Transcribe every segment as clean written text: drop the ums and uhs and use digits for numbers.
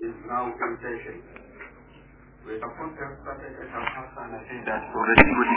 is now in session. We are supposed to have started at our past, and I think that's already good.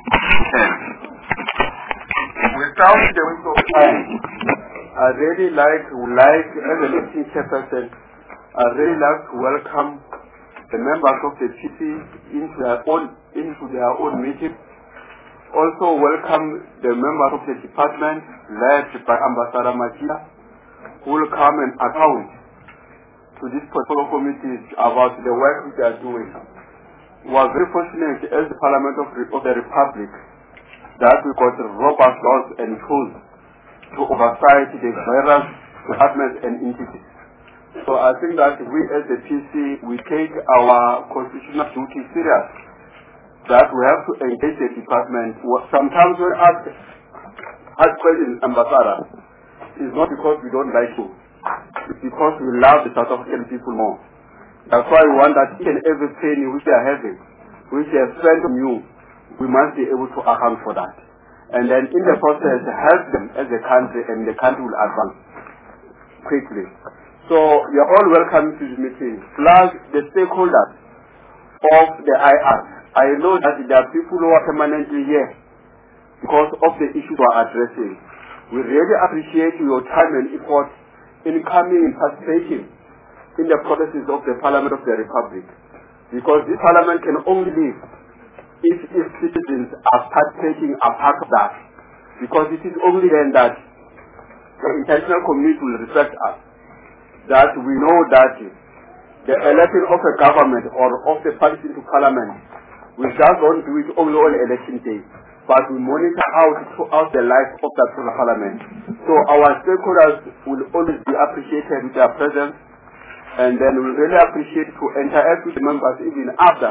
Without the waste of time, I really would like, as a meeting chairperson, I really like to welcome the members of the PC into their own meeting. Also welcome the members of the department led by Ambassador Machida, who will come and account to this portfolio committee about the work which they are doing. We are very fortunate as the Parliament of the Republic that we got robust laws and tools to oversight the various departments and entities. So I think that we as the PC, we take our constitutional duty serious, that we have to engage the department. Sometimes when ask questions, Ambassador, it's not because we don't like you. It's because we love the South African people more. That's why we want that each and every penny which they are having, which they have spent on you, we must be able to account for that. And then in the process, help them as a country, and the country will advance quickly. So you're all welcome to the meeting, plus the stakeholders of the IR. I know that there are people who are permanently here because of the issues we are addressing. We really appreciate your time and effort in coming and participating in the processes of the Parliament of the Republic. Because this Parliament can only live if its citizens are participating a part of that. Because it is only then that the international community will respect us. That we know that the election of a government or of the party into Parliament, we just don't do it only on election day, but we monitor out throughout the life of that Parliament. So our stakeholders will always be appreciated with their presence, and then we really appreciate to interact with the members even after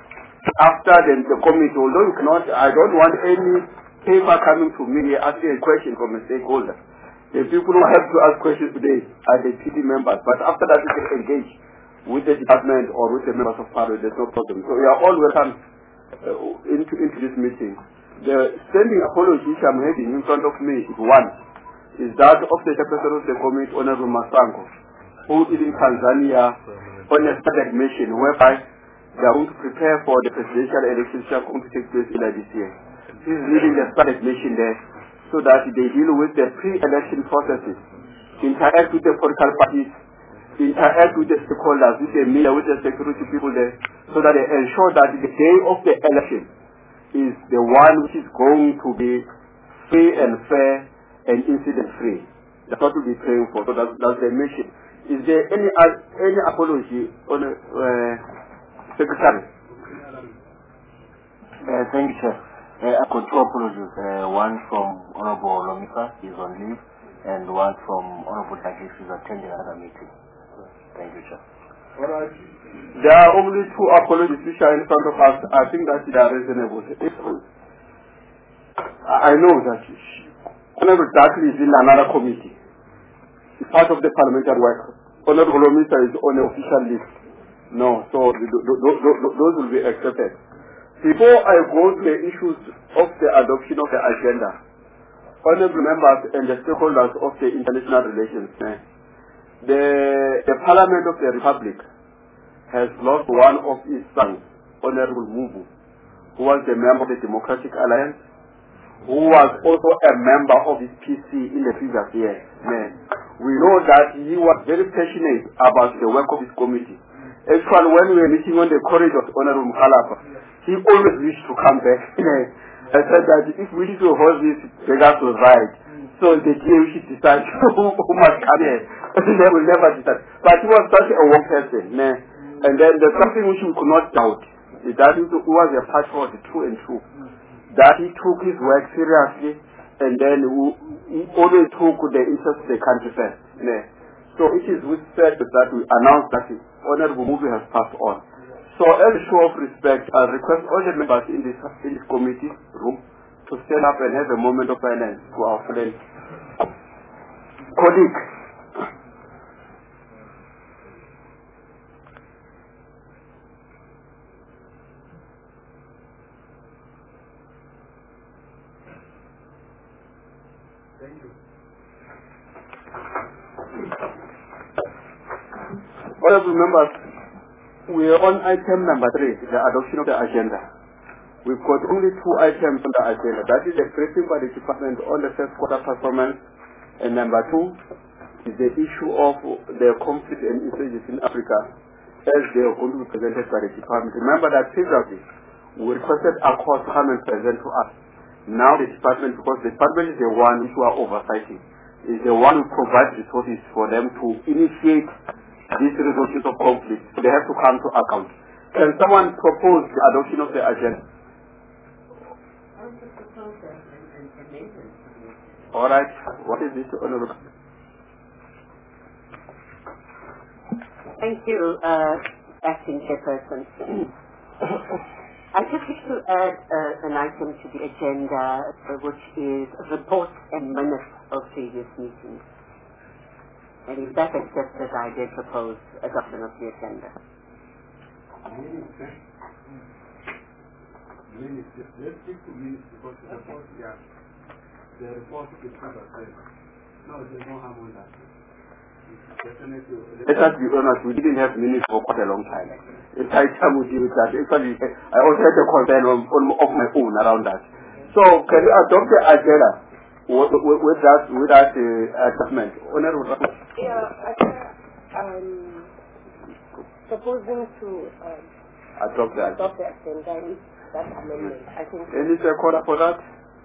the committee. Although you cannot, I don't want any paper coming to me asking a question from a stakeholder. The people who have to ask questions today are the PD members, but after that we can engage with the department or with the members of Parliament. There's no problem. So we are all welcome into this meeting. The standing apology which I'm having in front of me is one, is that of the chairperson of the committee, Honorable Masango, who is in Tanzania on a studied mission whereby they are going to prepare for the presidential elections which are going to take place in this year. He's leading the studied mission there so that they deal with the pre-election processes, interact with the political parties, interact with the stakeholders, with the media, with the security people there, so that they ensure that the day of the election is the one which is going to be free and fair and incident-free. That's what we'll be praying for. So that's the mission. Is there any apology on Secretary? Thank you, Chair. I've got two apologies. One from Honorable Lomika, he's on leave, and one from Honorable Dagis, who's attending another meeting. Thank you, Chair. All right. There are only two apologies which are in front of us. I think that they are reasonable. I know that Honorable Dagis is in another committee. It's part of the parliamentary work. Honorable Lomika is on the official list. No, so those will be accepted. Before I go to the issues of the adoption of the agenda, honorable members and the stakeholders of the international relations, the Parliament of the Republic has lost one of its sons, Honorable Mubu, who was a member of the Democratic Alliance, who was also a member of his PC in the previous year. We know that he was very passionate about the work of his committee. Actually, when we were meeting on the corridor of Honorable Mukhalapa, he always wished to come back. I said that if we need to hold this, beggars will ride. So the day we should decide who must come here. They will never decide. But he was such a warm person. And then there's something which we could not doubt, is that he was a patriot true and true. That he took his work seriously, and then he always took the interest of the country first. So it is with sadness that we announce that Honorable Mubu has passed on. So as a show of respect, I request all the members in this committee room to stand up and have a moment of silence to our friend colleague. Thank you. Honorable members, we are on item number 3, the adoption of the agenda. We've got only 2 items on the agenda. That is the briefing by the department on the first quarter performance, and number 2 is the issue of the conflict and insurgency in Africa, as they are going to be presented by the department. Remember that previously we requested ACOS to come and present to us. Now the department, because the department is the one who are oversighting, is the one who provides resources for them to initiate these resolutions of conflict. So they have to come to account. Can someone propose the adoption of the agenda? All right. What is this, Honorable? Thank you, Acting Chairperson. I just wish to add an item to the agenda, which is reports and minutes of previous meetings. And if that accepted, I did propose adoption of the agenda. Minutes. Let's stick to minutes because the report, the report is not a no, there's no harm on that. Let us be honest, we didn't have minutes for quite a long time. It's high time we deal with that. Actually, I also had a concern of my own around that. So, can we adopt the agenda with that adjustment? Honorable. Proposing to adopt the agenda, that amendment. I think. Any seconder for that?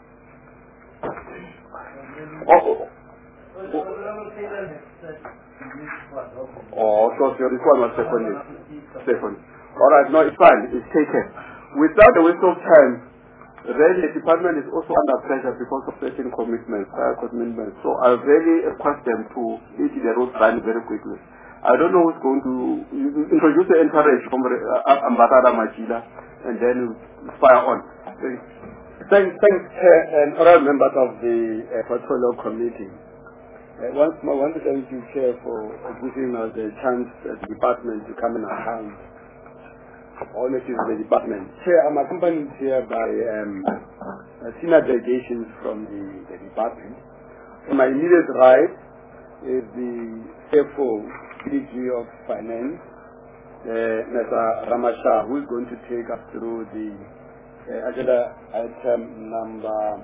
So this one was seconded. Second. All right, no, it's fine. It's taken. Without a waste of time, really the department is also under pressure because of certain commitments, So I really request them to hit the road running very quickly. I don't know who's going to introduce the encourage from Ambassador Machida and then fire on. Thanks, Chair and other members of the Portfolio Committee. Once more, I want to thank you, Chair, for giving us the chance at the department to come and account all the the department. Chair, I'm accompanied here by senior delegations from the department. On my immediate right is the CFO, PDG of Finance, Mr. Ramashah, who is going to take us through the agenda item number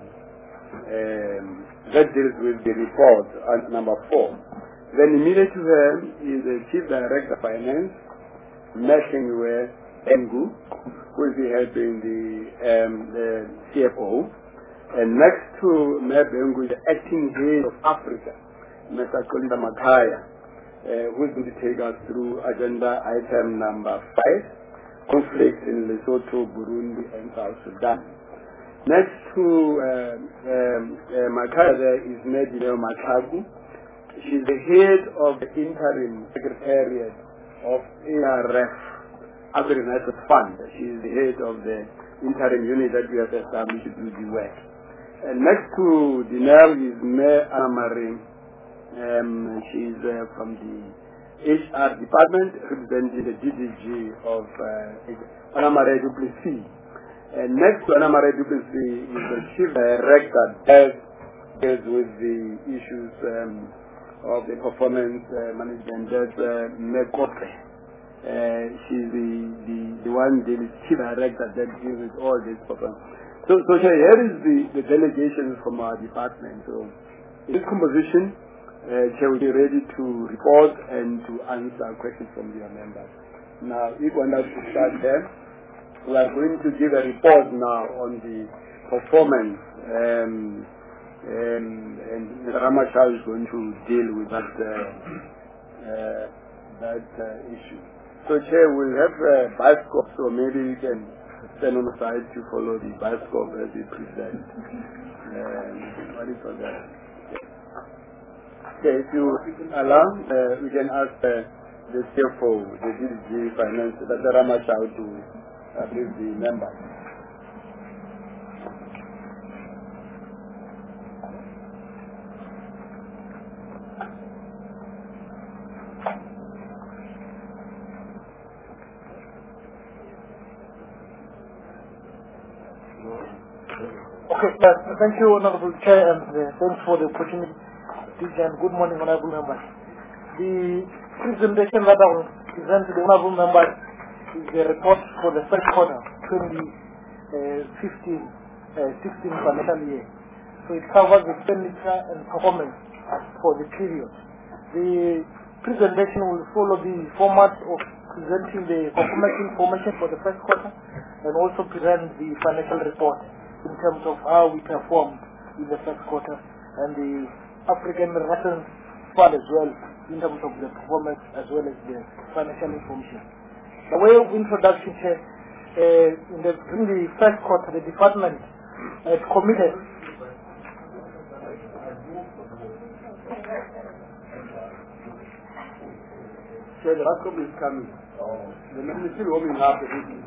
that deals with the report at number 4. Then immediate to him is the Chief Director of Finance, Meshengwe Engu, who will be helping the CFO. And next to Meb Engu is the Acting Head of Africa, Mr. Kolinda Makaya, who is going to take us through agenda item number 5, conflict in Lesotho, Burundi, and South Sudan. Next to Makaya there is Medina Matagu. She's the head of the interim secretariat of ARF, African United Fund. She is the head of the interim unit that we have established to do the work. And next to Dinar is Mayor Anamarin. She's from the HR department, representing the DDG of Anamarin Duplessis. And next to Anamarin Duplessis is the Chief Director that deals with the issues of the performance management. That's Mekope. She's the one, the Chief Director that deals with all this performance. So here is the delegation from our department. So in this composition, Chair will be ready to report and to answer questions from your members. Now, if one has to start there, we are going to give a report now on the performance, and Ramashah is going to deal with that issue. So, Chair, we'll have a bioscope, so maybe you can stand on the side to follow the bioscope as we present. What is that? Okay, if you allow, we can ask the CFO, the DDG Finance, Dr. Ramashah, to brief the members. Okay, thank you, Honorable Chair, and thanks for the opportunity. And good morning, Honorable Members. The presentation that I will present to the honorable members is the report for the first quarter, 2015-16 financial year. So it covers expenditure and performance for the period. The presentation will follow the format of presenting the performance information for the first quarter and also present the financial report in terms of how we performed in the first quarter and the African Renaissance Fund as well in terms of the performance as well as the financial information. The way of introduction here, in the first quarter, the department has committed the outcome is coming. The man is still warming up.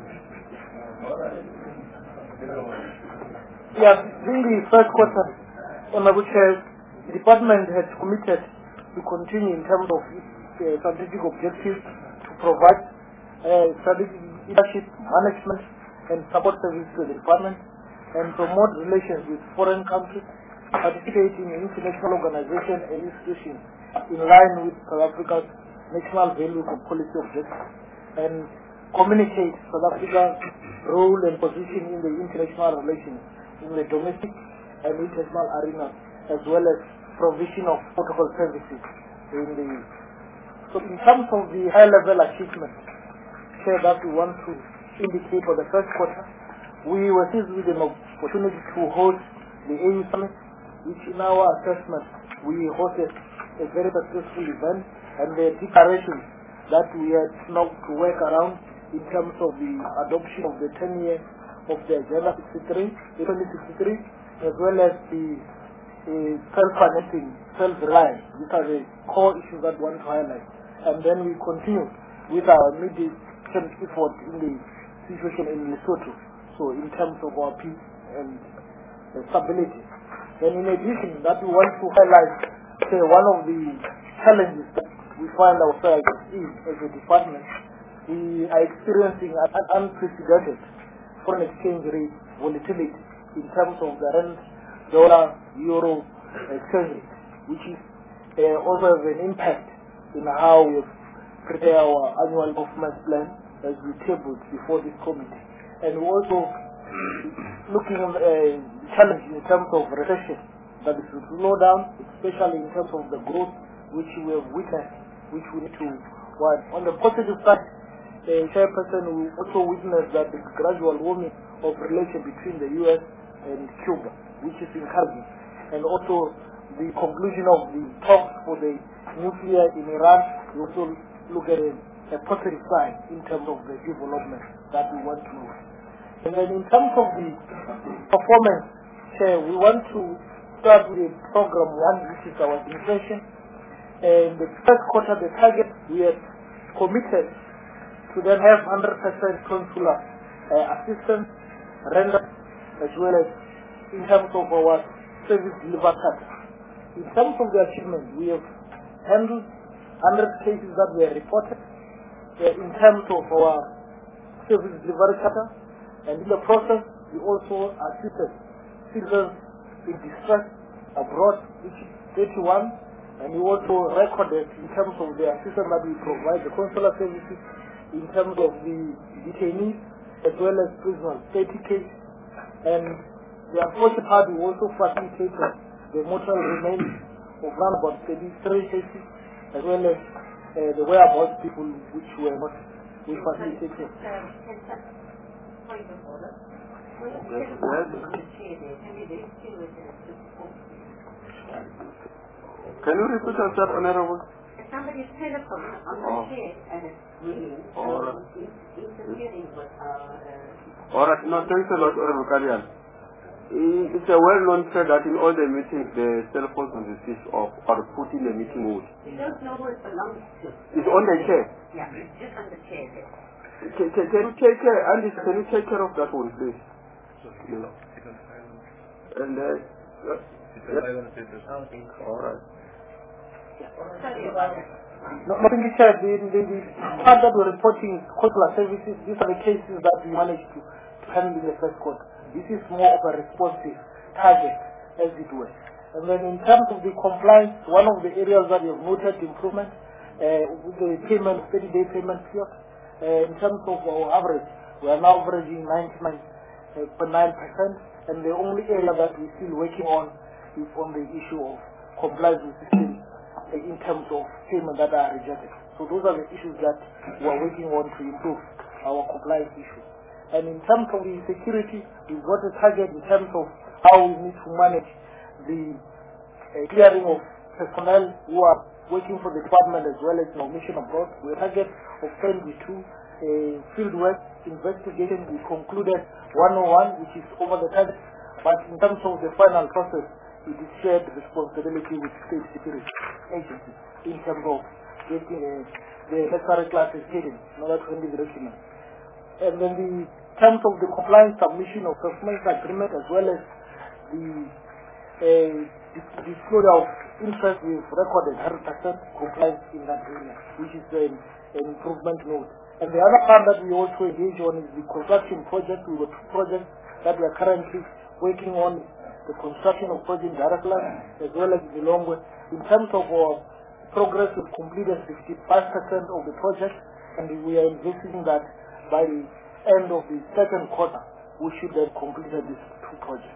Yeah, during the first quarter, Honorable Chair, the department has committed to continue in terms of its strategic objectives to provide strategic leadership, management, and support services to the department, and promote relations with foreign countries, participate in international organizations and institutions in line with South Africa's national values and policy objectives, and communicate South Africa's role and position in the international relations in the domestic and international arena, as well as provision of protocol services in the. So in terms of the high-level achievement share that we want to indicate for the first quarter, we were seized with an opportunity to host the AU Summit, which in our assessment we hosted a very successful event, and the declarations that we had now to work around in terms of the adoption of the 10-year of the Agenda 2063, as well as the self-financing, self-reliance. These are the core issues that we want to highlight. And then we continue with our immediate effort in the situation in Lesotho, so in terms of our peace and stability. And in addition, that we want to highlight one of the challenges that we find ourselves in as a department. We are experiencing an unprecedented foreign exchange rate volatility in terms of the rand, dollar, euro exchange rate, which is also has an impact in how we prepare our annual performance plan as we tabled before this committee. And we're also looking at the challenge in terms of recession, that is to slow down, especially in terms of the growth which we have witnessed, which we need to watch. On the positive side, the chairperson will also witness that the gradual warming of relation between the U.S. and Cuba, which is encouraging, and also the conclusion of the talks for the nuclear in Iran. We also look at a positive side in terms of the development that we want to know. And then in terms of the performance, we want to start with program 1, which is our administration. And the first quarter, the target, we have committed to then have 100% consular assistance rendered, as well as in terms of our service delivery charter. In terms of the achievement, we have handled 100 cases that were reported in terms of our service delivery charter, and in the process, we also assisted citizens in distress abroad, which is 31, and we also recorded in terms of the assistance that we provide, the consular services, in terms of the detainees as well as prisoners, 30 cases, and the unfortunate part, we also facilitated the mortal remains of around about 33 cases, as well as the whereabouts people which were not we facilitated. Point of order. Can you repeat yourself, Honorable? Somebody's telephone on the chair and it's ringing, so it's interfering with our... Alright, no, thanks a lot, Honorable Karian. It's a well-known fact that in all the meetings, the cell phones will be switched off or put in the meeting mode. You don't know who it belongs to. It's on the chair. Yeah, it's just on the chair there. Can you take care, Andy, can you take care of that one, please? And alright. Sorry about that. Nothing to share. The part that we're reporting consular services, these are the cases that we managed to handle in the first quarter. This is more of a responsive target, as it were. And then in terms of the compliance, one of the areas that we have noted improvement with the payment, 30-day payment period. In terms of our average, we are now averaging 99.9%, and the only area that we're still working on is on the issue of compliance with systems in terms of payment that are rejected. So those are the issues that we are working on to improve our compliance issues. And in terms of the security, we've got a target in terms of how we need to manage the clearing of personnel who are working for the department as well as our mission abroad. We target of 22 field work investigation. We concluded 101, which is over the target. But in terms of the final process, it is shared responsibility with state security agencies in terms of getting the necessary classification in order to handle the document. And then in terms of the compliance submission of performance agreement as well as the disclosure of interest, we've recorded 100% compliance in that area, which is an improvement note. And the other part that we also engage on is the construction project. We have 2 projects that we are currently working on, the construction of Project Darafla as well as the Longwe. In terms of our progress, we've completed 65% of the project, and we are envisaging that by the end of the second quarter, we should have completed these 2 projects.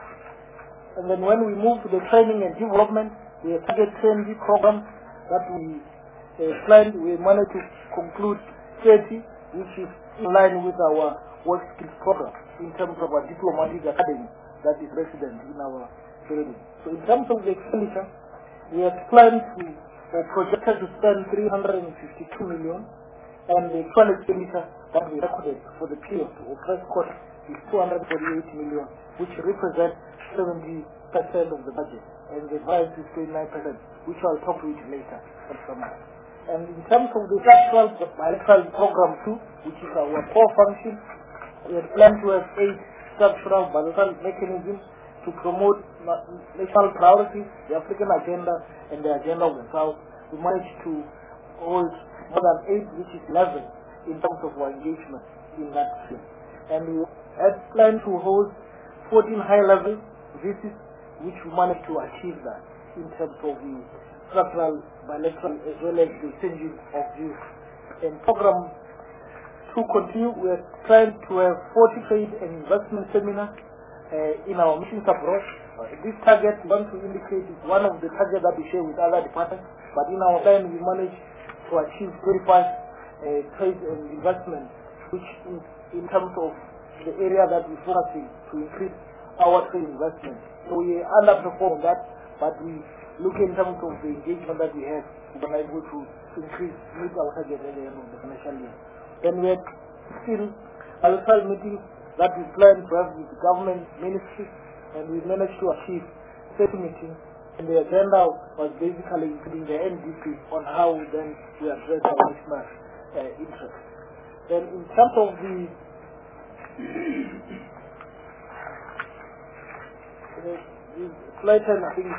And then when we move to the training and development, we have target training programs that we planned. We managed to conclude 30, which is in line with our work skills program in terms of our diplomatic academy that is resident in our building. So in terms of the expenditure, we have planned to, or projected to spend 352 million, and the actual expenditure that we recorded for the period or first quarter is 248 million, which represents 70% of the budget, and the variance is 29%, which I'll talk to it later. And in terms of the structural bilateral program 2, which is our core function, we have planned to have 8 structural bilateral mechanisms to promote national priorities, the African agenda, and the agenda of the South. We managed to hold more than 8, which is 11, in terms of our engagement in that field. And we had planned to hold 14 high-level visits, which we managed to achieve that in terms of the structural bilateral as well as the changing of views. And program to continue, we are trying to have 40 trade and investment seminars in our missions abroad. This target we want to indicate is one of the targets that we share with other departments, but in our plan we managed to achieve 25 trade and investment, which in terms of the area that we're focusing to increase our trade investment. So we underperform that, but we look in terms of the engagement that we have, we've been able to increase, meet our target at the end of the financial year. Then we had still bilateral meetings that we planned to have with the government ministries, and we managed to achieve 30 meetings, and the agenda was basically including the NDP on how then we address our national interest. Then in terms of the slide 10, I think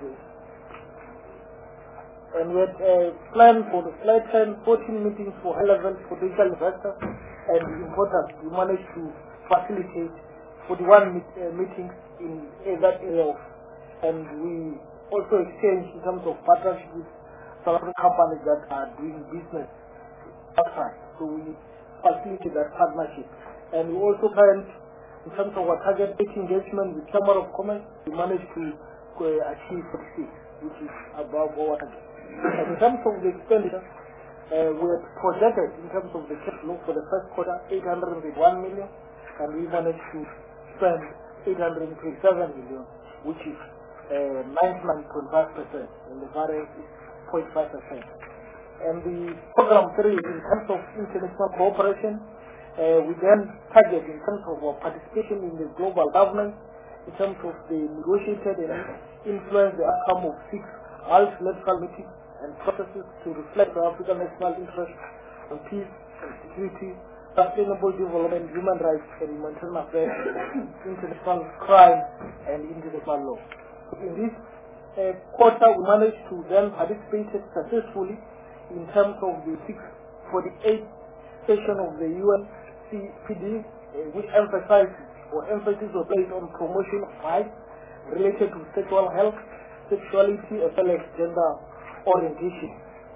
and we had planned for the slide 10, 14 meetings for high-level potential investors, and important, we managed to facilitate 41 meetings in that area, and we also exchanged in terms of partnership with South African companies that are doing business outside. So we facilitated that partnership, and we also planned in terms of our target engagement with Chamber of Commerce, we managed to achieve 46, which is above our target. And in terms of the expenditure, we have projected in terms of the cash flow for the first quarter 801 million, and we managed to spend 827 million, which is 99.5%, and the variance is 0.5%. And the program 3, in terms of international cooperation, we then target in terms of our participation in the global governance, in terms of the negotiated and influence the outcome of 6 multilateral meetings and processes to reflect the African national interest on peace and security, sustainable development, human rights and humanitarian affairs, international crime and international law. In this quarter, we managed to then participate successfully in terms of the 648 session of the UNCPD, which emphasizes or emphasis was placed on promotion of rights related to sexual health, sexuality, as well as gender orientation.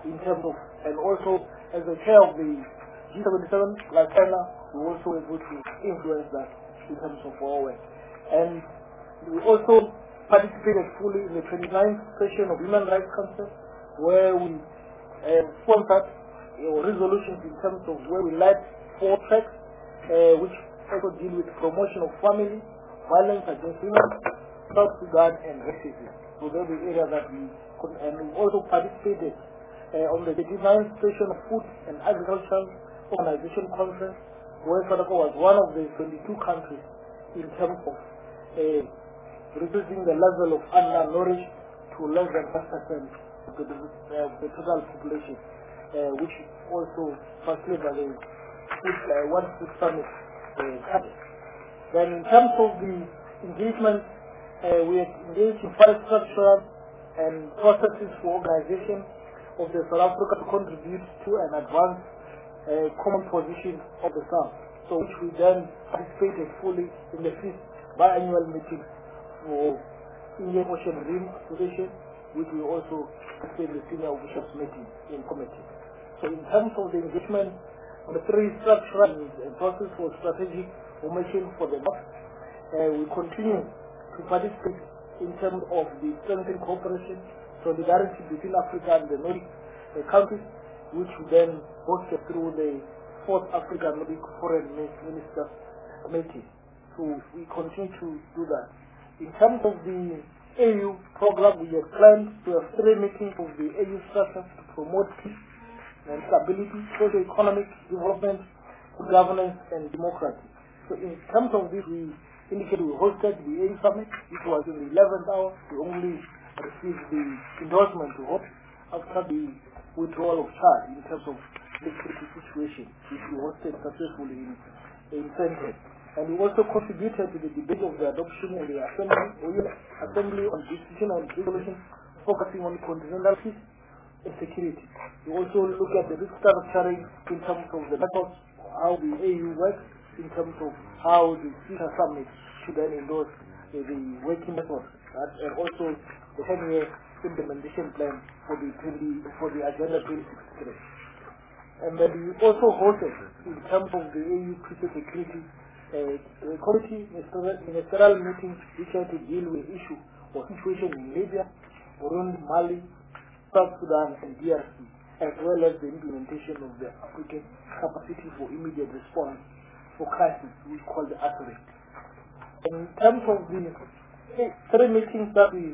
in terms of, and also as the chair of the G77, like China, we also able to influence that in terms of our work. And we also participated fully in the 29th session of Human Rights Council, where we sponsored resolutions in terms of where we led 4 tracks, which also deal with promotion of family, violence against women, South Sudan, and racism. So those are the areas that we could, and we also participated on the 39th session of Food and Agriculture Organization Conference, where South Africa was one of the 22 countries in terms of reducing the level of undernourished to less than 5% of the total population, which also facilitated by the World Food Summit. Then in terms of the engagement, we are engaged in infrastructure and processes for organization of the South Africa to contribute to an advanced common position of the South. So which we then participated fully in the 5th biannual meeting for Indian Ocean Rim Association, which we also participated in the senior officials meeting in committee. So in terms of the engagement, the 3 structural and process for strategic formation for the North, we continue to participate in terms of the strengthening cooperation, solidarity between Africa and the Nordic countries, which we then hosted through the 4th African Nordic Foreign Ministers meeting. So we continue to do that. In terms of the AU program, we have planned to have 3 meetings of the AU structure to promote peace and stability, socio-economic development, good governance, and democracy. So in terms of this, we indicated we hosted the AU summit, which was in the 11th hour. We only received the endorsement to host after the withdrawal of Chad in terms of the security situation, which we hosted successfully in Central. And we also contributed to the debate of the adoption of the Assembly on Decision on Resolution, focusing on continental peace and security. We also look at the risk structuring in terms of the methods, how the AU works, in terms of how the future summit should then endorse the working methods, and also the 10-year implementation plan for the Agenda 2063. And then we also hosted, in terms of the AU Peace and Security Committee, ministerial meetings which had to deal with the issue or situation in Libya, Burundi, Mali, South Sudan, and DRC, as well as the implementation of the African Capacity for Immediate Response for Crisis, we call the ASRIC. And in terms of the 3 meetings that we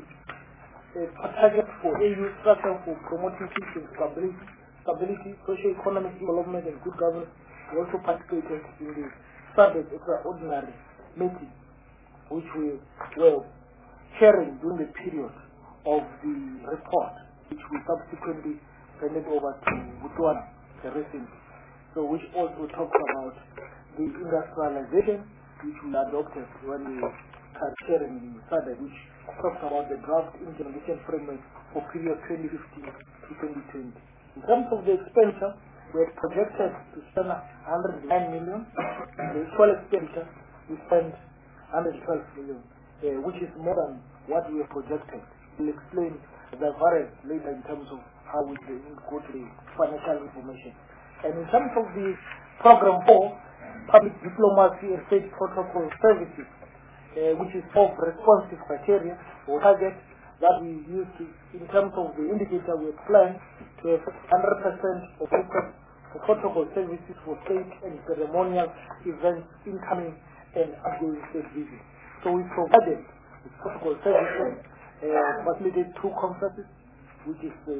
target for AU structure for promoting peace and stability, socio-economic development, and good governance, we also participated in the Sunday extraordinary meeting, which we were chairing during the period of the report, which we subsequently handed over to Botswana, the recent. So which also talks about the industrialization, which we adopted when we started chairing the Sunday, which talks about the draft implementation framework for period 2015 to 2020. In terms of the expenditure, we had projected to spend 109 million. The actual expenditure, we spent 112 million, which is more than what we have projected. We'll explain the variance later in terms of how we go to the financial information. And in terms of the program 4, public diplomacy and state protocol services, which is 4 responsive criteria or targets that we use to, in terms of the indicator we plan to have 100% of focus for protocol services for state and ceremonial events, incoming and outgoing state visits. So we provided the protocol services, facilitated 2 conferences, which is the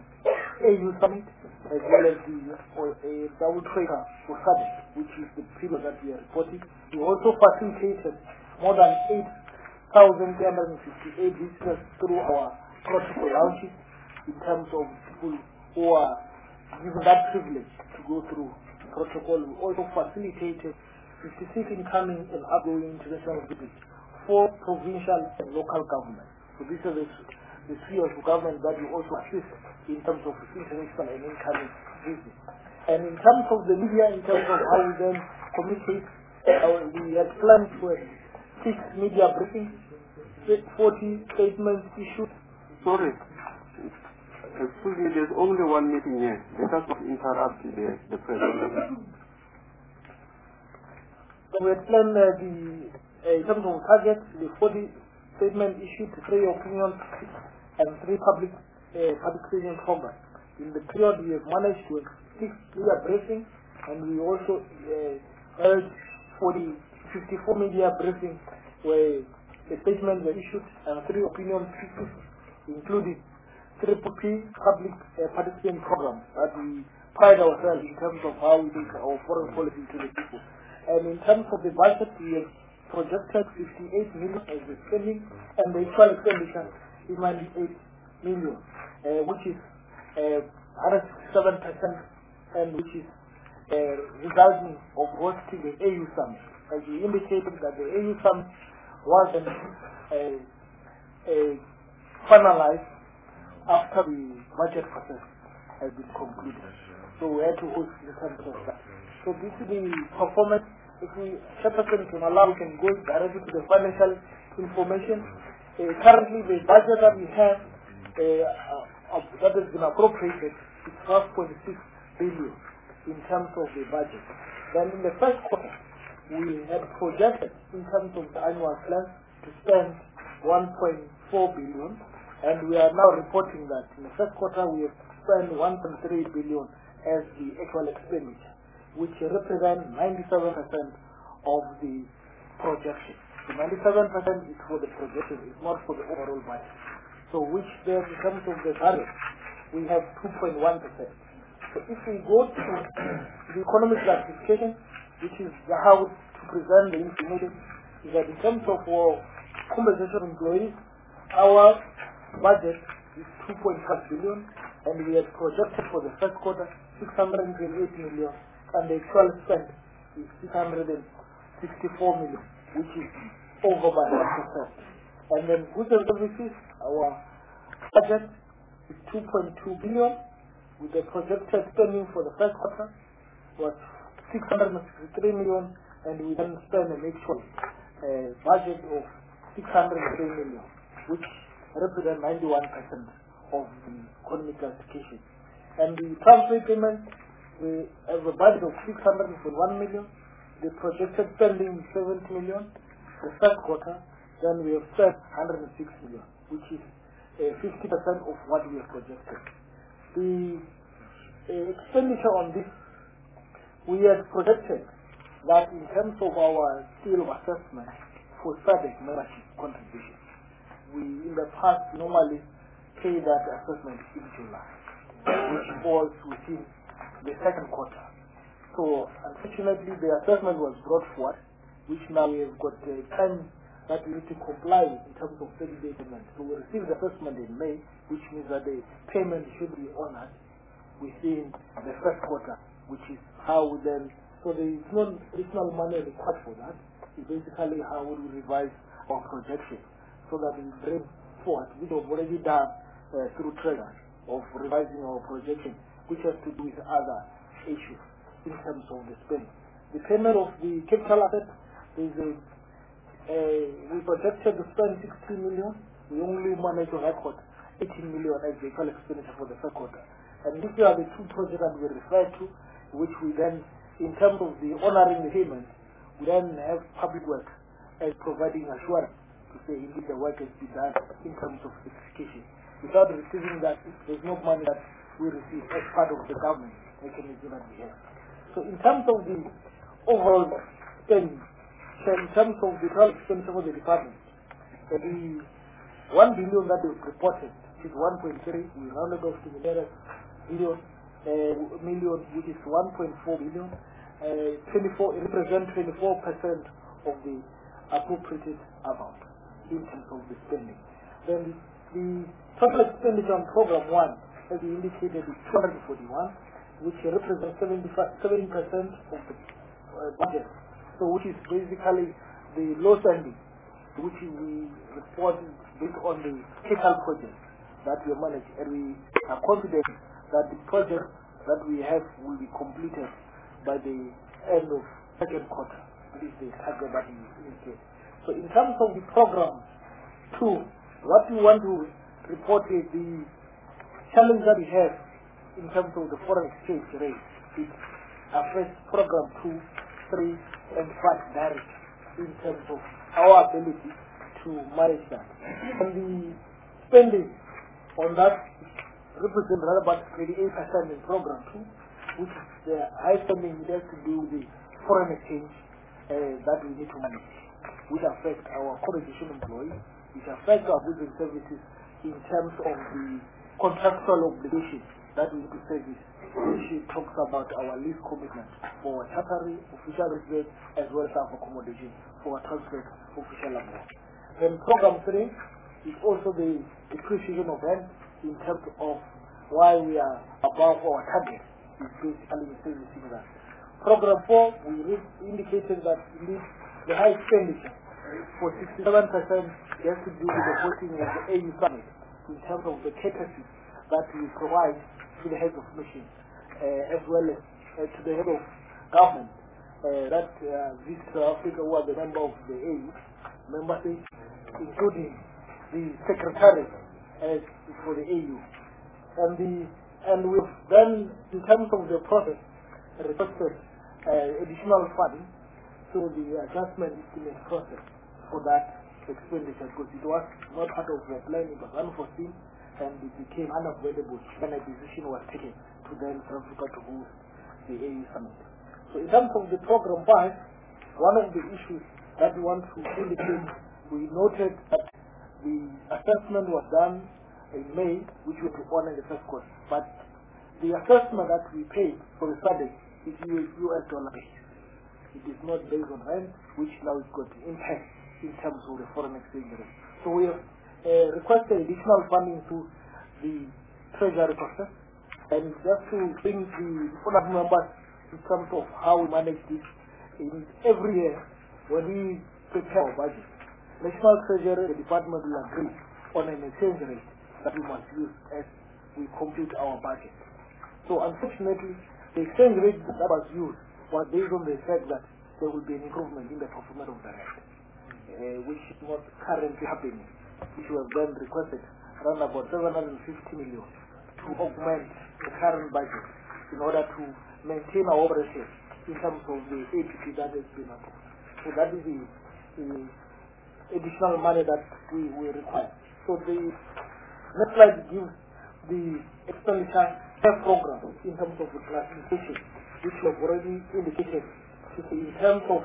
AU Summit, as well as the Double Trader for Summit, which is the period that we are reporting. We also facilitated more than 8,358 visitors through our protocol launches in terms of people who are given that privilege to go through protocol. We also facilitated 56 incoming and outgoing international visits for provincial and local governments. So these are the spheres of government that we also assist in terms of international and incoming visits. And in terms of the media, in terms of how we then communicate, we had planned for 6 media briefings, 40 statements issued. Sorry. Excuse me, there's only one meeting here. Let us not interrupt the president. So we explain in terms of targets, the 40 statement issued, 3 opinion and 3 public participation programs. In the period, we have managed to have 6 media briefings, and we also held 54 media briefings where the statements were issued and 3 opinion pieces, including 3 public participation programs that we pride ourselves in terms of how we do our foreign policy to the people. And in terms of the budget, we have projected 58 million as the spending, and the actual expenditure is 98 million, which is 107%, and which is resulting of hosting the AU Summit. As we indicated that the AU Summit wasn't finalized after the budget process has been concluded. So we had to host the terms of that. So this is the performance. If we, Chairperson can allow, we can go directly to the financial information. Currently, the budget that we have that has been appropriated is 12.6 billion in terms of the budget. Then in the first quarter, we had projected in terms of the annual plan to spend 1.4 billion, and we are now reporting that in the first quarter we have spent 1.3 billion as the actual expenditure, which represents 97% of the projection. So 97% is for the projection, it's not for the overall budget. So which there in terms of the budget, we have 2.1%. So if we go to the economic classification, which is how to present the information, is that in terms of compensation employees, our budget is 2.5 billion, and we had projected for the first quarter 628 million, and the actual spend is 664 million, which is over by 1%. And then goods and services, our budget is 2.2 billion, with the projected spending for the first quarter was 663 million, and we then spend an actual budget of 603 million, which represents 91% of the economic classification. And the transfer payment, we have a budget of 641 million. The projected spending is 70 million. The first quarter, then we have spent 106 million, which is 50% of what we have projected. The expenditure on this, we had projected that in terms of our scale of assessment for SADC membership contribution, we in the past normally pay that assessment in July, which falls within the second quarter. So unfortunately the assessment was brought forward, which now we have got time that we need to comply in terms of 30-day payment. So we received the assessment in May, which means that the payment should be honored within the first quarter, which is how we then, so there is no additional money required for that. It's basically how we revise our projection, so that we bring forward, which we've already done through Trega, of revising our projection, which has to do with other issues in terms of the spend. The payment of the capital asset is we projected to spend 60 million. We only managed to record 18 million as the total expenditure for the first quarter. And these are the two projects that we refer to, which we then, in terms of the honoring the payment, we then have public works as providing assurance to say indeed the work has been done in terms of certification. Without receiving that, there's no money that we receive as part of the government mechanism that we have. So in terms of the overall spend, in terms of the total expenditure for the department, the 1 billion that is reported, which is 1.3, we rounded off to the nearest million, which is 1.4 billion. 24, it represents 24% of the appropriated amount in terms of the spending. Then the total expenditure on program 1, as we indicated, is 241, which represents 70% of the budget. So which is basically the low spending, which we report based on the capital project that we manage, and we are confident that the project that we have will be completed by the end of second quarter. That is the target that we indicate. So in terms of the program 2, what we want to report is the challenge that we have in terms of the foreign exchange rate, it affects program 2, 3, and 5 directly in terms of our ability to manage that. And the spending on that represents rather about 28% in program 2, which is the high spending that has to do with the foreign exchange that we need to manage, which affects our accommodation employees, which affects our goods and services in terms of the contractual obligations that we need to service, which talks about our lease commitment for chartering, official residence, as well as our accommodation for transfer official labor. Then program 3 is also the depreciation of rent in terms of why we are above our target, is basically servicing that. Program 4, we indicated that indeed the high expenditure for 67% has to do with the hosting of the AU summit in terms of the courtesy that we provide to the heads of mission, as well as to the head of government that visit Africa, who are the member of the AU member states, including the secretary for the AU. And we've then, in terms of the process, requested additional funding through the adjustment estimate process for that expenditure, because it was not part of the plan, it was unforeseen, and it became unavoidable when a decision was taken to then South Africa to host the AU summit. So in terms of the program 5, one of the issues that we want to indicate, we noted that the assessment was done in May, which was on in the first quarter, but the assessment that we paid for the study is US dollar based. It is not based on rand, which now is got impact in terms of the foreign exchange rate. So we have requested additional funding to the treasury process, and just to bring the honorable members in terms of how we manage this in every year when we prepare our budget. National Treasury, the department will agree on an exchange rate that we must use as we compute our budget. So unfortunately, the exchange rate that was used was based on the fact that there will be an improvement in the performance of the rand, which is not currently happening, which was then requested around about 750 million to augment the current budget in order to maintain our operations in terms of the APP that has been approved. So that is the additional money that we require. So the next slide gives the expenditure program in terms of the classification, which we have already indicated. In terms of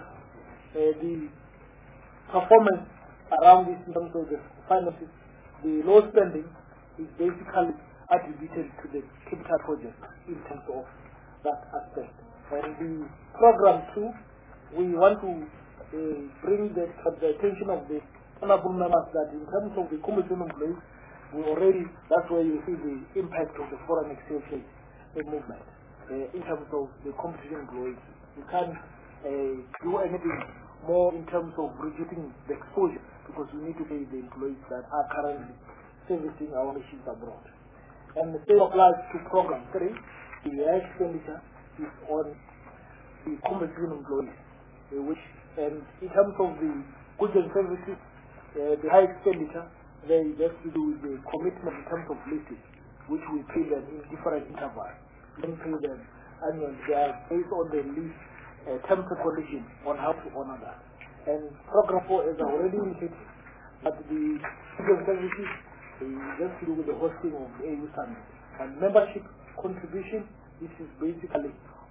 the performance around this, in terms of the finances, the low spending is basically attributed to the capital project in terms of that aspect. And the program 2, we want to bring the attention of the honorable members that in terms of the commission employees, we already, that's where you see the impact of the foreign exchange rate movement in terms of the competition employees. You can't do anything more in terms of reducing the exposure, because we need to pay the employees that are currently servicing our missions abroad. And the same applies to program 3. The expenditure is on the competition employees, which, and in terms of the goods and services, the high expenditure, they have to do with the commitment in terms of leases, which we pay them in different intervals. We pay them annually. They are based on the lease terms and conditions on how to honor that. And program 4, as I already indicated, that the goods and services has to do with the hosting of the AU summit. And membership contribution, this is basically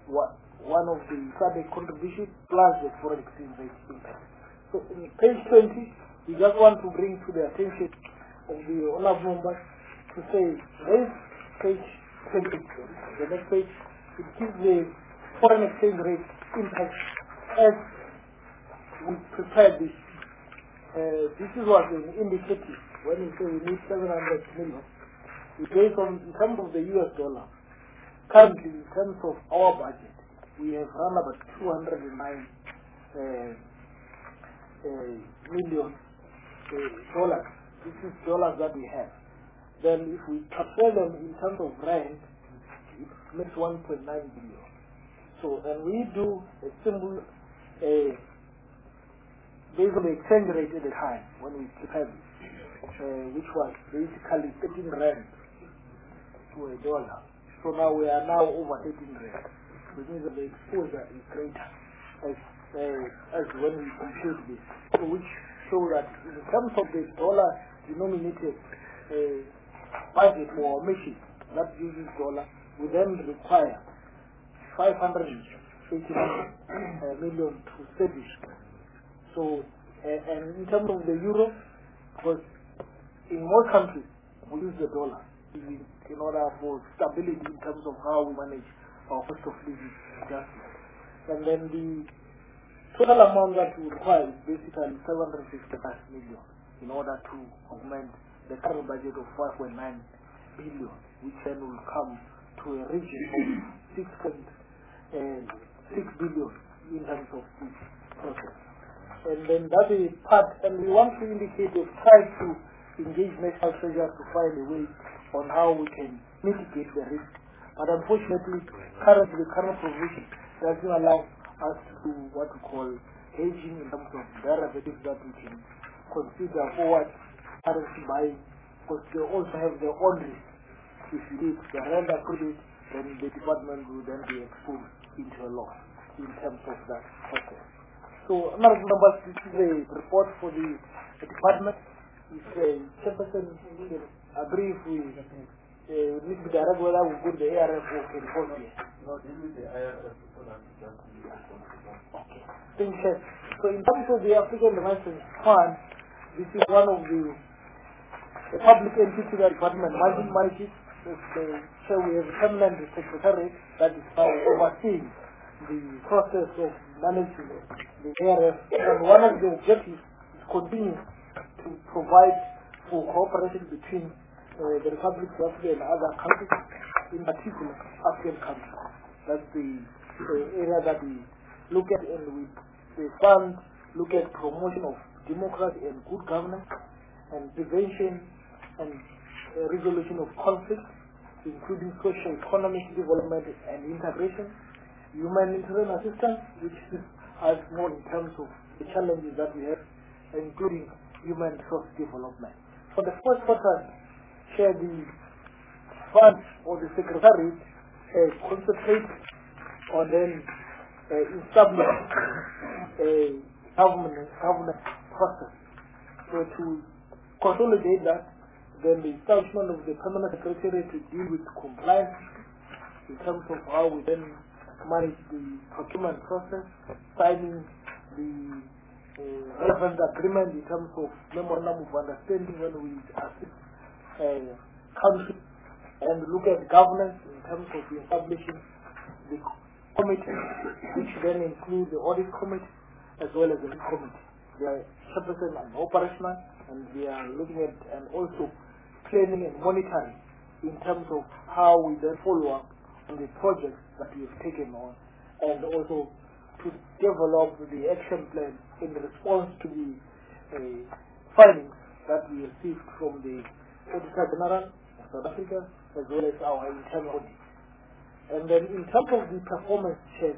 one of the SADC contributions plus the foreign exchange rate impact. So in page 20, we just want to bring to the attention of the honorable members to say, this page 20, the next page, it gives the foreign exchange rate impact as we prepared this. This was an indicative when we say we need 700 million. It's based on, in terms of the US dollar. Currently, in terms of our budget, we have run about 209 million dollars. This is dollars that we have. Then if we transfer them in terms of rand, it makes 1.9 billion. So, and we do a simple, based on the exchange rate at the time when we prepared this, which was basically 13 rand to a dollar. So now we are now over 18 rand, which means that the exposure is greater as when we compute this. So which show that in terms of the dollar denominated budget for our mission that uses dollar, we then require 589 million to service. So, and in terms of the euro, because in most countries we use the dollar in order for stability in terms of how we manage our cost of living adjustment. And then the total amount that we require is basically 755 million in order to augment the current budget of 5.9 billion, which then will come to a region of 6.6 billion in terms of this process. And then that is part, and we want to indicate we've tried to engage National Treasury to find a way on how we can mitigate the risk. But unfortunately, currently the current provision doesn't allow us to do what we call hedging in terms of derivatives that we can consider forward currency buying, because they also have their own risk. If you did the render credit, then the department will then be exposed into a loss in terms of that process. So, honorable members, this is a report for the department. If Chairperson can agree if we need to direct whether we go to the ARF or can report here. No, this is the IRF. Okay. Thank you. So, in terms of the African Development Fund, this is one of the public entity that department manages. So we have a permanent secretary that is now overseeing the process of managing the ARF. And one of the objectives is continue to provide for cooperation between the Republic of Africa and other countries, in particular African countries. That's the area that we look at, and we the fund look at promotion of democracy and good governance, and prevention and resolution of conflicts, including social, economic development and integration, humanitarian assistance, which has more in terms of the challenges that we have, including human resource development. For the first quarter, share the fund or the secretary concentrate on then establish a government process. So to consolidate that, then the establishment of the permanent secretary to deal with compliance in terms of how we then manage the procurement process, signing the relevant agreement in terms of memorandum of understanding when we assist countries, and look at governance in terms of establishing the committee, which then include the audit committee as well as the risk committee. They are chairperson and operational, and we are looking at and also planning and monitoring in terms of how we then follow up on the projects that we have taken on, and also to develop the action plan in response to the findings that we received from the Auditor General of South Africa as well as our internal audit. And then in terms of the performance check,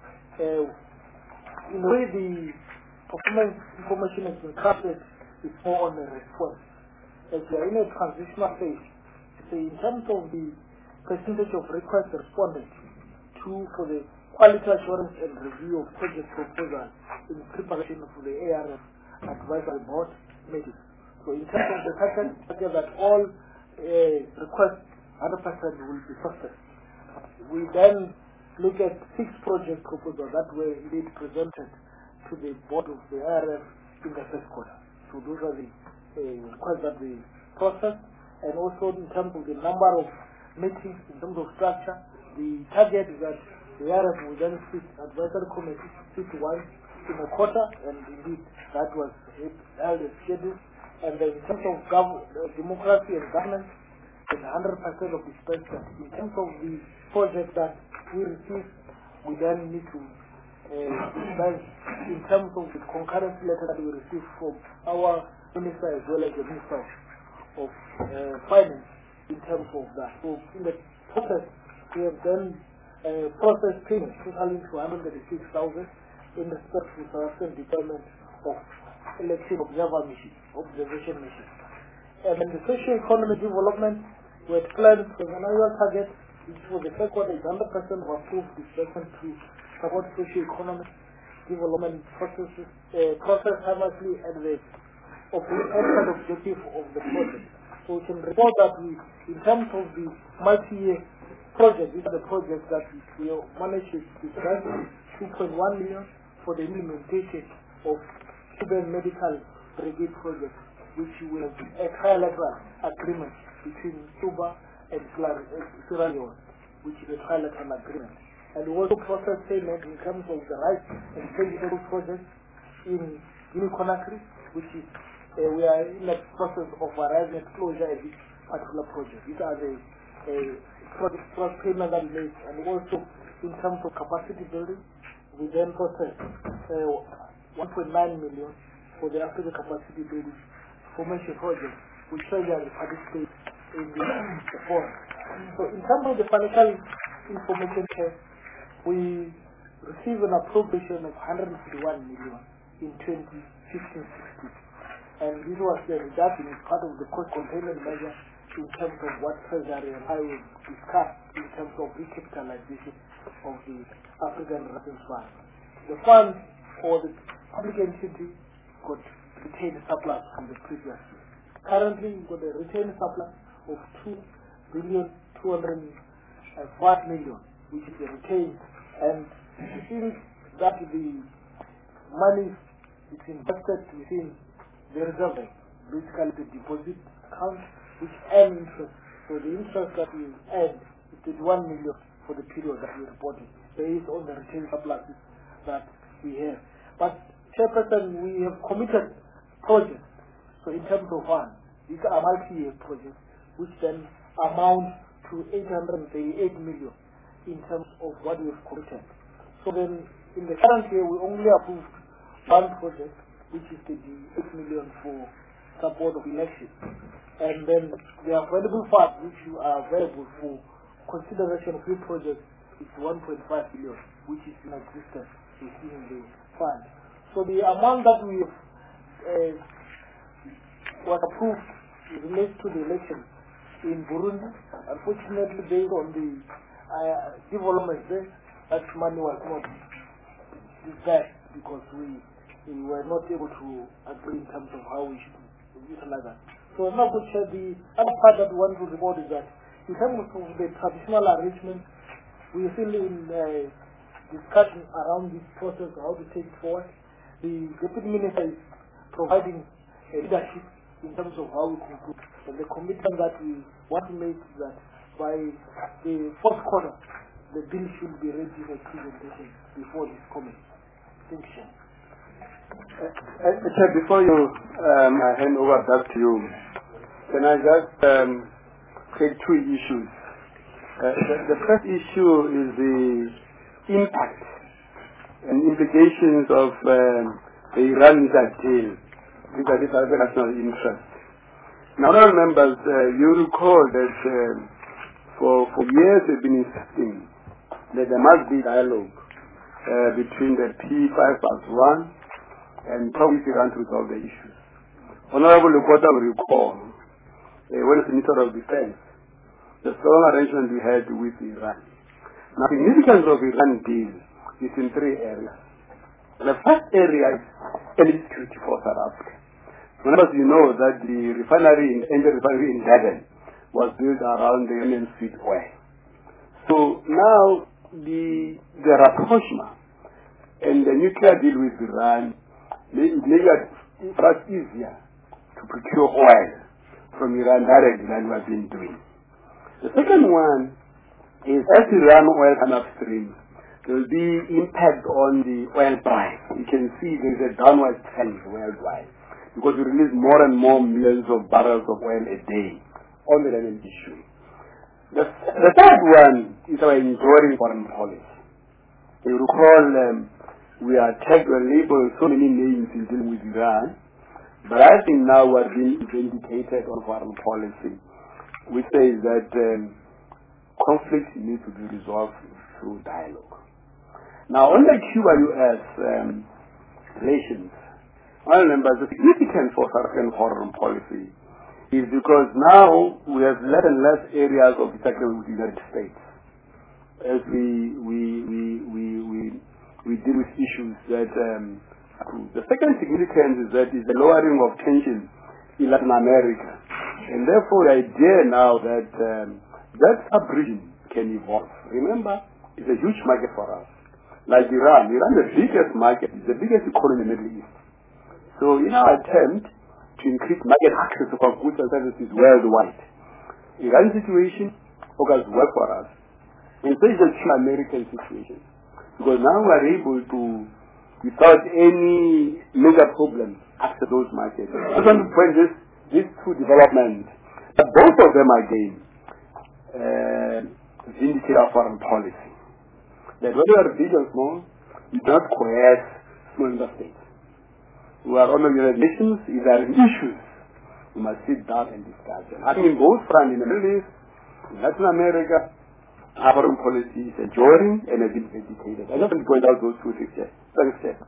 in a way the performance information has been crafted is more on the response. As we are in a transitional phase, so in terms of the percentage of requests responded to for the quality assurance and review of project proposals in preparation for the ARF advisory board meeting. So in terms of the pattern, that all requests 100% will be processed. We then look at 6 project proposals that were indeed presented to the board of the ARF in the first quarter. So those are the requests that we processed, and also in terms of the number of meetings, in terms of structure, the target is that the ARF will then sit advisory committee sit once in a quarter, and indeed that was held as scheduled. And then in terms of democracy and governance, and 100% of disbursement. In terms of the project that we receive, we then need to disburse in terms of the concurrence letter that we receive from our minister as well as the minister of finance in terms of that. So in the process, we have done process payments totaling to 136,000 in respect to South African Department of Election Observation Mission. And then the social economic development, We had planned for an annual target, which for the first quarter is 100% of approved disbursement to support socio-economic development processes, process harmlessly at the objective of the project. So we can report that in terms of the multi-year project, these are the projects that we managed to discuss, 2.1 million for the implementation of Cuban Medical Brigade project, which will be a trilateral agreement between Cuba and Sierra Leone, which is a trilateral agreement. And we also process payment in terms of the rights and tangible projects in Guinea-Conakry, which is we are in the process of arriving at closure at this particular project. These are the project payments that we made. And also in terms of capacity building, we then process 1.9 million for the Africa capacity building formation project, which Treasury participates in the forum. So in terms of the financial information test, we received an appropriation of 151 million in 2015-16. And this was the reduction as part of the cost containment measure in terms of what Treasury and I will discuss in terms of recapitalization of the African Reference Fund. The fund for the public entity got retained surplus from the previous year. Currently, we've got a retained surplus of 2,205 million, which is retained. And since that the money is invested within the reserve bank, basically the deposit account, which earn interest. So the interest that we earn is 31 million for the period that we reported, based on the retained surpluses that we have. But Chairperson, we have committed projects. So in terms of funds, these are multi-year projects, which then amount to 838 million in terms of what we have committed. So then, in the current year, we only approved one project, which is the 8 million for support of elections. And then the available funds, which are available for consideration of new projects, is 1.5 billion, which is in existence within the fund. So the amount that we was approved relates to the election in Burundi. Unfortunately, based on the developments there, that money was not disbursed because we were not able to agree in terms of how we should utilize that. So now, the other part that we want to report is that in terms of the traditional arrangement, we are still in discussion around this process, how to take it forward. The Deputy Minister is providing leadership in terms of how we conclude. And the commitment that we want to make is that by the fourth quarter, the bill should be ready for presentation before this coming. Thank you. Before you I hand over back to you, can I just take two issues? The first issue is the impact and implications of the Iran deal vis-à-vis our national interest. Now, honourable members, you recall that for years we've been insisting that there must be dialogue between the P5+1 and probably Iran to resolve the issues. Honourable Lukota will recall when the Minister of Defense, the strong arrangement we had with Iran. Now, the significance of Iran deal is in three areas. The first area is energy security for South Africa. Remember, you know that the energy refinery in Durban was built around the Yemen sweet oil. So now the rapprochement and the nuclear deal with Iran made it for us easier to procure oil from Iran directly than we have been doing. The second one is as Iran oil comes upstream, there will be impact on the oil price. You can see there is a downward trend worldwide because we release more and more millions of barrels of oil a day on the energy issue. The third one is our enduring foreign policy. You recall we are tagged or labeled so many names in dealing with Iran, but I think now we are being vindicated on foreign policy. We say that conflict needs to be resolved through dialogue. Now, on the Cuba-US relations, I remember the significance for South African foreign policy is because now we have less and less areas of disagreement with the United States as we deal with issues that the second significance is that is the lowering of tension in Latin America, and therefore the idea now that that sub-region can evolve. Remember, it's a huge market for us. Like Iran, the biggest market, is the biggest economy in the Middle East. So in our attempt to increase market access of our goods and services worldwide, Iran situation works well for us. And so it's a true American situation. Because now we are able to, without any major problem, access those markets. I just want to point these two developments. But both of them again vindicate our foreign policy. That whether we are big or small, we do not coerce small member states. We are on the United Nations. If there are issues, we must sit down and discuss them. I think in both fronts, in the Middle East, in Latin America, our foreign policy is enduring and has been vindicated. I just want to point out those two things here. Thanks, Chair.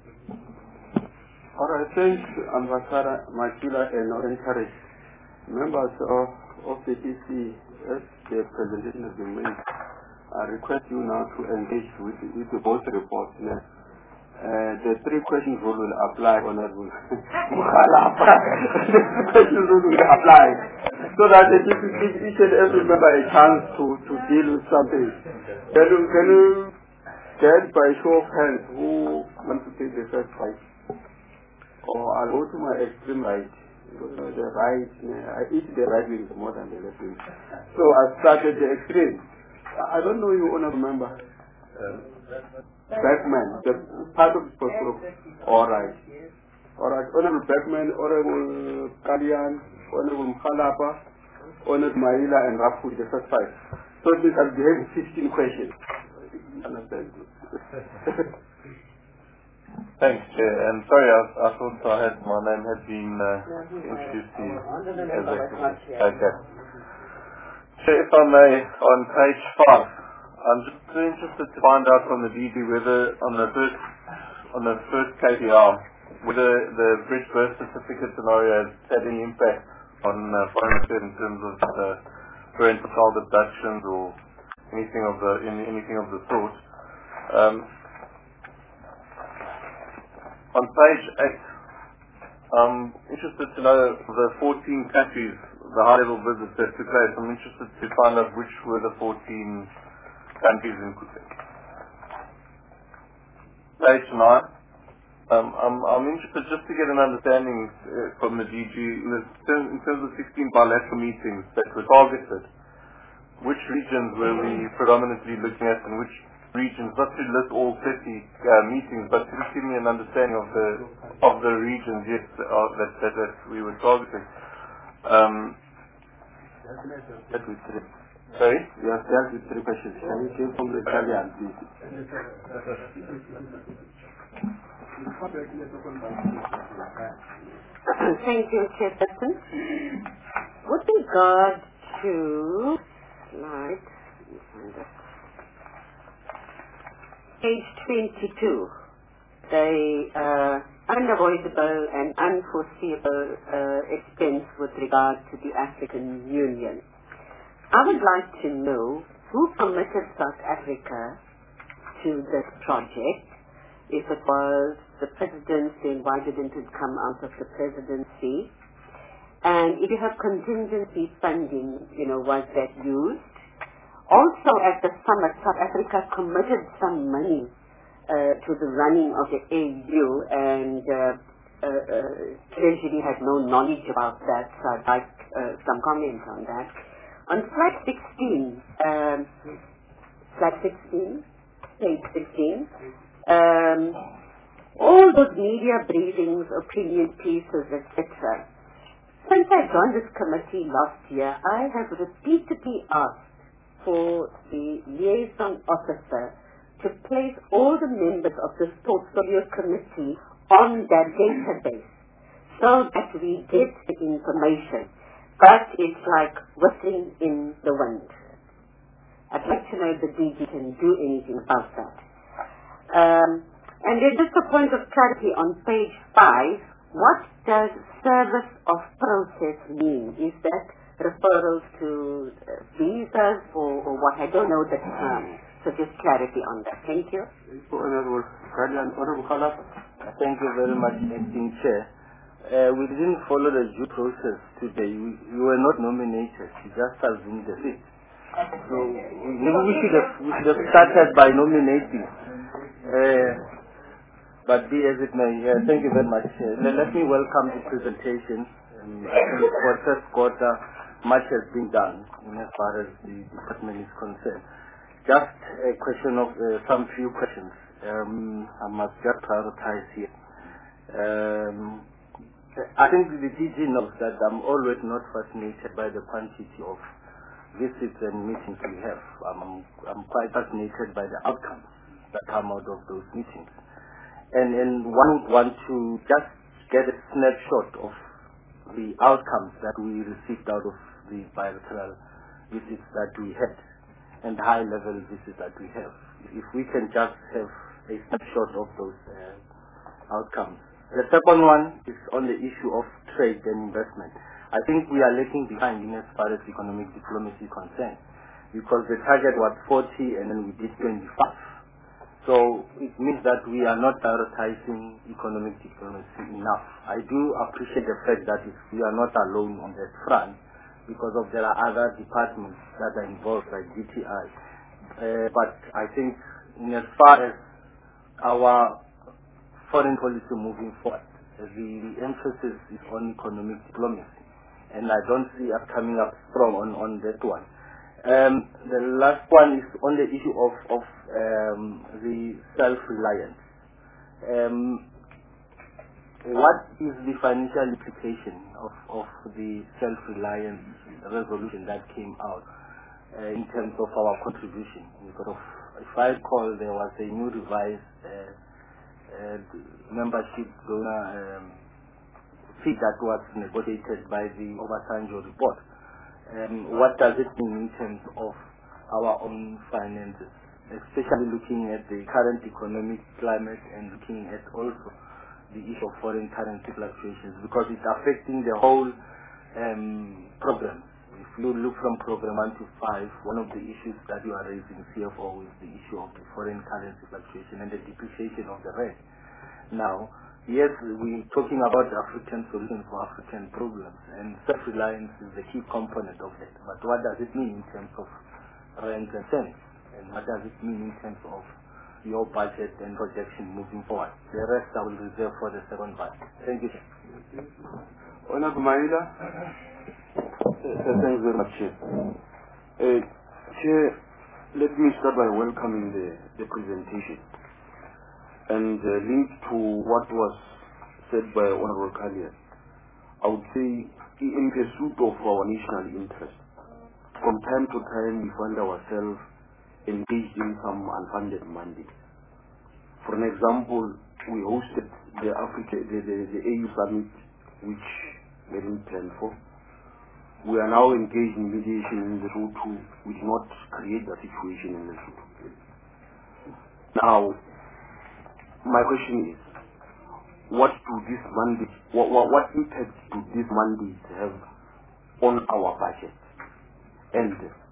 All right, thanks, Ambassador Makila and Orange. Members of the DC, as the presentation has been made, I request you now to engage with both reports. The three questions rule will apply, Honorable. The three questions rule will apply, so that it gives each and every member a chance to deal with something. Can you get by show of hands who wants to take the first fight? Or I'll go to my extreme right. The right, I eat the right wing more than the left wing. So I started the extreme. I don't know you, Honorable Member. Beckman, the part of the first group. All right. Honorable Beckman, Honorable Kalian, Honorable Mkhalapa, Honorable Maila, and Rafu, the first five. So this I'll be having 15 questions. Understand? Thanks, Chair. And sorry, I thought my name had been introduced to you as okay. Chair, if I may, on page 5. I'm just interested to find out from the DG whether on the first KPR, whether the bridge birth certificate scenario has had any impact on foreign affairs in terms of parental child abductions or anything of the sort. On page 8, I'm interested to know the 14 countries, the high-level visits that took place. I'm interested to find out which were the 14 countries in page 9. I'm interested just to get an understanding from the DG in terms of 16 bilateral meetings that were targeted. Which regions were we predominantly looking at, and which regions? Not to list all 30 meetings, but to just give me an understanding of the regions that we were targeting. Sorry? You have dealt with 3 questions. Can you change from the Italian, please? Thank you, Chairperson. With regard to page 22, the unavoidable and unforeseeable expense with regard to the African Union. I would like to know who permitted South Africa to this project. If it was the presidency, why didn't it come out of the presidency? And if you have contingency funding, was that used? Also, at the summit, South Africa committed some money to the running of the AU, and Treasury had no knowledge about that, so I'd like some comments on that. On slide 16, page 16, all those media briefings, opinion pieces, etc. Since I joined this committee last year, I have repeatedly asked for the liaison officer to place all the members of this portfolio committee on that database so that we get the information. But it's like whistling in the wind. I'd like to know if the DG can do anything about that. And then just a point of clarity on page 5, What does service of process mean? Is that referrals to visas or what? I don't know the term. So just clarity on that. Thank you. Honorable Khalaf. Thank you very much, Acting Chair. We didn't follow the due process today. We were not nominated. We just assumed the seat. So maybe we should have started by nominating. But be as it may, thank you very much. Let me welcome the presentation. I think for first quarter, much has been done as far as the department is concerned. Just a question of some few questions. I must just prioritize here. I think the DG knows that I'm always not fascinated by the quantity of visits and meetings we have. I'm quite fascinated by the outcomes that come out of those meetings. And one would want to just get a snapshot of the outcomes that we received out of the bilateral visits that we had and high-level visits that we have. If we can just have a snapshot of those outcomes. The second one is on the issue of trade and investment. I think we are lagging behind in as far as economic diplomacy is concerned, because the target was 40 and then we did 25. So it means that we are not prioritizing economic diplomacy enough. I do appreciate the fact that we are not alone on that front, because there are other departments that are involved, like DTI. But I think in as far as our foreign policy moving forward, the emphasis is on economic diplomacy, and I don't see us coming up strong on that one. The last one is on the issue of the self-reliance. What is the financial implication of the self-reliance resolution that came out in terms of our contribution? If I recall, there was a new revised membership donor fee that was negotiated by the Obasanjo report. What does it mean in terms of our own finances, especially looking at the current economic climate and looking at also the issue of foreign currency fluctuations, because it's affecting the whole program. If you look from program 1 to 5, one of the issues that you are raising, CFO, is the issue of the foreign currency fluctuation and the depreciation of the rand. Now, yes, we're talking about the African solution for African problems, and self-reliance is the key component of it. But what does it mean in terms of rands and cents? And what does it mean in terms of your budget and projection moving forward? The rest I will reserve for the second part. Thank you. Honorable Maila. Thank you very much, Chair. Chair, let me start by welcoming the presentation and linked to what was said by Honorable Kalia. I would say, in pursuit of our national interest, from time to time we find ourselves engaged in some unfunded mandates. For an example, we hosted the AU Summit, which we didn't plan for. We are now engaged in mediation in the Lesotho. We did not create that situation in the Lesotho. Now, my question is, what impact do these mandates have on our budget? And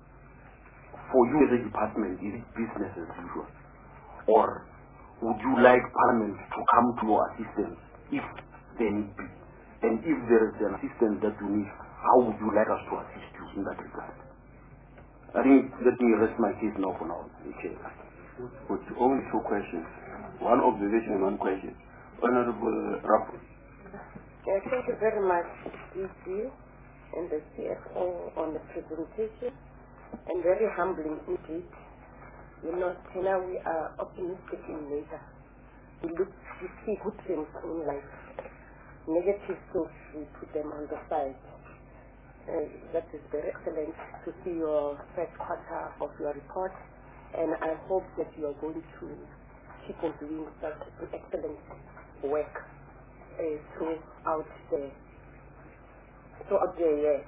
for you as a department, is it business as usual? Or would you like Parliament to come to your assistance if there need be? And if there is an assistance that you need, how would you like us to assist you in that regard? I think, let me rest my case now for now, Chair. With only two questions. One observation and one question. Honorable Rapo. Thank you very much, DG and the CFO, on the presentation, and very humbling indeed. You know, now we are optimistic in nature. We see good things in life. Negative things, we put them on the side. That is very excellent to see your first quarter of your report, and I hope that you are going to keep on doing such excellent work throughout the year.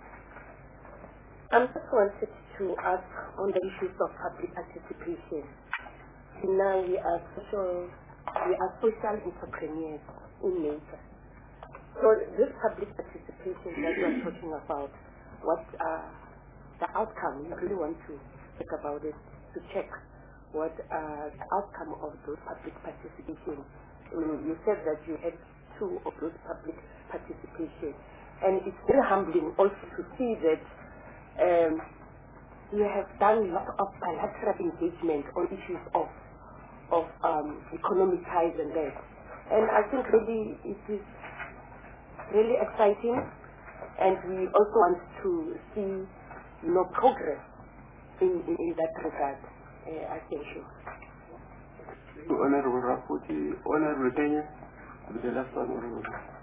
I just wanted to ask on the issues of public participation. Now we are social entrepreneurs in nature. So this public participation that we're talking about, what the outcome, you really want to think about it, to check what the outcome of those public participation. You said that you had 2 of those public participation, and it's very humbling also to see that you have done a lot of bilateral engagement on issues of economic ties and that. And I think really it is really exciting, and we also want to see progress in that regard. I thank you. Honorable Rapporteur, Honorable Kenya, the last one, Honorable.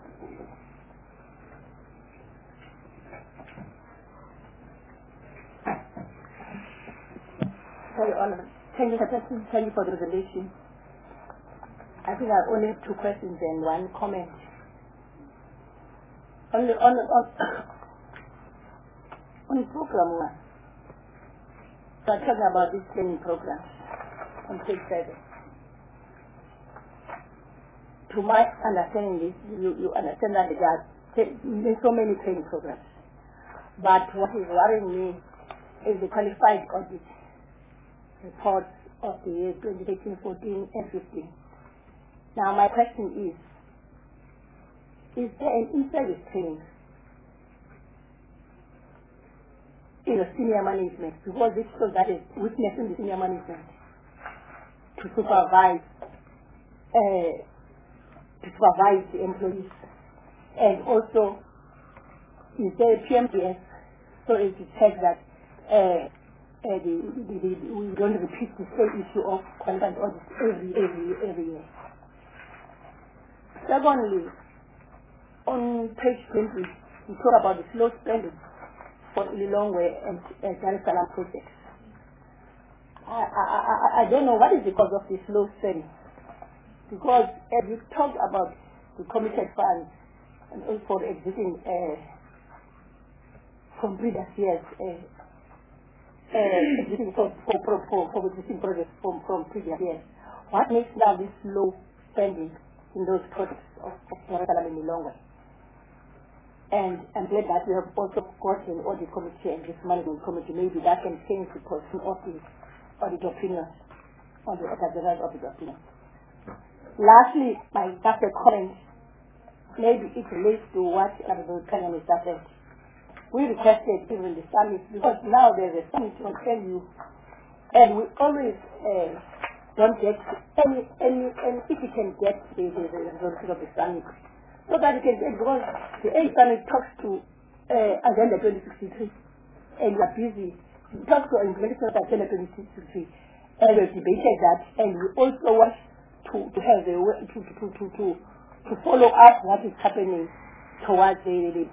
Very honored. Thank you, thank you for the presentation. I think I only have 2 questions and 1 comment. On program 1, so I'm talking about this training program on page 7. To my understanding, you understand that there are so many training programs. But what is worrying me is the qualified audit reports of the year 2013, 14, and 15. Now my question is there an in-service training in the senior management? Because this shows that is weakness in the senior management to supervise the employees. And also, is there a PMDS so as to check that we don't repeat the same issue of qualified audit every year. Secondly, on page 20, we talk about the slow spending for Lilongwe and Dar es Salaam projects. I don't know what is the cause of the slow spending, because as we talked about the committed funds and also the existing from previous years, existing for existing projects from previous years. What makes now this low spending in those projects of Dar es Salaam and Lilongwe? And I'm glad that we have also got an audit committee and risk management committee. Maybe that can change the position of the audit opinion on the general audit opinion. Lastly, my last comment, maybe it relates to what the Kenyan is said. We requested during the summit, because now there's a summit on LU, and we always don't get any if we can get the resolution of the summit, so that we can get, because the A summit talks to Agenda 2063, and we are busy. We talk to implementation of Agenda 2063, and we debated that, and we also want to have a way to follow up what is happening towards the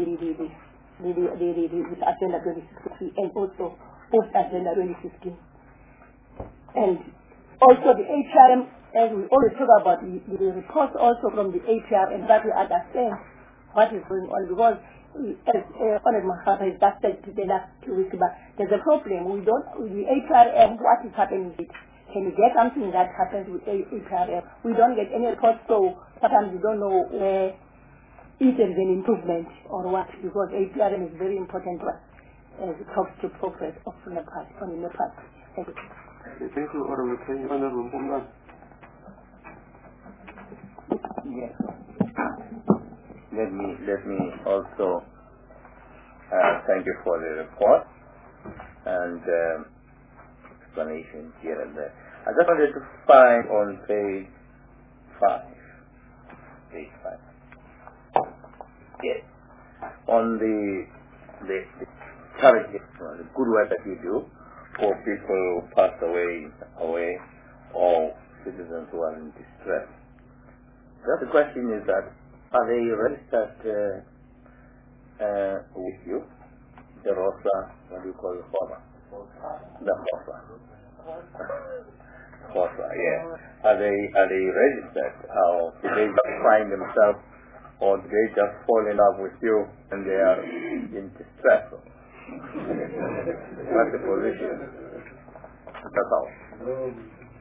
Agenda 2063 and also post-Agenda 2015. And also the APRM, and we always talk about the reports also from the APRM, that we understand what is going on, because as Honorable Mahata has just said the last 2 weeks, but there's a problem. We don't, the APRM, what is happening with it? Can you get something that happens with APRM? We don't get any reports, so sometimes we don't know where if there is an improvement or what, because APRM is very important to us as it talks to progress of Nepal, on Nepal. Thank you. Thank you, Honorable Mumba. Yes. Let me also thank you for the report and explanation here and there. I just wanted to find on page 5. Yes. On the charity, the good work that you do for people who pass away or citizens who are in distress. The question is that, are they registered with you? The ROSA, what do you call the FORMA? The ROSA. ROSA, yeah. Are they registered, or do they just find themselves, or do they just fall in love with you and they are in distress? What's the position? That's all.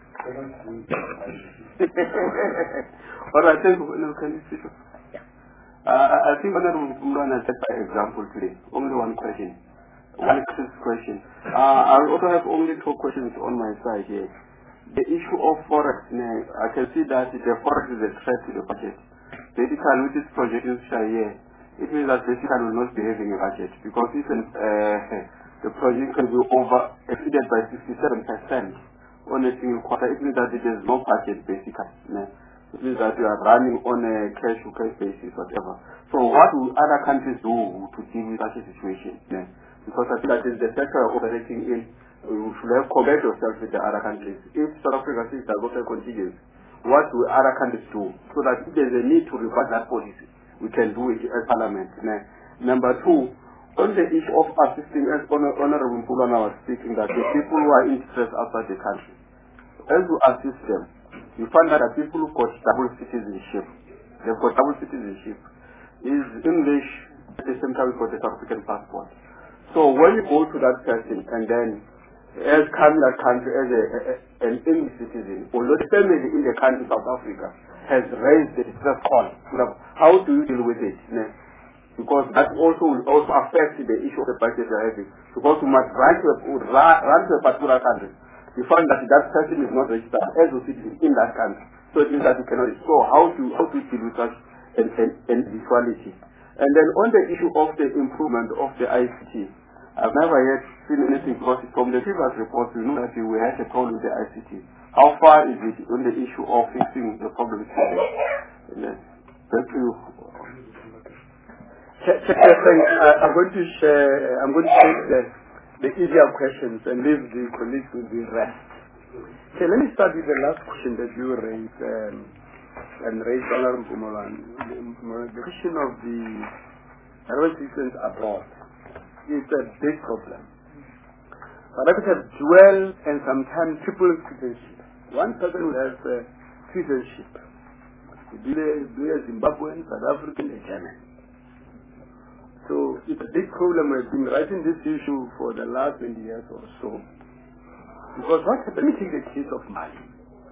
All right, thank you. Can you speak? Yeah. I think Honorable Mlwana set by example today. Only one question. One question. I also have only 2 questions on my side here. The issue of forex, I can see that the forex is a threat to the budget. Basically, with this project here, it means that basically will not be having a budget because even the project can be exceeded by 67% on a single quarter. It means that it is no budget basically. It means that you are running on a cash-to-cash basis, whatever. So what will other countries do to deal with such a situation? Because I feel that is the sector you're operating in. You should have compared yourself with the other countries. If South Africa sees that also continues, what will other countries do? So that if there's a need to revert that policy, we can do it as Parliament. Number 2, on the issue of assisting, as Honorable Mpulana was speaking, that the people who are interested outside the country, as you assist them, you find that the people who've got double citizenship, they've got double citizenship, is English at the same time for the South African passport. So when you go to that person and then as come that country as an English citizen, although the family in the country South Africa has raised the distress call, how do you deal with it? Because that also will also affect the issue of the budget you're having. Because you must run to a particular country. You find that that person is not registered as a citizen in that country. So it means that you cannot. So how do you deal with such inequality? And then on the issue of the improvement of the ICT, I've never yet seen anything because from the previous reports we know that we had a problem with the ICT. How far is it on the issue of fixing the problem? Thank you. I'm going to take the easier questions and leave the colleagues with the rest. Okay, let me start with the last question that you raised Honorable Mpumlwana. The question of the citizens abroad is a big problem. South Africa has dual and sometimes triple citizenship. One person who has citizenship, be a Zimbabwean, South African, and German. So it's a big problem. We've been writing this issue for the last 20 years or so. Because what happened? Let me take the case of Mali.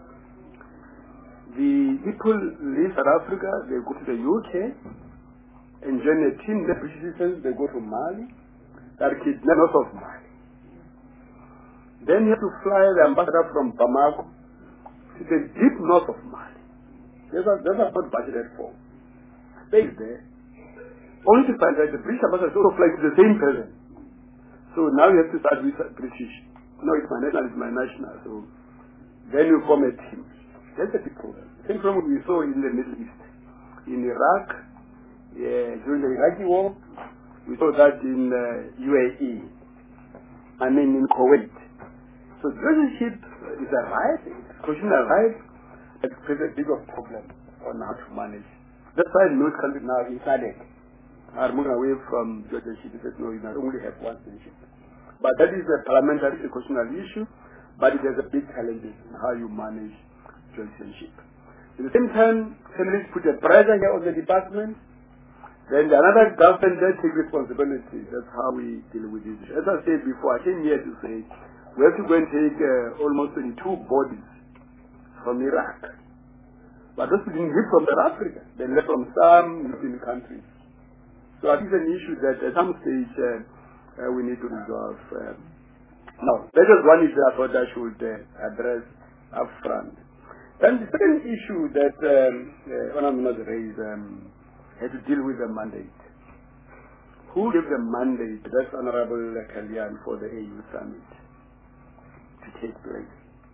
The people leave South Africa, they go to the UK, and join a team, the British citizens, they go to Mali, that kidnap north of Mali. Then you have to fly the ambassador from Bamako to the deep north of Mali. Those are not budgeted for. Stay there. Only to find that the British ambassador also flies to the same person. So now you have to start with British. No, it's my national. So then you form a team. That's a big problem. The same problem we saw in the Middle East. In Iraq, during the Iraqi war, we saw that in UAE. In Kuwait. So citizenship is a right, it's a constitutional right, it creates a bigger problem on how to manage. That's why most countries now in SADC are moving away from citizenship. They said, no, you not only have one citizenship. But that is a parliamentary constitutional issue, but it has a big challenge in how you manage citizenship. At the same time, families put a pressure here on the department. Then another government that takes responsibility. That's how we deal with this. As I said before, I came here to say we have to go and take almost 22 bodies from Iraq. But those didn't live from South Africa. They left from some European countries. So I think it's an issue that at some stage we need to resolve. Now, that is one issue I thought I should address up front. Then the second issue that Honorable raised had to deal with the mandate. Who gave the mandate? That's Honorable Kalyan for the AU Summit to take place.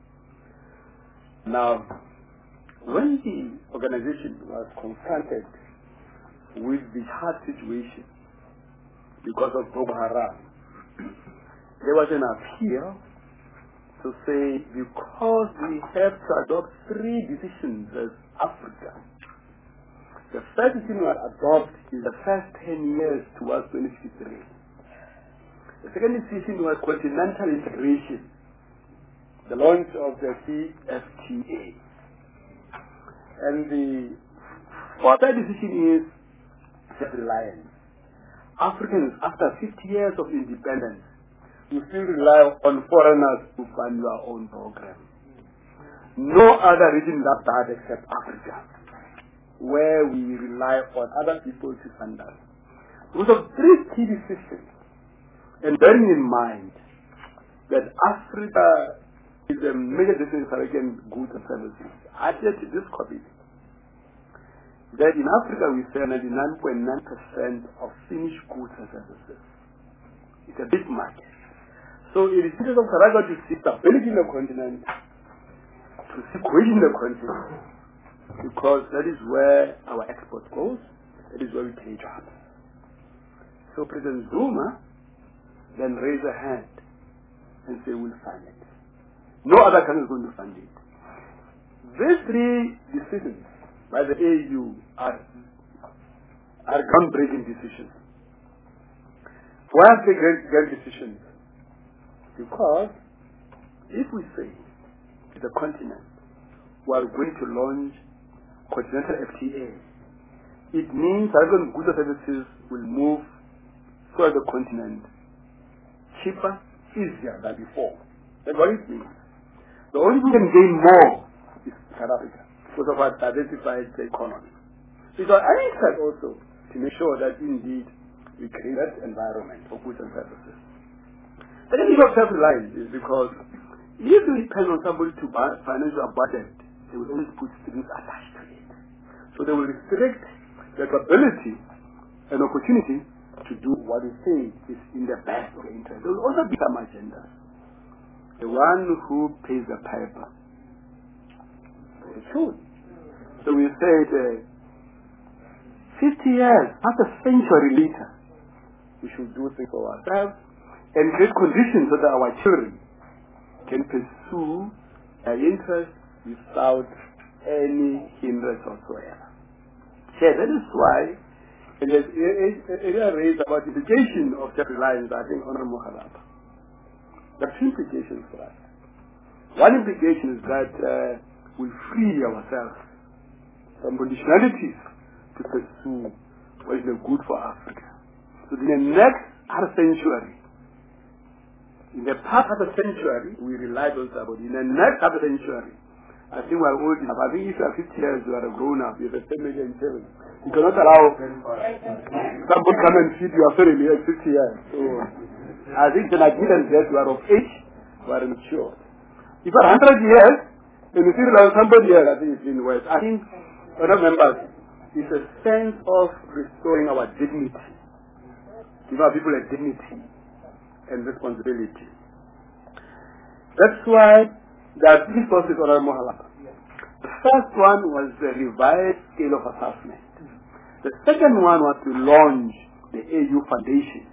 Now, when the organization was confronted with the hard situation because of Boko Haram, there was an appeal to say because we have to adopt 3 decisions as Africa. The first decision we adopt is the first 10 years towards 2053. The second decision was continental integration, the launch of the CFTA. And the fourth decision is self-reliance. Africans, after 50 years of independence, you still rely on foreigners to fund your own program. No other region does that except Africa. where we rely on other people to fund us. Those are three key decisions. And bearing in mind that Africa is a major destination for goods and services, added to this COVID, that in Africa we sell 99.9% of finished goods and services. It's a big market. So it is citizens of Saraga to see stability in the continent, to see growth in the continent, because that is where our export goes, that is where we pay jobs. So President Zuma then raised a hand and said, we'll fund it. No other country is going to fund it. These three decisions by the AU are groundbreaking decisions. Why are they great decisions? Because if we say to the continent, we are going to launch continental FTA, it means that goods and services will move through the continent cheaper, easier than before. That's what it means. The only thing we can gain more is South Africa because of our diversified economy. So it's our interest also to make sure that indeed we create that environment for goods and services. The issue of self-reliance is because if you depend on somebody to finance your budget, they will always put strings attached to it. So they will restrict their ability and opportunity to do what they say is in the best of their interest. There will also be some agenda. The one who pays the piper. It's true. So we said 50 years, half a century later, we should do things for ourselves and create conditions so that our children can pursue their interests without any hindrance whatsoever. So that is why it is raised about the implication of self-reliance, I think, Honorable Mohalapa. There are two implications for us. One implication is that we free ourselves from conditionalities to pursue what is good for Africa. So in the next half century, in the past half century, we relied on somebody. In the next half century, I think we are old enough. I think if you are 50 years, you are a grown-up. You have a family and children. You cannot allow somebody come and feed your family at 50 years. So I think the admittance that you are of age, you are mature. If you are 100 years, and you feel like somebody else, I think it's been worse. I think, other members, it's a sense of restoring our dignity. Give our people a dignity and responsibility. That's why there are three sources of Mohalapa. The first one was the revised scale of assessment. The second one was to launch the AU Foundation,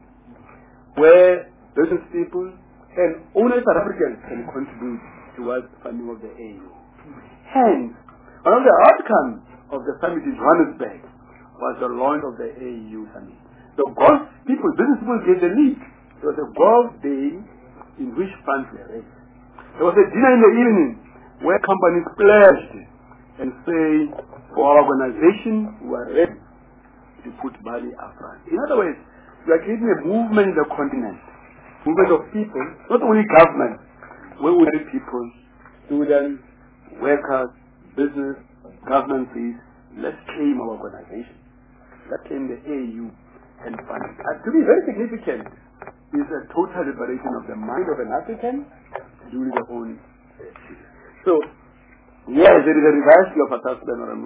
where business people and only South Africans can contribute towards the funding of the AU. Hence, one of the outcomes of the summit in Johannesburg was the launch of the AU summit. The golf people, business people gave the lead. There was a golf day in which funds were raised. There was a dinner in the evening where companies pledged and say, for our organization, we are ready to put money upfront. In other words, we are creating a movement in the continent, movement of people, not only government, where ordinary people, students, workers, business, government says, let's claim our organization. Let's claim the AU and fund it. And to be very significant is a total liberation of the mind of an African to do their own thing. So, yes, there is a reversal of assessment or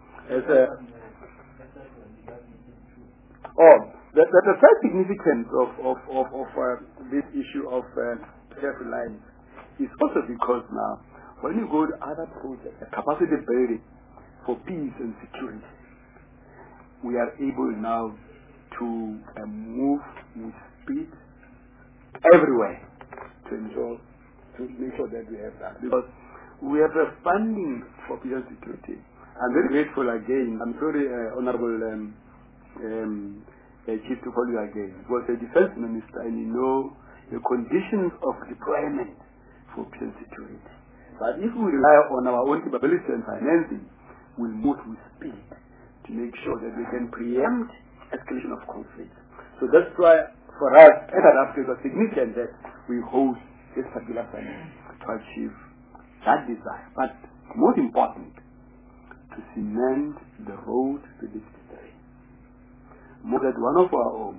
the first significance of this issue of self-reliance is also because now, when you go to other projects, the capacity building for peace and security, we are able now to move with speed everywhere to make sure that we have that. Because we have a funding for peace and security. I'm very grateful again. I'm sorry, Honorable Chief, to call you again. He was a defense minister, and you know the conditions of deployment for peace and security. But if we rely on our own capability and financing, we'll move with speed to make sure that we can preempt escalation of conflict. So that's why, for us, as South Africa, it's significant that we host this particular summit to achieve that desire. But most important, to cement the road to the 63. More than one of our own,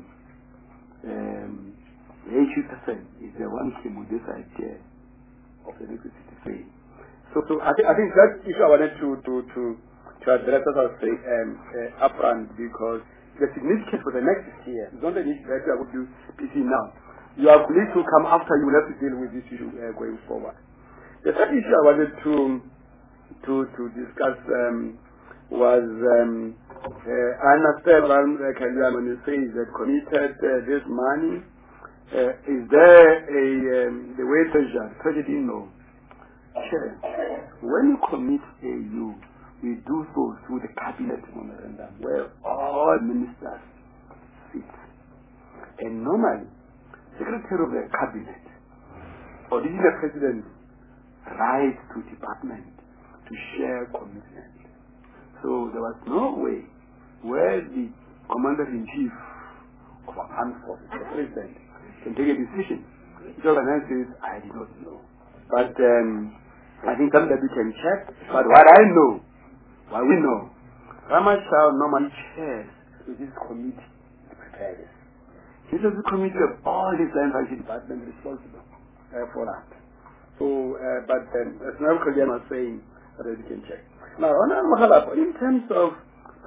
80% is the one came with this idea of the 63. So I think that issue I wanted to address, as I was saying, upfront, because the significance for the next year is not an issue that I would do PC now. Your colleagues who come after you will have to deal with this issue going forward. The third issue I wanted to discuss was I understand when you say that committed this money. Is there the way treasurer? Treasurer didn't know. Chair, when you commit AU, we do so through the cabinet memorandum where all ministers sit. And normally, Secretary of the Cabinet or the President writes to department to share commitment. So there was no way where the Commander-in-Chief of our armed forces, the President, can take a decision. The organizer says, I did not know. But I think something that we can check. But what I know, what we know, Ramashal normally chairs this committee to prepare this. This is the committee of all these land function departments responsible for that. So, but as Nav Kalyan was saying, that we can check. Now, in terms of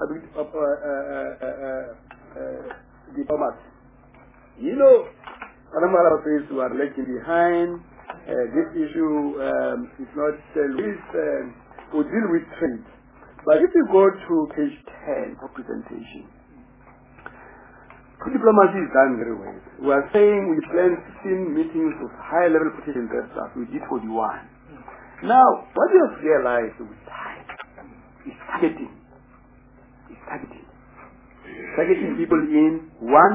diplomacy, you know, Madam says we are lagging behind. This issue is not we deal with trade. But if you go to page 10 of presentation, diplomacy is done very well. We are saying we planned 15 meetings of high-level political staff. We did 41. Now, what you have realized with time is targeting. It's targeting. Targeting people in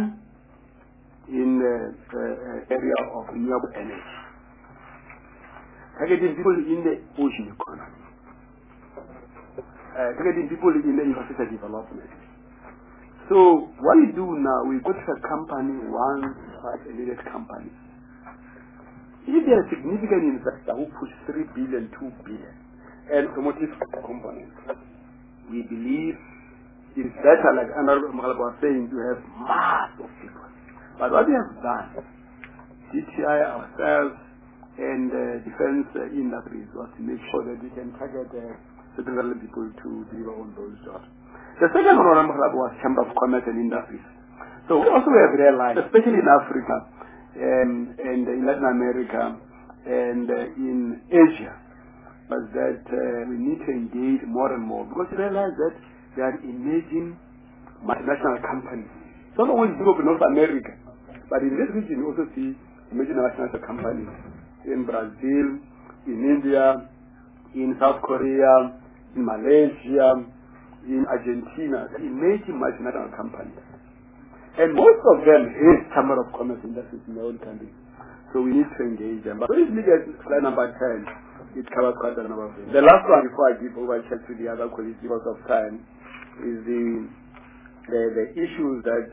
the area of renewable energy. Targeting people in the ocean economy. Targeting people in the infrastructure development. So what we do now, we go to a company, one related company. If there is a significant investor who puts 3 billion, 2 billion, and automotive components, we believe it's better, like Honorable Mhalaba was saying, to have mass of people. But what we have done, DTI ourselves and defense industries, was to make sure that we can target certain people to deliver on those jobs. The second one was Chamber of Commerce and Industries. So we also have realized, especially in Africa and in Latin America and in Asia, was that we need to engage more and more, because we realize that there are emerging multinational companies. It's not only Europe and North America, but in this region you also see emerging multinational companies in Brazil, in India, in South Korea, in Malaysia, in Argentina, emerging multinational companies. And most of them hate Chamber of Commerce industries in their own country. So we need to engage them. But please look at slide number 10. It covers quite a number of things. The last one before I give over to the other colleagues because of time is the issues that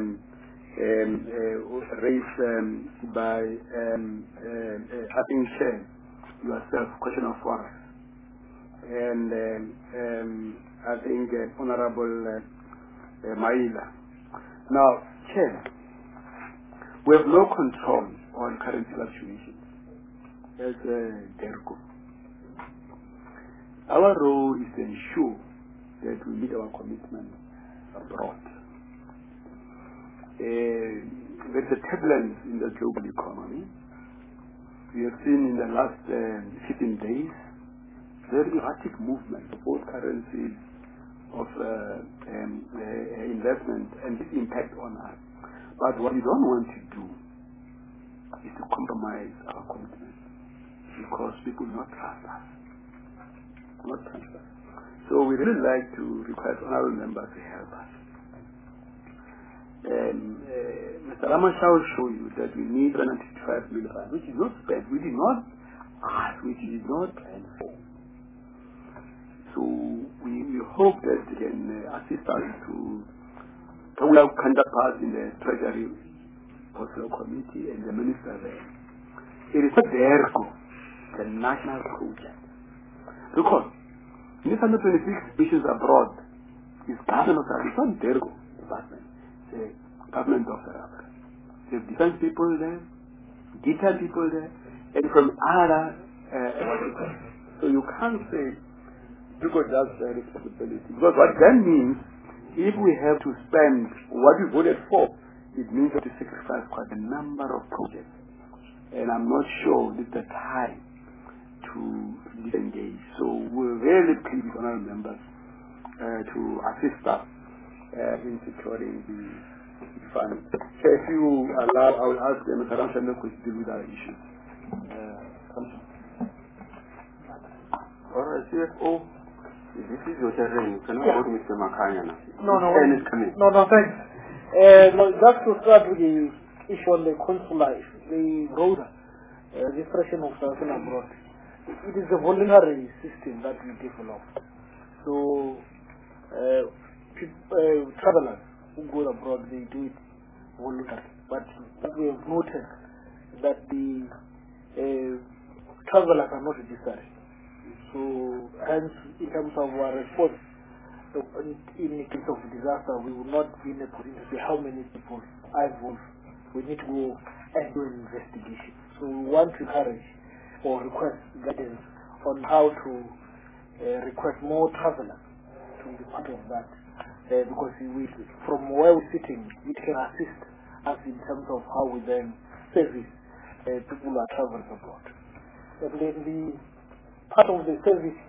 raised by I think Chair yourself, question of forex. And I think Honorable Maila. Now, Chair, we have no control on currency fluctuations as DERCO. Our role is to ensure that we meet our commitments abroad. There is a turbulence in the global economy. We have seen in the last 15 days very erratic movement of both currencies of investment and this impact on us. But what we don't want to do is to compromise our commitment because people do not trust us. Not trust us. So we really like to request honorable members to help us. Mr. Ramasha will show you that we need 155 million, which is not spent. We did not ask, which we did not plan for. So we hope that they can assist us to have counterparts in the Treasury Portfolio Committee and the Minister there. It is not DERCO, the national project. Because These 126 issues abroad is government of South Africa. It's not DERCO department. It's the government of South Africa. There's defense people there, detail people there, and from other so you can't say DERCO does the responsibility. Because what that means, if we have to spend what we voted for, it means that we sacrifice quite a number of projects. And I'm not sure this is the time to disengage. So we're really pleased, honorable members, to assist us in securing the fund. So if you allow, I will ask Mr. Ramshan to deal with our issues. Alright, CFO, this is your terrain. Can I go to Mr. Makanya now? No, thanks. Just to start with the issue on the consular issue, the road registration of South African abroad. It is a voluntary system that we developed. So, travelers who go abroad, they do it voluntarily. But we have noted that the travelers are not registered. So, hence, in terms of our response, in the case of disaster, we will not be in a position to say how many people are involved. We need to go and do an investigation. So, we want to encourage or request guidance on how to request more travelers to be part of that. Because from where we're sitting, it can assist us in terms of how we then service people who are traveling abroad. And then the part of the service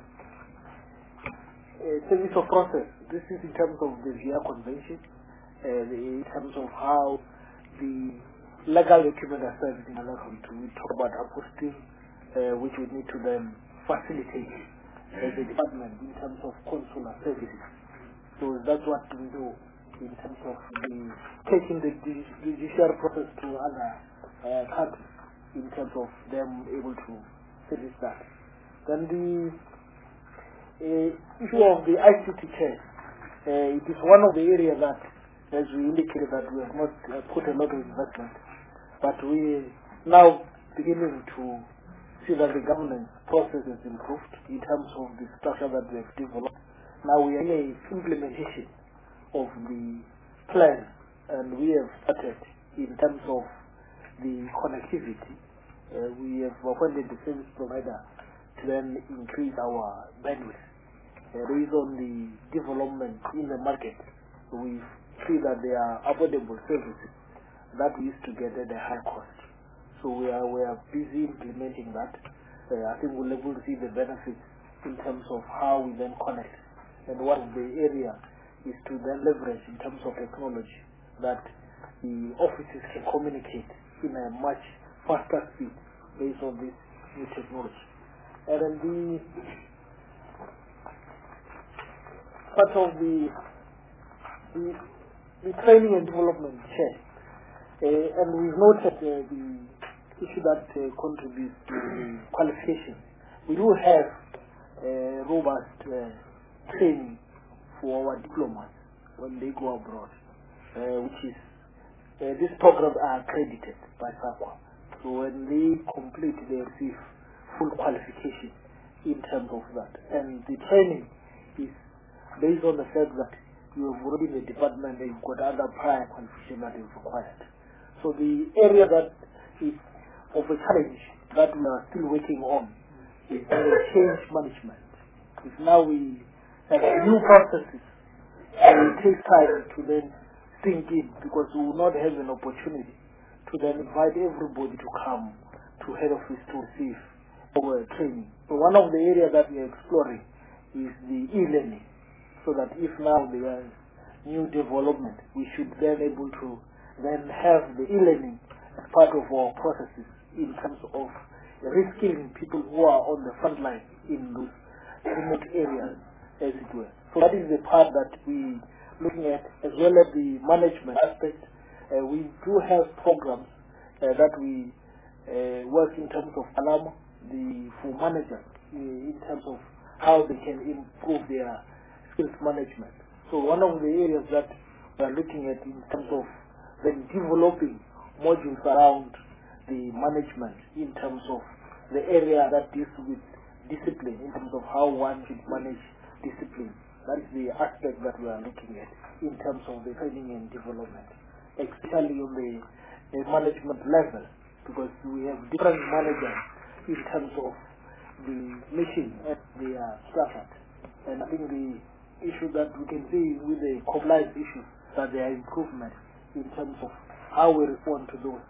of process, this is in terms of the VIA Convention, in terms of how the legal documents are served in another country. We talk about apostille, which we need to then facilitate the department in terms of consular services. So that's what we do in terms of taking the judicial process to other countries in terms of them able to service that. Then the issue of the ICT case, it is one of the areas that, as we indicated, that we have not put a lot of investment, but we now beginning to see that the governance process has improved in terms of the structure that we have developed. Now we are in a implementation of the plan, and we have started in terms of the connectivity. We have appointed the service provider to then increase our bandwidth. Based on the development in the market, we see that there are affordable services that we used to get at a high cost. So we are busy implementing that. I think we'll be able to see the benefits in terms of how we then connect. And one of the area is to then leverage in terms of technology that the offices can communicate in a much faster speed based on this new technology. And then the part of the training and development chair, and we've noted the issue that contributes to the qualification. We do have robust training for our diplomas when they go abroad, which is these programs are accredited by SAQA. So when they complete, they receive full qualification in terms of that. And the training is based on the fact that you have already in the department and you've got other prior qualification that is required. So the area that is of a challenge that we are still working on is change management. If now we have new processes, and it takes time to then sink in, because we will not have an opportunity to then invite everybody to come to head office to receive our training. So one of the areas that we are exploring is the e-learning, so that if now there is new development, we should then able to then have the e-learning as part of our processes in terms of reskilling people who are on the front line in those remote areas, as it were. So that is the part that we looking at, as well as the management aspect. We do have programs that we work in terms of Alama, for managers, in terms of how they can improve their skills management. So one of the areas that we are looking at in terms of then developing modules around the management in terms of the area that deals with discipline, in terms of how one should manage discipline. That is the aspect that we are looking at in terms of the training and development, especially on the management level, because we have different managers in terms of the mission and the staff. And I think the issue that we can see with the compliance issue, that there are improvements in terms of how we respond to those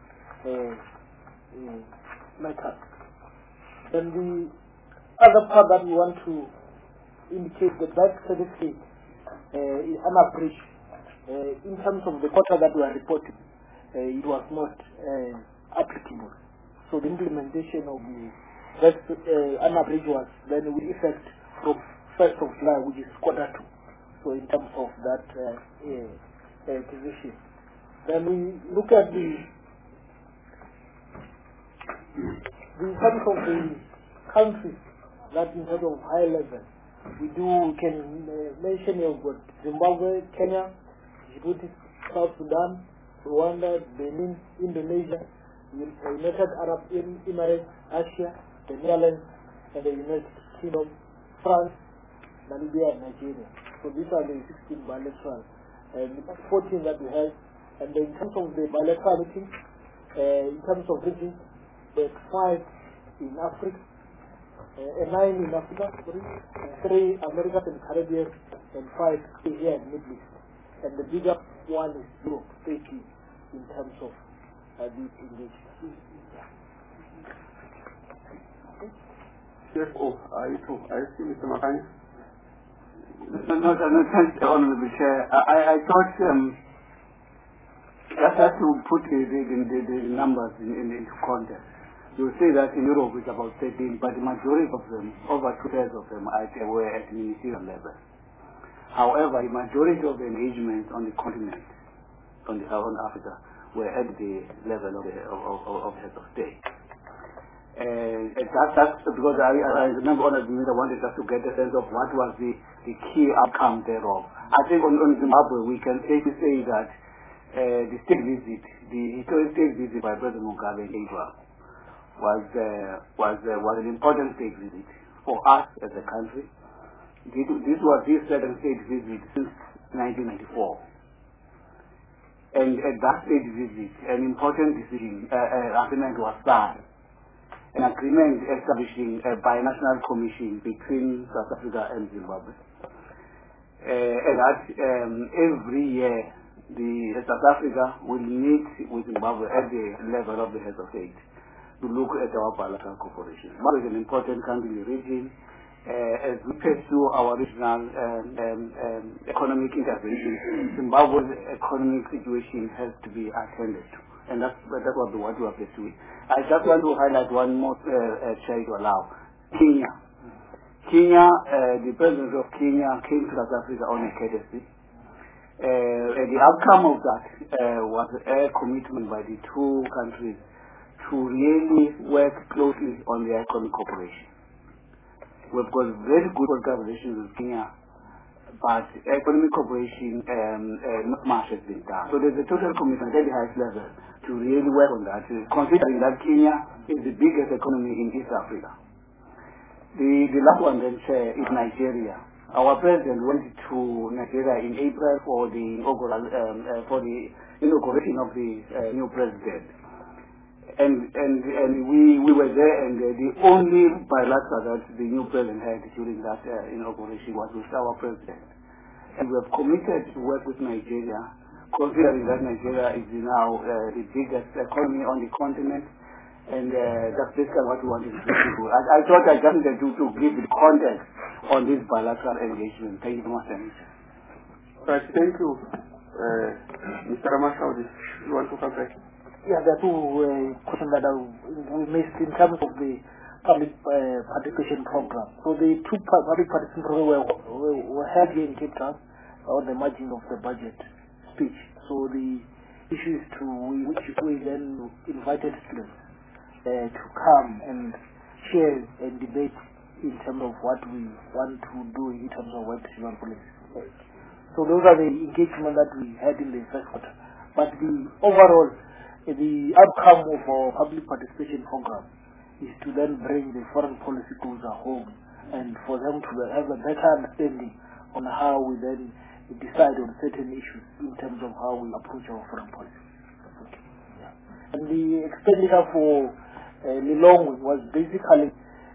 matters. Then the other part that we want to indicate that certificate is unabridged. In terms of the quota that we are reporting, it was not applicable. So the implementation of the unabridged was then with effect from 1st of July, which is quarter 2. So in terms of that position. Then we look at in terms of the countries that in terms of high level, we can mention you've got Zimbabwe, Kenya, Djibouti, South Sudan, Rwanda, Benin, Indonesia, United Arab Emirates, Russia, the Netherlands, and the United Kingdom, France, Namibia, and Nigeria. So these are the 16 bilateral and 14 that we have. And in terms of the bilateral meetings, in terms of regions, there's 5 in Africa, 9 in Africa, 3 Americas and Caribbean, and 5 Asia and Middle East. And the bigger one is Europe, 30 in terms of these engagements. CFO, I see Mr. Makanya. No, thanks, Honorable Chair. I thought just have to put the numbers into context. You say that in Europe it's about 13, but the majority of them, over 2/3 of them, were at ministerial level. However, the majority of the engagements on the continent, on Africa, were at the level of heads of state. And that's because I remember on the meeting, I wanted just to get a sense of what was the key outcome thereof. I think on Zimbabwe we can safely say that the state visit, the historic state visit by President Mugabe in April was an important state visit for us as a country. This was his second state visit since 1994. And at that state visit, an important decision, agreement was signed. An agreement establishing a binational commission between South Africa and Zimbabwe. And that every year, South Africa will meet with Zimbabwe at the level of the heads of state to look at our bilateral cooperation. Zimbabwe is an important country in the region. As we pursue our regional economic intervention, Zimbabwe's economic situation has to be attended to. And that's what we are pursuing. I just want to highlight one more share to allow. Kenya. The president of Kenya came to South Africa on a courtesy. The outcome of that was a commitment by the two countries to really work closely on their economic cooperation. We've got very good organizations with Kenya, but economic cooperation, not much has been done. So there's a total commitment at the highest level to really work on that, considering that Kenya is the biggest economy in East Africa. The last one then is Nigeria. Our president went to Nigeria in April for the inauguration of the new president. And we were there, and the only bilateral that the new president had during that inauguration was with our president. And we have committed to work with Nigeria, considering that Nigeria is now the biggest economy on the continent, and that's basically what we wanted to do. I thought I just needed to give the context on this bilateral engagement. Thank you very much. Right, thank you. Mr. Ramashaudi, you want to come back? Yeah, there are two questions that we missed in terms of the public participation program. So the two public participation programs were held here in Cape Town on the margin of the budget speech. So the issue is which we then invited students to come and share and debate in terms of what we want to do in terms of what national policy. So those are the engagement that we had in the first quarter. But the overall, the outcome of our public participation program is to then bring the foreign policy goals home and for them to have a better understanding on how we then decide on certain issues in terms of how we approach our foreign policy. Okay. Yeah. And the expenditure for Lilongwe was basically,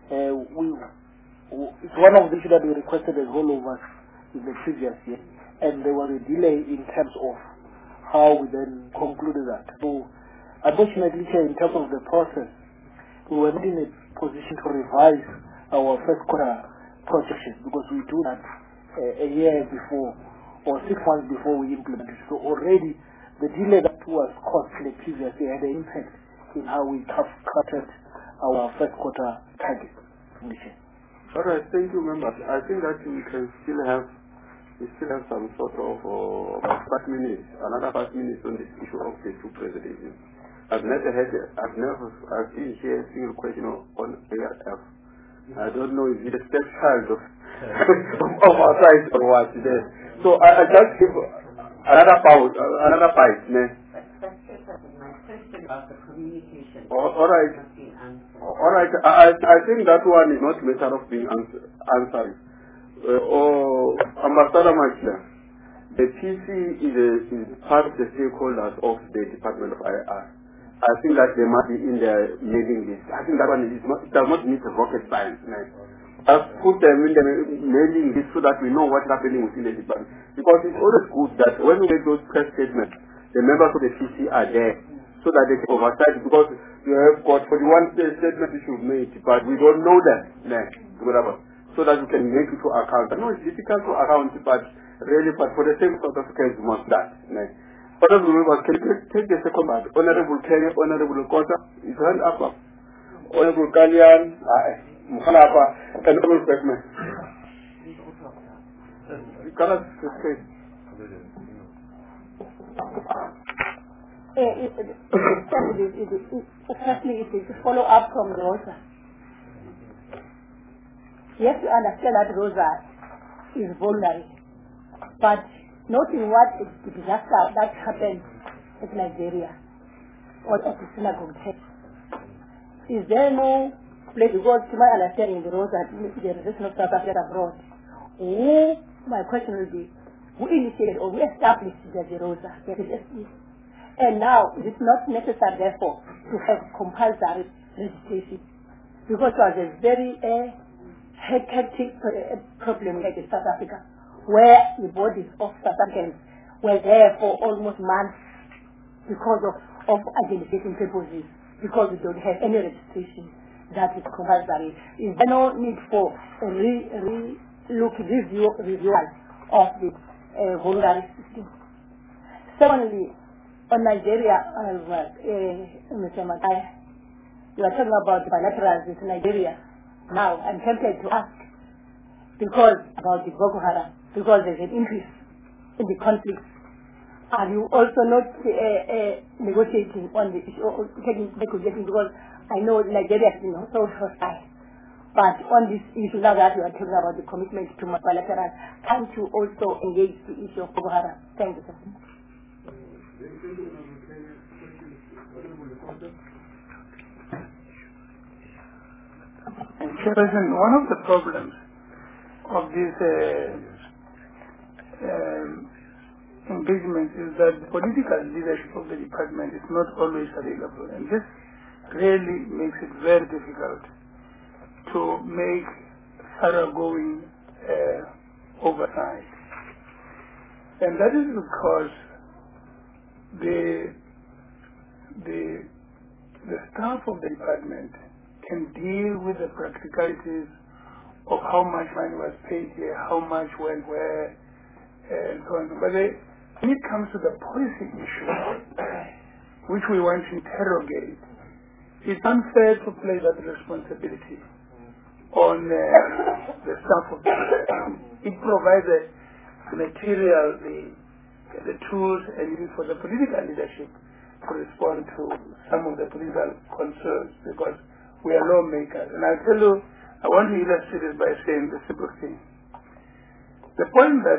it's one of the issues that we requested as rollovers in the previous year, and there was a delay in terms of how we then concluded that. So, unfortunately, in terms of the process, we were not in a position to revise our first quarter projection because we do that a year before or 6 months before we implement it. So already the delay that was caused in the previous year had an impact in how we crafted our first quarter target. All right, thank you, members. I think that we still have some sort of 5 minutes, another 5 minutes on this issue of the two presidents. I've been here a single question on ARF. I don't know if it's a stepchild of our side or what it is. So I just give another bite. My question about the communication. All right. I think that one is not a matter of being answered. Ambassador Machler, the TC is part of the stakeholders of the Department of IR. I think that they must be in their mailing list. I think that one it does not need a rocket science. I've put them in the mailing list so that we know what's happening within the department. Because it's always good that when we make those press statements, the members of the CC are there so that they can oversight. Because you have got 41 statements you should make, but we don't know them. So that we can make it to account. I know it's difficult to account, but for the same sort of case, we must that. Honorable members, can you take the second part? Honorable Kerry, Honorable Kota, his hand up. Honorable Kalian, Mukhalapa, and Honorable Beckman. Firstly, it is to follow up from Rosa. You have to understand that Rosa is vulnerable, but noting what the disaster that happened in Nigeria or at the synagogue, is there no place, because to my understanding the Rosa, the resistance of South Africa abroad, my question will be, who initiated or who established the Rosa? And now it is not necessary therefore to have compulsory registration because it was a very hectic problem like in South Africa, where the bodies of South Africans were there for almost months because of identification purposes, because we don't have any registration that is compulsory. Is there no need for a review of the voluntary system? Secondly, on Nigeria, Mr. Matai, you are talking about the bilaterals with Nigeria. Now, I'm tempted to ask, because about the Boko Haram, because there's an increase in the conflict. Are you also not negotiating on the issue, or negotiating, because I know Nigeria has been so hostile. But on this issue, now that you are talking about the commitment to bilateral, can't you also engage the issue of Boko Haram? Thank you, sir. Chairperson, one of the problems of this engagement is that the political leadership of the department is not always available, and this really makes it very difficult to make thoroughgoing oversight. And that is because the staff of the department can deal with the practicalities of how much money was paid here, how much went where, and so on. But when it comes to the policy issue, which we want to interrogate, it's unfair to place that responsibility on the staff of the department. It provides the material, the tools, and even for the political leadership to respond to some of the political concerns, because we are lawmakers. And I'll tell you, I want to illustrate it by saying the simple thing. The point that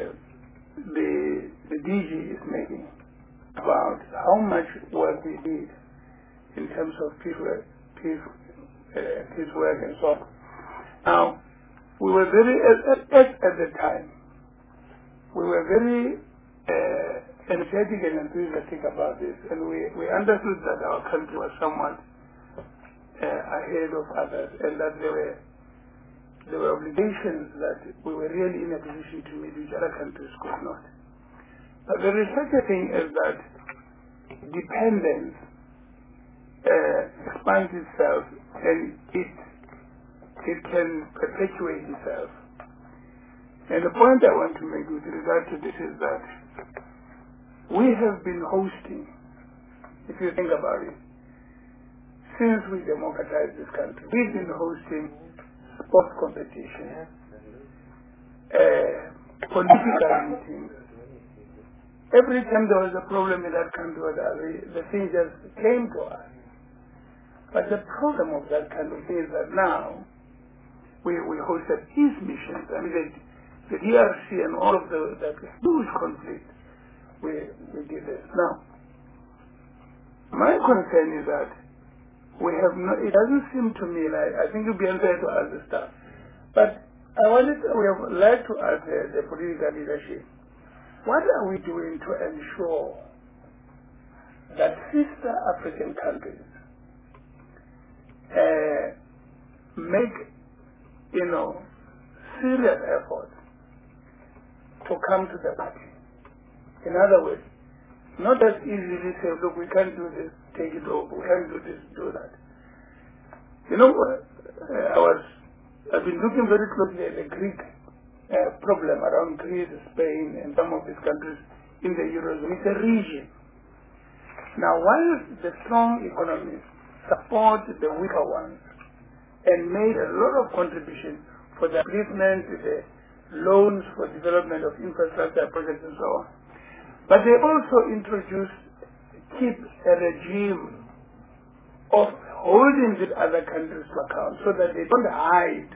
the DG is making about how much work we did in terms of peace his work and so on. Now, we were very, at the time, we were very energetic and enthusiastic about this, and we understood that our country was somewhat ahead of others, and that there were obligations that we were really in a position to meet which other countries could not. But there is such a thing as that dependence expands itself, and it can perpetuate itself. And the point I want to make with regard to this is that we have been hosting, if you think about it, since we democratized this country, we've been hosting sports competition, political meetings. Every time there was a problem in that country, the thing just came to us. But the problem of that kind of thing is that now we hosted peace missions. I mean, the DRC and all of that huge conflict, we did this. Now, my concern is that we have not, it doesn't seem to me like, I think you'll be unfair to ask the staff, but we have like to ask the political leadership, what are we doing to ensure that sister African countries make, serious efforts to come to the party? In other words, not as easily say, look, we can't do this, take it over, we can't do this, do that. I've been looking very closely at the Greek problem around Greece, Spain, and some of these countries in the Eurozone. It's a region. Now, while the strong economies support the weaker ones and made a lot of contribution for the upliftment, the loans for development of infrastructure projects and so on, but they also keep a regime of holding the other countries to account so that they don't hide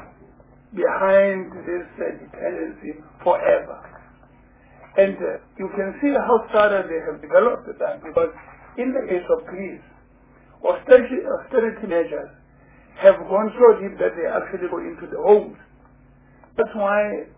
behind this dependency forever. And you can see how thorough they have developed that, because in the case of Greece, austerity measures have gone so deep that they actually go into the homes. That's why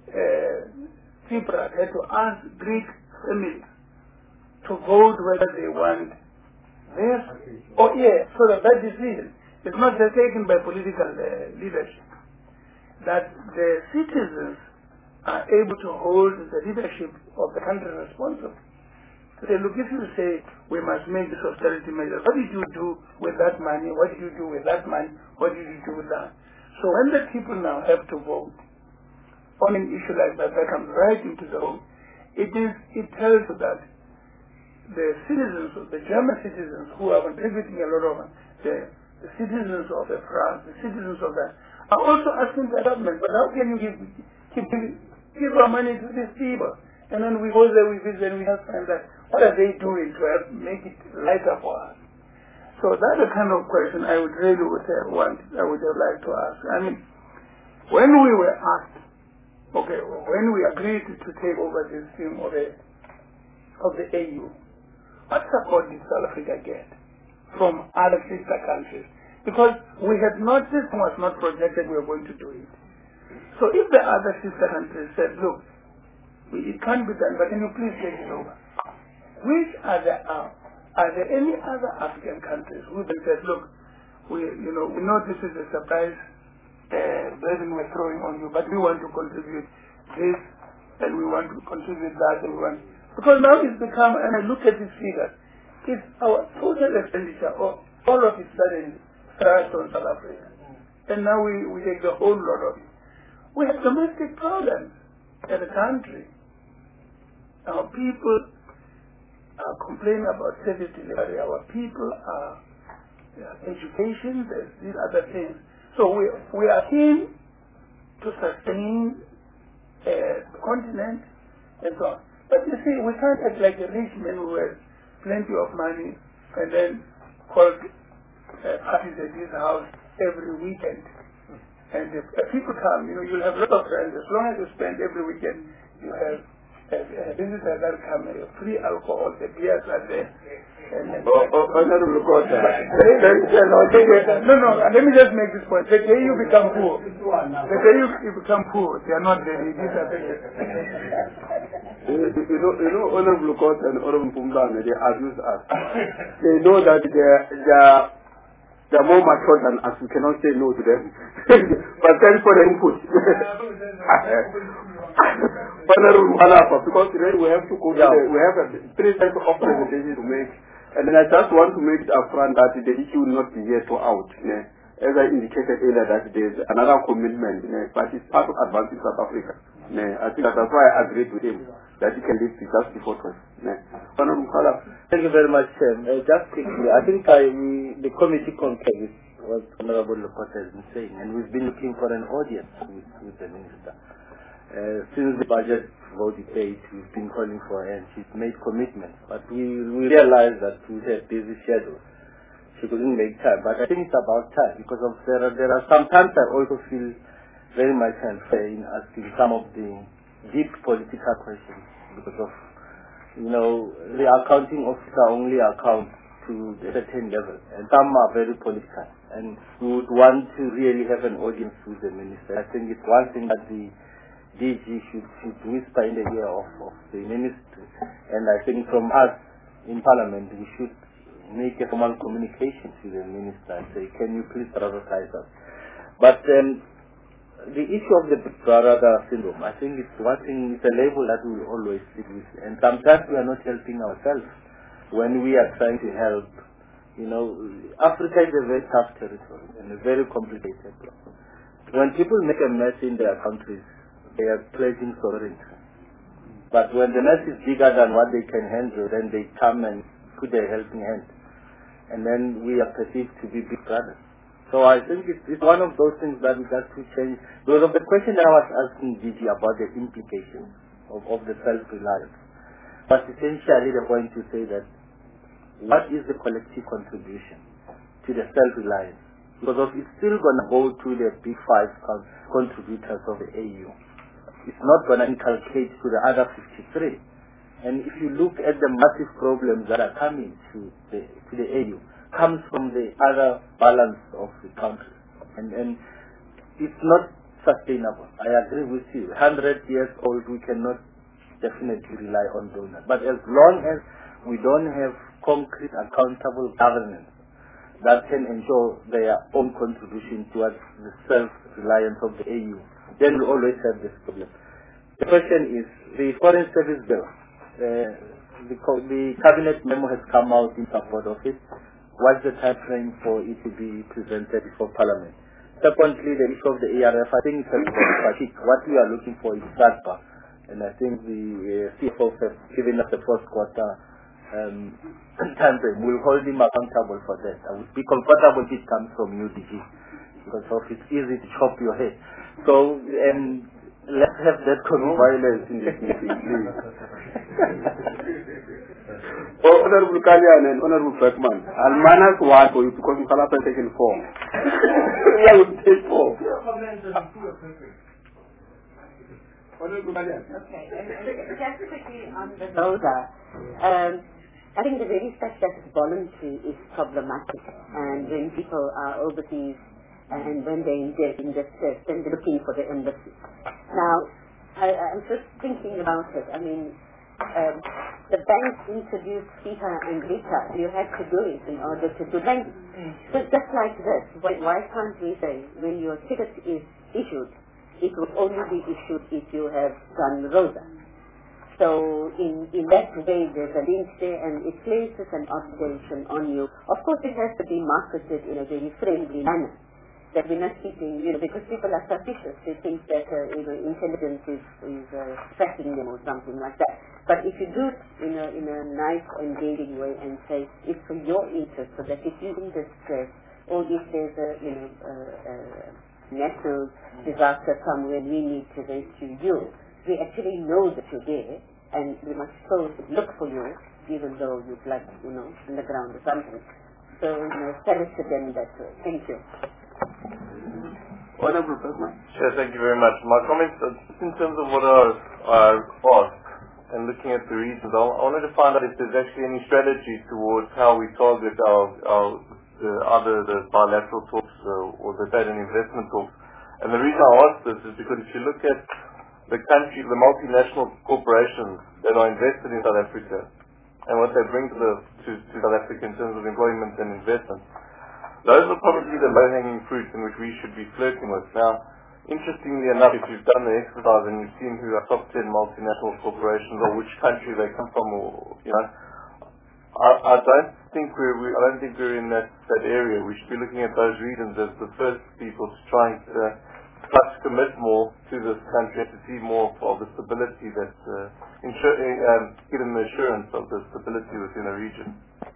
Tsipras had to ask Greek families to vote whether they want this so that decision is not just taken by political leadership, that the citizens are able to hold the leadership of the country responsible. So they look, if you say we must make this austerity measure, what did you do with that money? What did you do with that money? What did you do with that? So when the people now have to vote on an issue like that comes right into the home, it tells you that the citizens, the German citizens who are contributing a lot of the citizens of France, the citizens of that, are also asking the government, but how can you give our money to these people? And then we go there, we visit, and we have to find that, what are they doing to help make it lighter for us? So that's the kind of question I would really I would have liked to ask. I mean, when we were asked, when we agreed to take over this thing of the AU, what support did South Africa get from other sister countries? Because this was not projected we were going to do it. So if the other sister countries said, look, it can't be done, but can you please take it over? Are there any other African countries who then said, look, we know this is a surprise burden we're throwing on you, but we want to contribute this, and we want to contribute that, and we want... Because now it's become, and I look at these figures, it's our total expenditure, all of it suddenly thrust on South Africa. And now we take the whole lot of it. We have domestic problems as a country. Our people are complaining about service delivery. Our people are education, these other things. So we are keen to sustain the continent and so on. But you see, we can't act like a rich man who has plenty of money and then call parties at his house every weekend. And if people come, you'll have a lot of friends. As long as you spend every weekend, you have visitors that come, free alcohol, the beers are there. Honorable Kota. No, let me just make this point. The day you become poor, they are not ready. These are you know, Honorable Kota and Honorable Pumbana, they abuse us. They know that they're more mature than us. We cannot say no to them. But thanks for the input. Honorable Malafa, because today we have to go we have three types of presentations to make. And then I just want to make it upfront that the issue will not be yet so out. As I indicated earlier, that there is another commitment, but it's part of advancing South Africa. I think that's why I agreed with him that he can lead to just before 12. Thank you very much, just quickly, I think the committee concurs with what Honorable Lokota has been saying, and we've been looking for an audience with the Minister. Since the budget vote debate, we've been calling for her, and she's made commitments. But we realized that we have busy schedules. She couldn't make time. But I think it's about time, because there are sometimes I also feel very much unfair in asking some of the deep political questions, because of, the accounting officer only accounts to a certain level, and some are very political. And we would want to really have an audience with the Minister. I think it's one thing that the DG should whisper in the ear of the Minister, and I think from us in Parliament we should make a formal communication to the Minister and say, can you please prioritize us? But the issue of the Big Brother syndrome, I think it's one thing, it's a label that we will always sit with, and sometimes we are not helping ourselves when we are trying to help. Africa is a very tough territory and a very complicated problem. When people make a mess in their countries, they are pledging sovereignty. But when the mess is bigger than what they can handle, then they come and put their helping hand. And then we are perceived to be big brothers. So I think it's one of those things that we got to change. Because of the question that I was asking Gigi about the implications of the self-reliance. But essentially the point to say that what is the collective contribution to the self-reliance? Because it's still going to go to the big five contributors of the AU. It's not going to inculcate to the other 53. And if you look at the massive problems that are coming to the AU, comes from the other balance of the country. And it's not sustainable. I agree with you. 100 years old, we cannot definitely rely on donors. But as long as we don't have concrete, accountable governance that can ensure their own contribution towards the self-reliance of the AU, then we always have this problem. The question is, the Foreign Service Bill, the Cabinet memo has come out in support of it. What's the time frame for it to be presented before Parliament? Secondly, the issue of the ARF, I think it's a fatigue. What we are looking for is SASPA, and I think the CFO has given us the first quarter time frame. We'll hold him accountable for that. I would be comfortable if it comes from UDG, because it's easy to chop your head. So, let's have that violence in this meeting, please. Honorable Kalyan and Honorable Beckman, I'll manage one for you because you cannot take in form. I will take form. Honorable Kalyan. Okay, just quickly on the Rosa. I think the very fact that it's voluntary is problematic, and when people are overseas and when they're in distress, then they're looking for the embassy. Now, I'm just thinking about it. I mean, the banks introduced FIFA and Vita. You had to do it in order to do banking. So just like this, why can't we say when your ticket is issued, it will only be issued if you have done Rosa? So in that way, there's a link there, and it places an obligation on you. Of course, it has to be marketed in a very friendly manner, that we're not keeping, because people are suspicious. They think that, intelligence is tracking them or something like that. But if you do it in a nice, engaging way and say, it's for your interest, so that if you're in distress, or if there's a natural disaster somewhere, we need to rescue you. We actually know that you're there, and we must look for you, even though you're like, in the ground or something. So, tell us to them that way. Thank you. Honorable Beckman. Sure, thank you very much. My comments in terms of what I asked, and looking at the regions, I wanted to find out if there's actually any strategy towards how we target either the bilateral talks or the trade and investment talks. And the reason I ask this is because if you look at the country, the multinational corporations that are invested in South Africa and what they bring to South Africa in terms of employment and investment, those are probably the low-hanging fruits in which we should be flirting with. Now, interestingly enough, if you've done the exercise and you've seen who are top 10 multinational corporations or which country they come from, or I don't think we're in that area. We should be looking at those regions as the first people to try and perhaps commit more to this country to see more of the stability that give them the assurance of the stability within a region.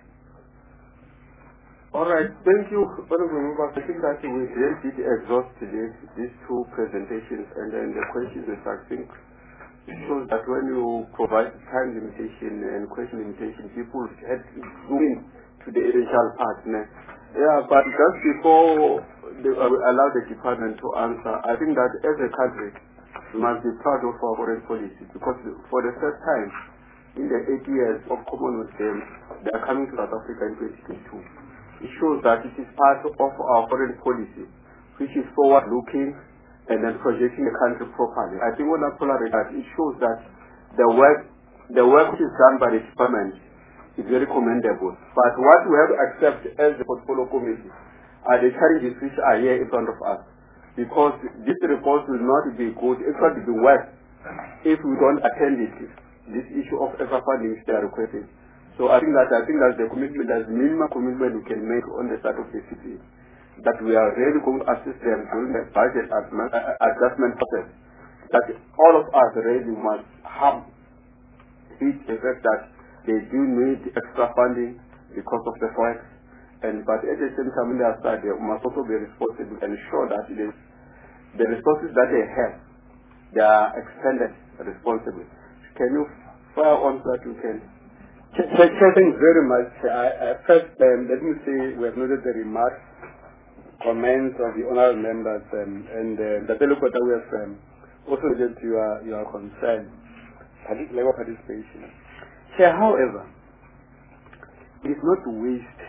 All right, thank you, Honorable Members. I think that we did exhaust these two presentations, and then the questions is, I think, shows that when you provide time limitation and question limitation, people had to zoom in to the essential part. Yeah, but just before allow the department to answer, I think that as a country, we must be proud of our foreign policy, because for the first time in the 8 years of Commonwealth Games, they are coming to South Africa in 2022. It shows that it is part of our foreign policy, which is forward-looking and then projecting the country properly. I think when I polarize that, it shows that the work which is done by the department is very commendable. But what we have to accept as the portfolio committee are the challenges which are here in front of us. Because this report will not be good, it will be worse if we don't attend it, this issue of extra funding which they are requesting. So I think that the commitment, that's minimum commitment we can make on the side of the city, that we are really going to assist them during the budget adjustment process. That all of us really must have the fact that they do need extra funding because of the forex, but at the same time on their side they must also be responsible and ensure that the resources that they have, they are expended responsibly. Can you fire on so that you can? Thank you very much. First, let me say we have noted the remarks, comments of the honourable members, and the delegate that we have also noted your concern, labor participation. However, it is not waste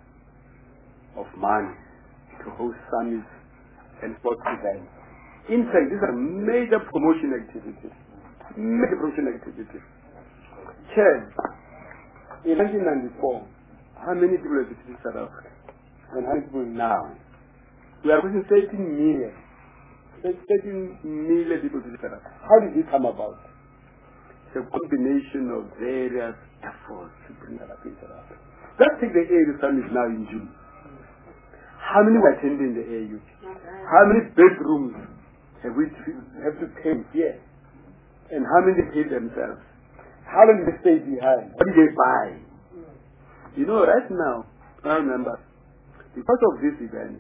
of money to host summits and sports events. In fact, these are major promotion activities. Major promotion activities. Chair, in 1994, how many people have visited South Africa? And how many people now? We are pushing 13 million. 13 million people visit South Africa. How did it come about? It's a combination of various efforts to bring South Africa to South Africa. Let's take the AU summit now in June. How many were attending the AU? How many bedrooms have we to pay here? And how many paid themselves? How long did they stay behind? What did they buy? You know, right now, I remember, because of this event,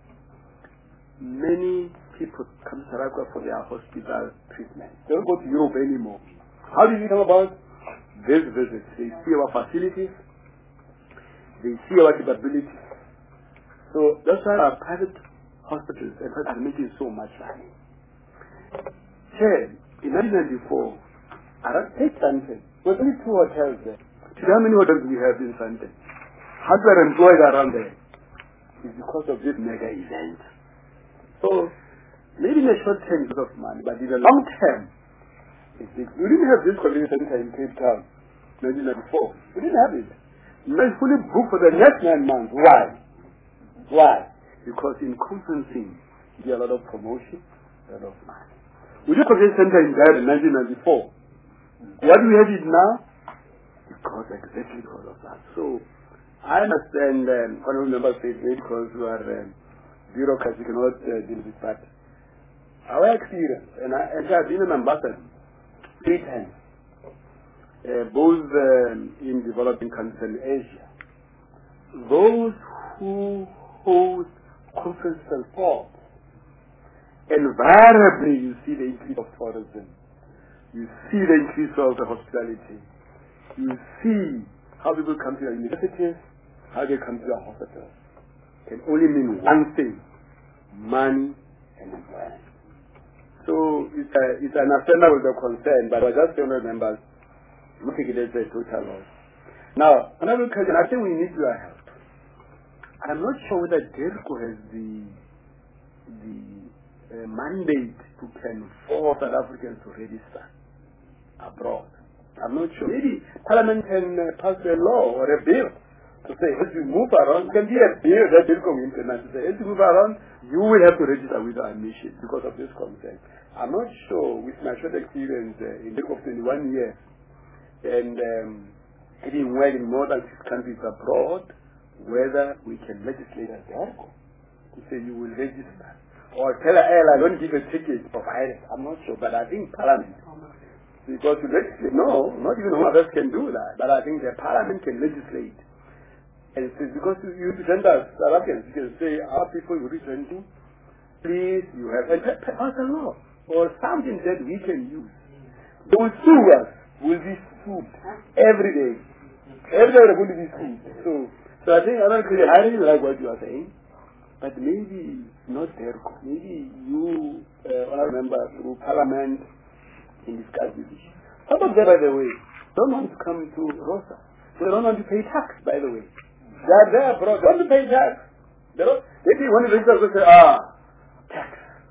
many people come to South Africa for their hospital treatment. They don't go to Europe anymore. How did it come about? This visit. They see our facilities. They see our capabilities. So that's why our private hospitals are making so much money. In 1994, take Sandton. There's only 2 hotels there. Today, how many hotels do we have in Sandton? How many are employed around there? It's because of this mega event. So, maybe in the short term it's of money, but in the long term, it's big. We didn't have this convention center in Cape Town, 1994. We didn't have it. Now it's fully booked for the next 9 months. Why? Why? Because in conferencing, you get a lot of promotion, a lot of money. We did a convention center in Durban in 1994. What do we have it now? Exactly because of that. So, I understand, honorable members say because you are bureaucrats, you cannot deal with that. Our experience, and I've been an ambassador 3 times, both in developing countries and Asia. Those who host conferences and talks, invariably you see the increase of tourism. You see the increase of the hospitality. You see how people come to your universities, how they come to your hospitals. Can only mean one thing: money and employment. So it's an understandable concern, but I just don't remember not take it as a total loss. Now, another question, I think we need your help. I'm not sure whether DIRCO has the mandate to can force South Africans to register abroad. I'm not sure. Maybe Parliament can pass a law or a bill to say, as you move around, can be a bill that DIRCO will implement to say, as you move around, you will have to register with our mission because of this concern. I'm not sure, with my short experience in DIRCO of 21 years, and having worked in more than 6 countries abroad, whether we can legislate as DIRCO to say you will register. Or tell an airline, don't give a ticket provided. I'm not sure, but I think Parliament. Because to legislate, no, not even Home Affairs can do that. But I think the Parliament can legislate. And so because you present us, South Africans, you can say, our people you representing, please, you have, and pass a law. Or something that we can use. They will sue us. We'll be sued every day. Every day we're going to be sued. So I think, I really like what you are saying. But maybe not DIRCO. Maybe you, honourable member, through Parliament, can discuss this issue. Some of them, by the way, don't want to come to ROSA. They don't want to pay tax, by the way. They are there abroad. They want to pay tax. They think when the register will say, tax.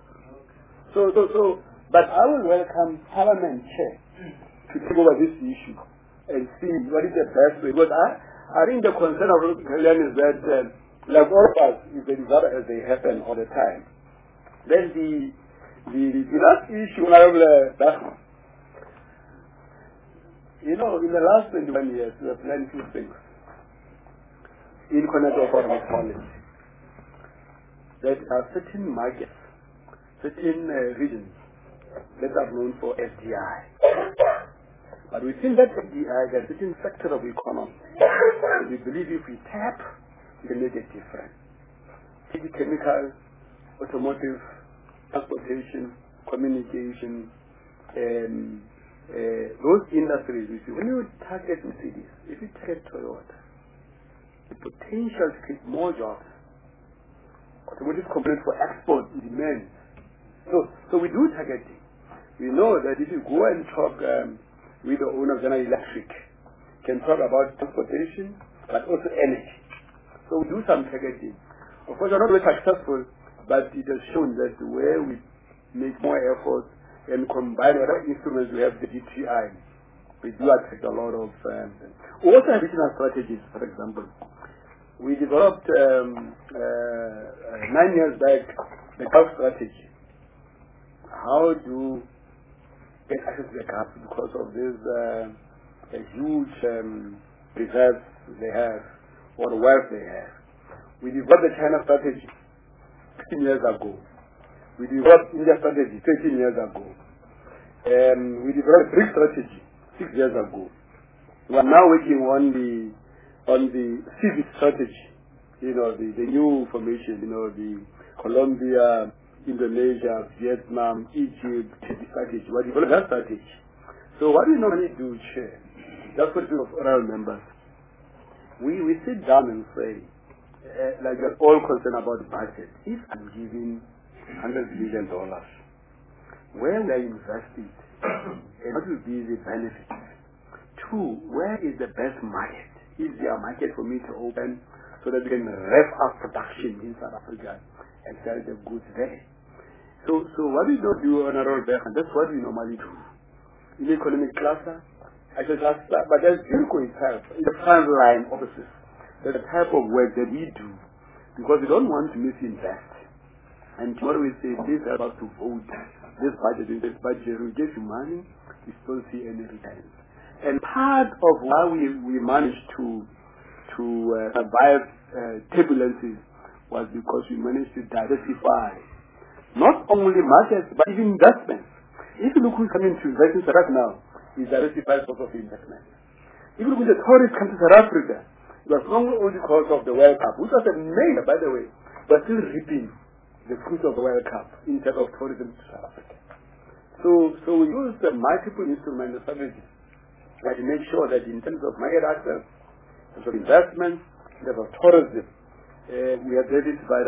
But I will welcome Parliament chair to take over this issue and see what is the best way. Because I think the concern of Rosalind is that, like all of us, if the disasters they happen all the time, then the last issue, Honorable in the last 21 years, we have learned 2 things in connection with foreign policy. There are certain markets, certain regions that are known for FDI. But within that FDI, there are certain sectors of the economy. We believe if we tap, we can make a difference. Chemical, automotive, transportation, communication, those industries, when you target cities, if you target Toyota, the potential to create more jobs, automotive components for export demand. So we do targeting. We know that if you go and talk with the owner of General Electric, can talk about transportation, but also energy. So we do some targeting. Of course, we're not very successful, but it has shown that where we make more efforts and combine whatever instruments we have, the GTI, we do attract a lot of... we also have regional strategies, for example. We developed 9 years back the Gulf strategy. How to get access to the Gulf because of this huge reserves they have, or the wealth they have. We developed the China strategy 15 years ago. We developed India strategy 13 years ago. We developed BRICS strategy 6 years ago. We are now working on the civic strategy. The new formation, the Colombia, Indonesia, Vietnam, Egypt strategy. We developed that strategy. So what we normally do, Chair, that's what we do for our members. We sit down and say, like we're all concerned about the budget. If I'm giving $100 billion, where will I invest it? And what will be the benefits? 2, where is the best market? Is there a market for me to open so that we can rev up production in South Africa and sell the goods there? So what we don't do, Honorable Beck, and that's what we normally do. In the economic cluster, but there's DIRCO itself, in the front line offices. There's a type of work that we do because we don't want to misinvest. And tomorrow we say, please help us to vote this budget, we give you money, we still see any returns. And part of why we managed to survive turbulences was because we managed to diversify not only markets but even investments. If you look who's coming to invest in South Africa now, is diversified source of investment. If you look at the tourists come to South Africa, it was only because of the World Cup, which was amazing, by the way, but still reaping the fruits of the World Cup in terms of tourism to South Africa. So we use multiple instruments and strategies to make sure that in terms of market access, in terms of investment, in terms of tourism, we have diversified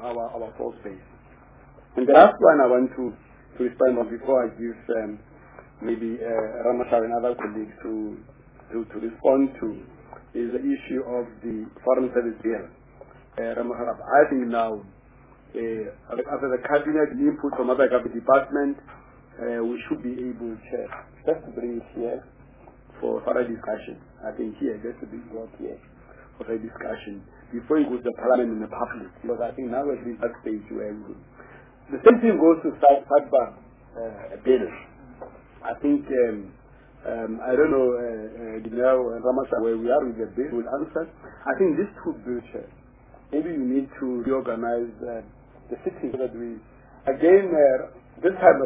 our source base. And the last one I want to respond on before I give maybe Ramachar and other colleagues to respond to is the issue of the Foreign Service Bill. Ramachar, I think now, after the cabinet input from other government departments, we should be able just to bring it here for further discussion. I think here, just to be brought here for further discussion before it goes to Parliament and the public, because I think now we're at that stage where the same thing goes to South bill. I think, I don't know, Ramasa, where we are with the bill will answer. I think these two bills, maybe we need to reorganize the sitting so that we, again, this time,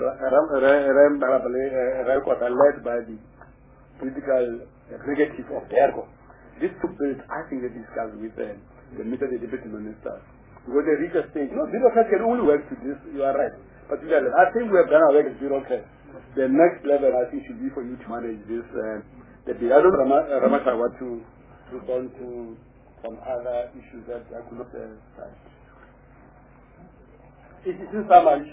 records are led by the political executive of the ERCO. These two bills, I think they discussed with the deputy minister. Because they reach a stage, bureaucrats can only work to this, you are right. But I think we have done our work as bureaucrats. The next level, I think, should be for you to manage this. The bill. I don't know, Ramata, what to respond to some other issues that I could not cite. It is in summary,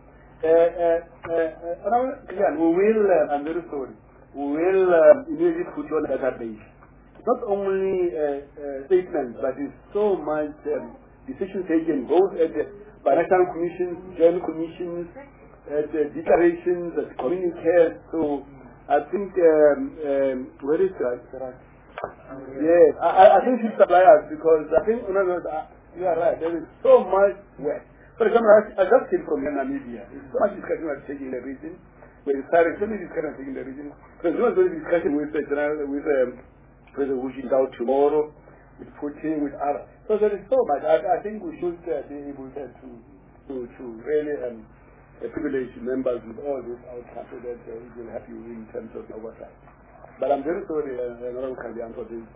we will, I'm very sorry, we will immediately put you on a database. Not only statements, but it's so much decision taken, both at the bilateral commissions, joint commissions, at the declarations, at the communiques. So I think, where is that? Yes, I think it should supply us, because I think, you are right, there is so much work. For example, I just came from Namibia. There's so much discussion was taking in the region. When it started, so many discussion taking in the region. Because there was a discussion with the general, with President Hu Jintao tomorrow, with Putin, with others. So there is so much. I think we should be able to really privilege members with all this outcome so that it will help you in terms of oversight. But I'm very sorry, Honorable Kalyan, for this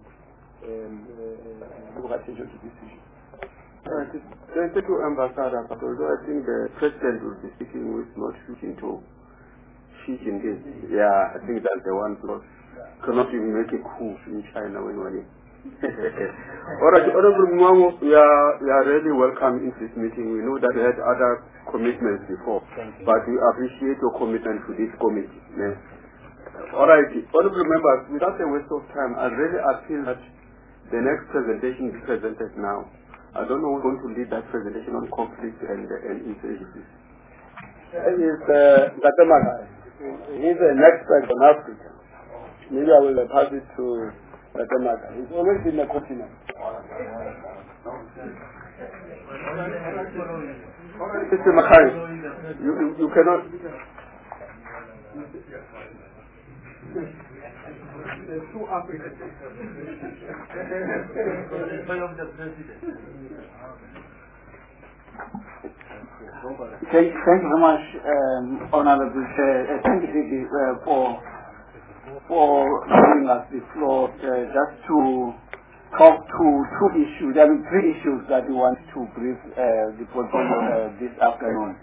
attention to this issue. Thank you, Ambassador. But although I think the President will be speaking with not speaking to Xi Jinping. Yeah, I think that's the one because cannot even make a coup in China when we're in. Alright, Honorable Mwango, we are really welcome in this meeting. We know that we had other commitments before, but we appreciate your commitment to this committee. Yes. Alright, honorable members, without a waste of time, I really appeal that the next presentation be presented now. I don't know who's going to lead that presentation on conflict and insurgencies. Is Gatamaga. He's an expert on Africa. Maybe I will pass it to Gatamaga. He's always in the continent. Mr. Makai, you cannot. There's two Africans. Thank you very much, Honorable Chair. Thank you for giving us the floor just to talk to two issues. There are three issues that we want to brief the portfolio this afternoon.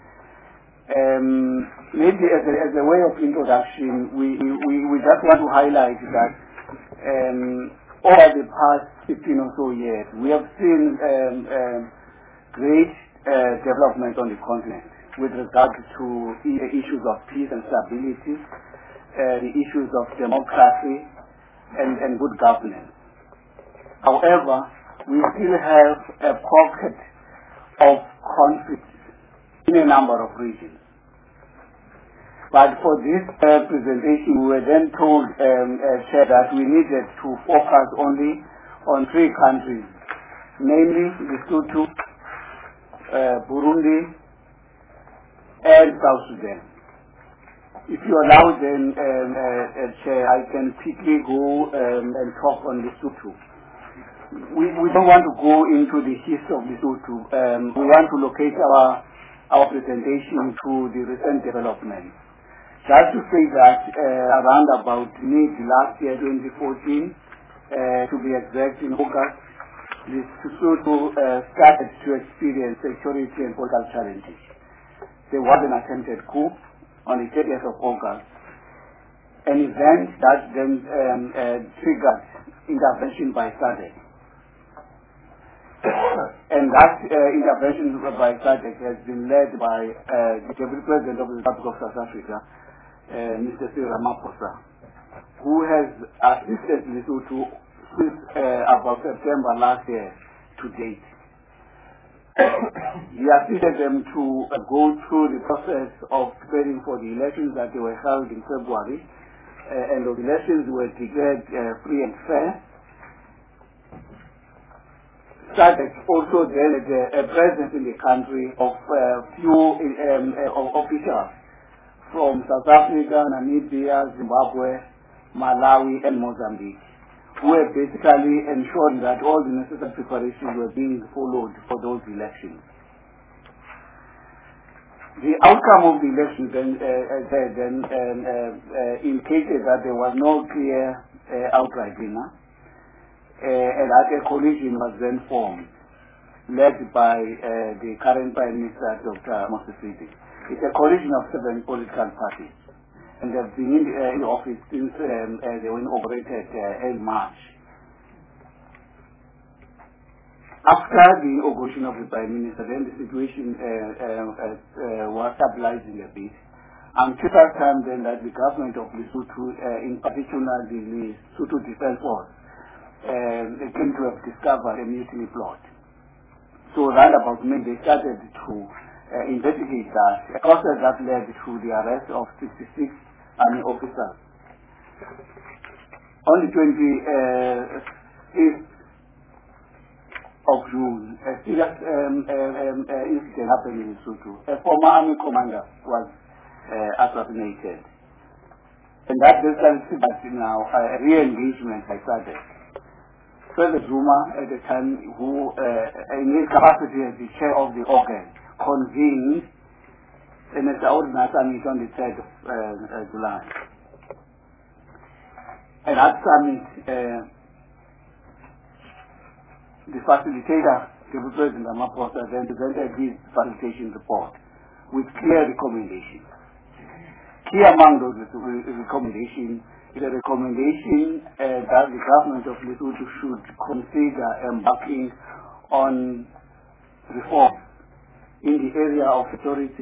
Maybe as a way of introduction, we just want to highlight that over the past 15 or so years, we have seen great development on the continent with regard to the issues of peace and stability, the issues of democracy and good governance. However, we still have a pocket of conflict in a number of regions. But for this presentation, we were then told that we needed to focus only on three countries, namely Lesotho, Burundi, and South Sudan. If you allow, then, Chair, I can quickly go and talk on Lesotho. We don't want to go into the history of Lesotho. We want to locate our presentation to the recent developments. Just to say that around about mid last year, 2014, to be exact, in August, Lesotho started to experience security and political challenges. There was an attempted coup on the 30th of August, an event that then triggered intervention by SADC. And that intervention by SADC has been led by the Deputy President of the Republic of South Africa, Mr. Cyril Ramaphosa, who has assisted Lesotho since about September last year to date. He assisted them to go through the process of preparing for the elections that they were held in February, and those elections were declared free and fair. SADC also then had a presence in the country of few officials from South Africa, Namibia, Zimbabwe, Malawi, and Mozambique, who have basically ensured that all the necessary preparations were being followed for those elections. The outcome of the election then indicated that there was no clear outright winner, and that a coalition was then formed, led by the current Prime Minister, Dr. Moses Sidi. It's a coalition of 7 political parties, and they've been in office since they were inaugurated in March. After the inauguration of the Prime Minister, then the situation was stabilizing a bit. Until that time then that the government of Lesotho, in particular the Lesotho Defense Force, came to have discovered a mutiny plot. So right about May they started to investigate that, a process that led to the arrest of 66 army officers. On the 25th of June, a serious incident happened in Lesotho. A former army commander was assassinated. And that basically that now a re-engagement by SADC. Frederick Zuma at the time, who in his capacity as the chair of the organ, convened an extraordinary summit on the 3rd of July. And at summit, the facilitator, the President Ramaphosa, then presented his facilitation report with clear recommendations. Key among those recommendations is a recommendation that the government of Lesotho should consider embarking on reform in the area of authority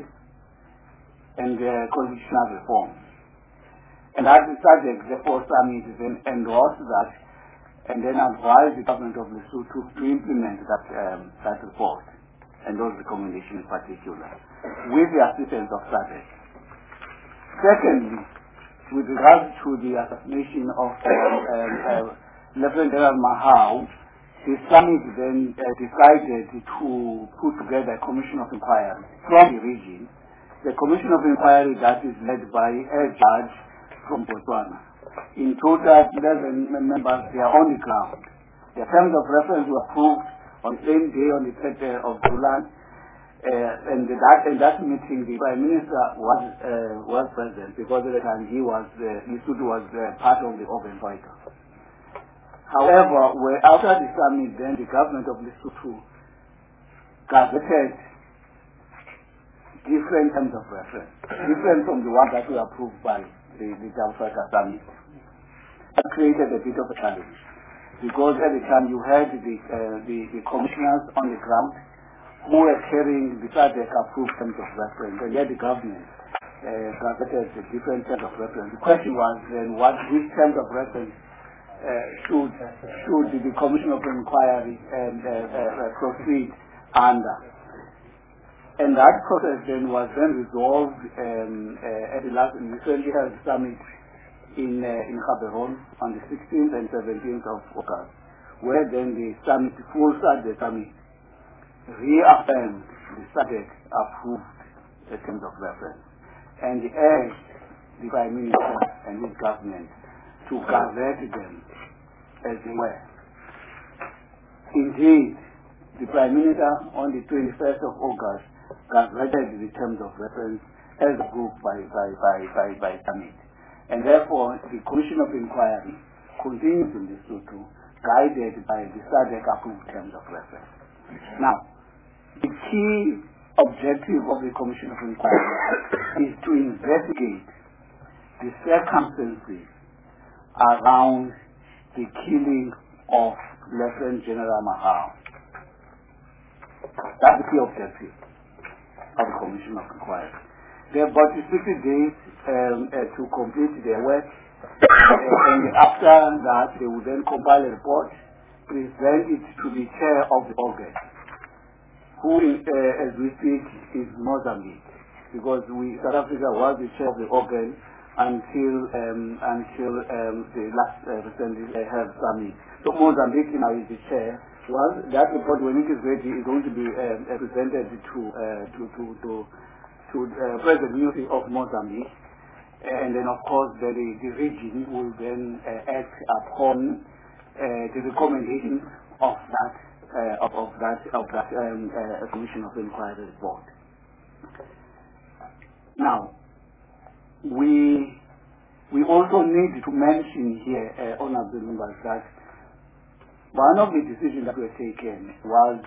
and constitutional reform. And as the subject, therefore, summit then endorsed that and then advised the government of Lesotho to implement that report and those recommendations in particular, with the assistance of SADC. Secondly, with regard to the assassination of Lieutenant General Mahao, the summit then decided to put together a commission of inquiry from the region. The commission of inquiry that is led by a judge from Botswana. In total, 11 members, they are on the ground. The terms of reference were approved on the same day, on the 3rd of July, and that meeting, the Prime Minister was present because at the time Lesotho was part of the organ fighter. However, after the summit, then the government of Lesotho gazetted different terms of reference, different from the one that were approved by the Africa Summit. That created a bit of a challenge because at the time you had the commissioners on the ground who were carrying the SADC approved terms of reference, and yet the government gazetted the different terms of reference. The question was then which terms of reference should the Commission of Inquiry proceed under. And that process then was then resolved at the last recently held summit in Gaborone on the 16th and 17th of August, where then the summit, full SADC summit, reaffirmed the SADC approved the terms of reference and urged the Prime Minister and his government to gazette them as they were. Indeed, the Prime Minister on the 21st of August gazetted the terms of reference as approved by summit. And therefore, the Commission of Inquiry continues in Lesotho, guided by the SADC approved terms of reference. Now, the key objective of the Commission of Inquiry is to investigate the circumstances around the killing of Lieutenant General Mahao. That's the key objective of the Commission of Inquiry. They have got 60 days to complete their work, and after that they will then compile a report, present it to the chair of the organ, who, as we speak, is Mozambique, because South Africa was the chair of the organ until the last recently held summit. So Mozambique now is the chair. Well, that report, when it is ready, is going to be presented to President Nyusi of Mozambique, and then of course the region will then act upon the recommendations of that Commission of Inquiry report. Now, we also need to mention here, honorable members, that one of the decisions that were taken was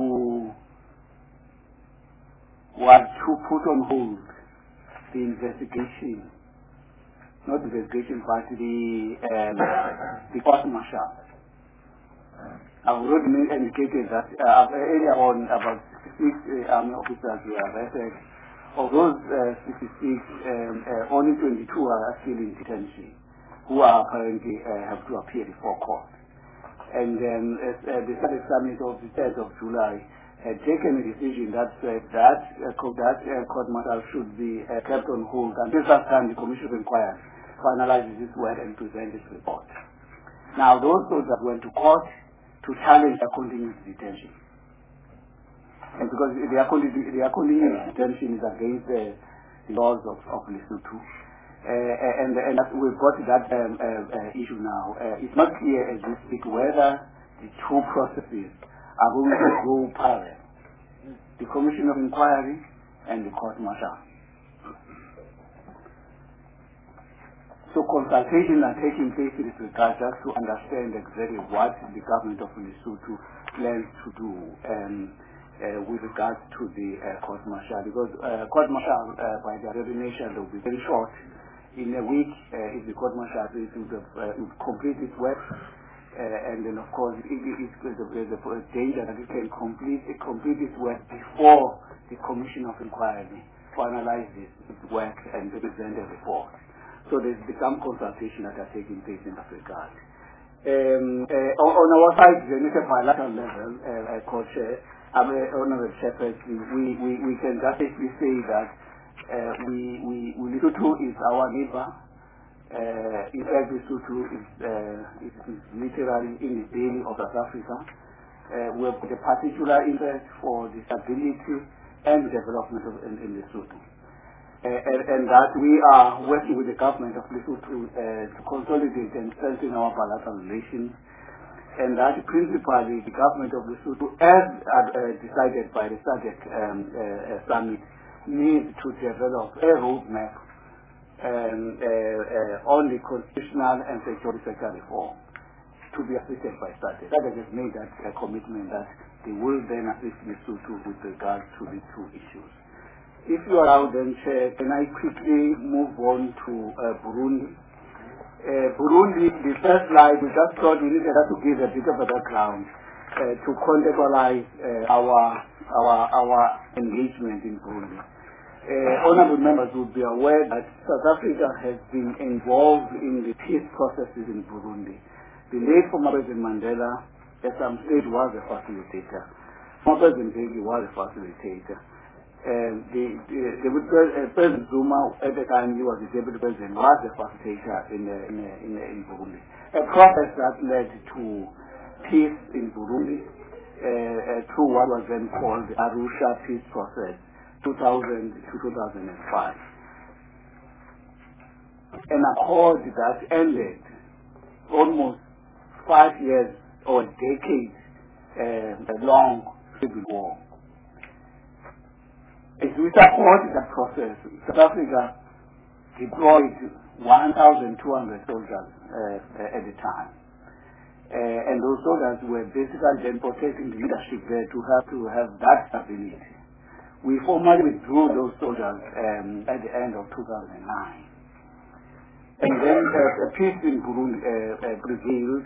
to put on hold the investigation, not investigation, but the court martial. I've already indicated that earlier on about 66 army officers were arrested. Of those 66, only 22 are still in detention, who are apparently have to appear before court. And then the SADC summit of the 3rd of July had taken a decision that said that court martial should be kept on hold until such time the Commission of Inquiry finalizes this work and presents its report. Now, those soldiers went to court to challenge their continued detention. And because their continued detention is against the laws of Lesotho. And we've got that issue now. It's not clear as we speak whether the two processes are going to go parallel. The Commission of Inquiry and the court martial. So consultations are taking place in this regard just to understand exactly what the government of Lesotho plans to do with regards to the court martial. Because court martial, by their definition, will be very short. In a week, if the court martial would complete its work, and then of course there's a danger that it can complete its work before the Commission of Inquiry finalizes its work and present a report. So there's some consultation that are taking place in that regard. On our side, at a bilateral level, co-chair, Honorable Shepherd, we can just basically say that Lesotho is our neighbor. In fact, Lesotho is literally in the belly of South Africa. We have a particular interest for the stability and development in Lesotho. And that we are working with the government of Lesotho to consolidate and strengthen our bilateral relations. And that principally the government of Lesotho, as decided by the SADC summit, needs to develop a roadmap on the constitutional and security sector reform to be assisted by SADC. SADC has made that commitment that they will then assist Lesotho with regard to the two issues. If you allow then, Chair, can I quickly move on to Burundi? Burundi, the first slide, we just thought we needed to give a bit of a background to contextualize our engagement in Burundi. Honorable members would be aware that South Africa has been involved in the peace processes in Burundi. The late former President Mandela, at some stage, was a facilitator. Former President Mbeki was a facilitator. President Zuma, at the time he was the deputy president, was a facilitator in Burundi. A process that led to peace in Burundi through what was then called the Arusha Peace Process, 2000 to 2005. An accord that ended almost 5 years or decades long civil war. As we supported that process, South Africa deployed 1,200 soldiers at the time. And those soldiers were basically then protecting the leadership there to have that stability. We formally withdrew those soldiers at the end of 2009. And then a peace in Burundi prevailed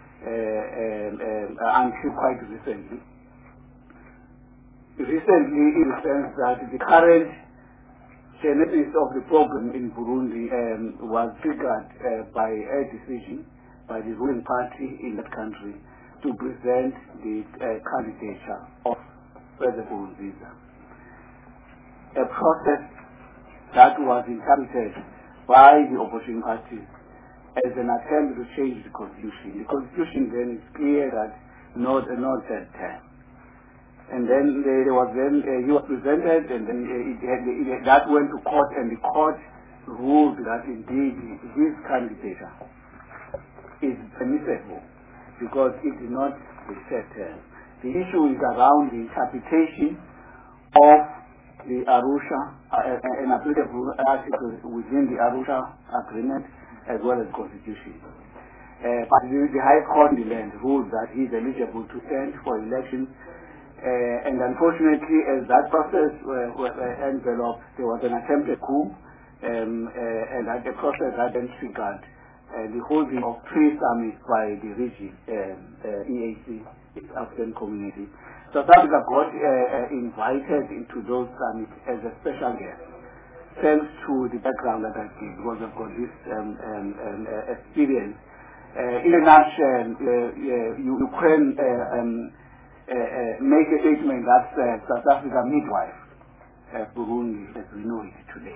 until quite recently. Recently, in the sense that the current genesis of the problem in Burundi was triggered by a decision by the ruling party in that country to present the candidature of President Nkurunziza. A process that was interpreted by the opposition parties as an attempt to change the constitution. The constitution then is clear that not a third term. And then he was presented, and then that went to court, and the court ruled that indeed his candidature is permissible because it is not the third term. The issue is around the interpretation of the Arusha, an applicable article within the Arusha Agreement as well as Constitution. But the High Court in the land ruled that he is eligible to stand for elections. And unfortunately, as that process enveloped, there was an attempted coup, and that the process that then triggered the holding of 3 summits by the region, EAC, the African Community. South Africa got invited into those summits as a special guest, thanks to the background that I gave, because I've got this experience. In a nutshell, Ukraine make a statement that South Africa midwife Burundi as we know it today.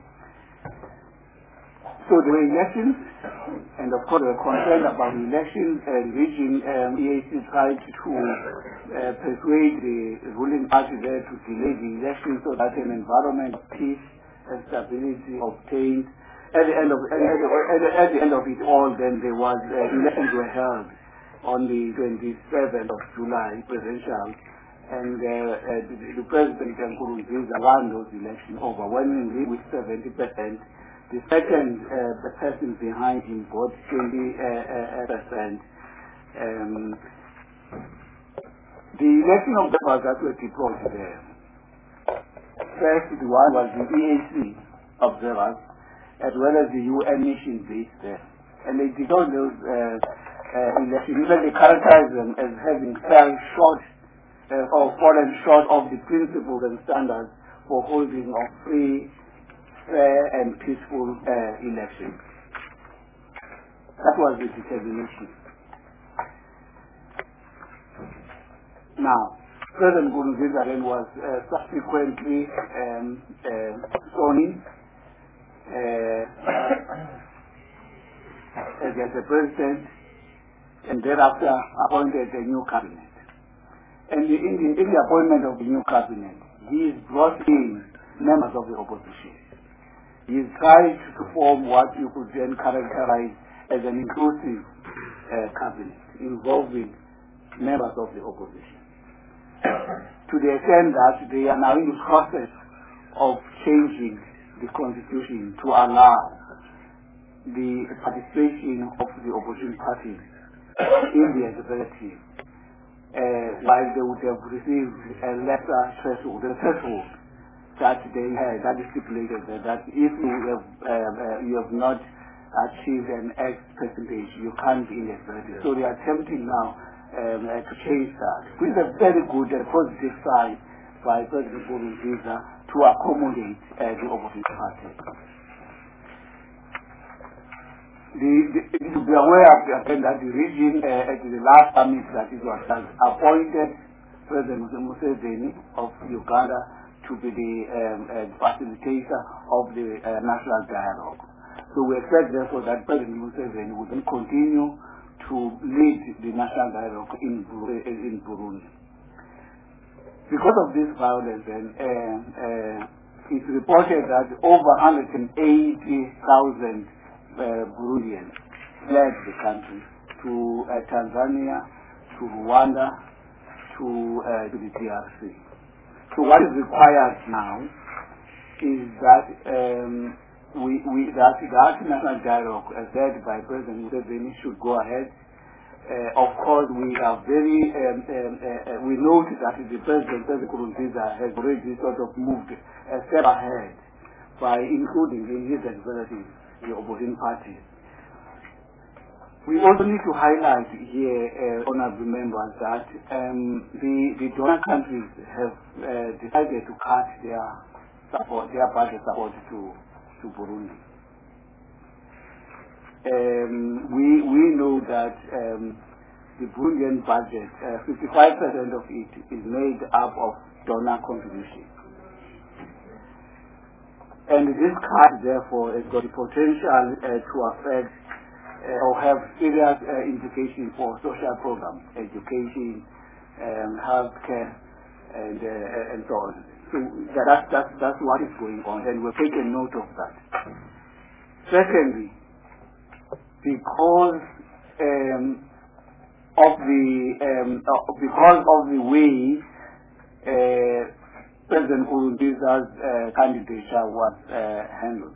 So there were elections, and of course there were concerns about the elections. The region EAC tried to persuade the ruling party there to delay the elections so that an environment of peace and stability obtained. At the end of it all, then there was elections were held on the 27th of July, presidential, and the President Nkurunziza won those elections overwhelmingly with 70%. The second person behind him got 20%. The election of the that were deployed there. First, the one was the EAC observers, as well as the UN mission based there. And they did all those elections. Even they characterize them as having fell short or fallen short of the principles and standards for holding of free, fair and peaceful elections. That was the determination. Now, President Nkurunziza then was subsequently sworn in as the president, and thereafter appointed a new cabinet. And in the appointment of the new cabinet, he has brought in members of the opposition. He has tried to form what you could then characterize as an inclusive cabinet involving members of the opposition. To the extent that they are now in the process of changing the constitution to allow the participation of the opposition parties in the executive, while they would have received a lesser threshold, the threshold that they had, that is stipulated that if you have not achieved an X percentage, you can't be in the executive. So they are attempting now to change that, which is a very good and positive sign by President Nkurunziza to accommodate the opposition party. To be aware of the fact that the region at the last summit that it was appointed President Museveni of Uganda to be the facilitator of the national dialogue. So we expect therefore that President Museveni will then continue to lead the national dialogue in Burundi. Because of this violence, then it's reported that over 180,000 Burundians fled the country to Tanzania, to Rwanda, to the DRC. So what is required now is that that national dialogue, as led by President Museveni, should go ahead. Of course, we are very, we note that the President Nkurunziza has already sort of moved a step ahead by including in his executive the opposition parties. We also need to highlight here, honorable members, that the donor countries have decided to cut their support, their budget support to Burundi. We know that the Burundian budget, 55% of it is made up of donor contributions. And this cut, therefore, has got the potential to affect or have serious implications for social programs, education, healthcare, and so on. So that's what is going on, and we'll take a note of that. Secondly, because of the way President Nkurunziza's candidature was handled,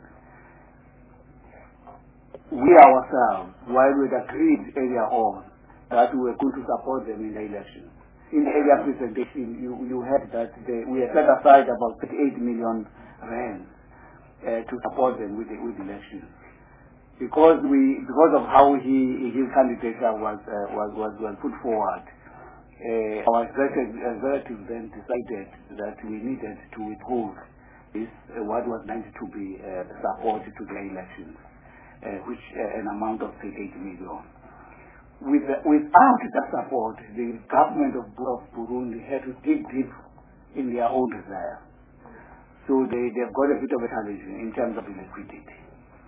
we ourselves, while we had agreed earlier on that we were going to support them in the elections, in the earlier presentation you heard that we had set aside about 38 million rand to support them with the elections. Because of how his candidature was put forward, our executive then decided that we needed to withhold this what was meant to be support to the elections, which an amount of 38 million. Without that support, the government of Burundi had to dig deep in their own reserve. So they've got a bit of a challenge in terms of liquidity.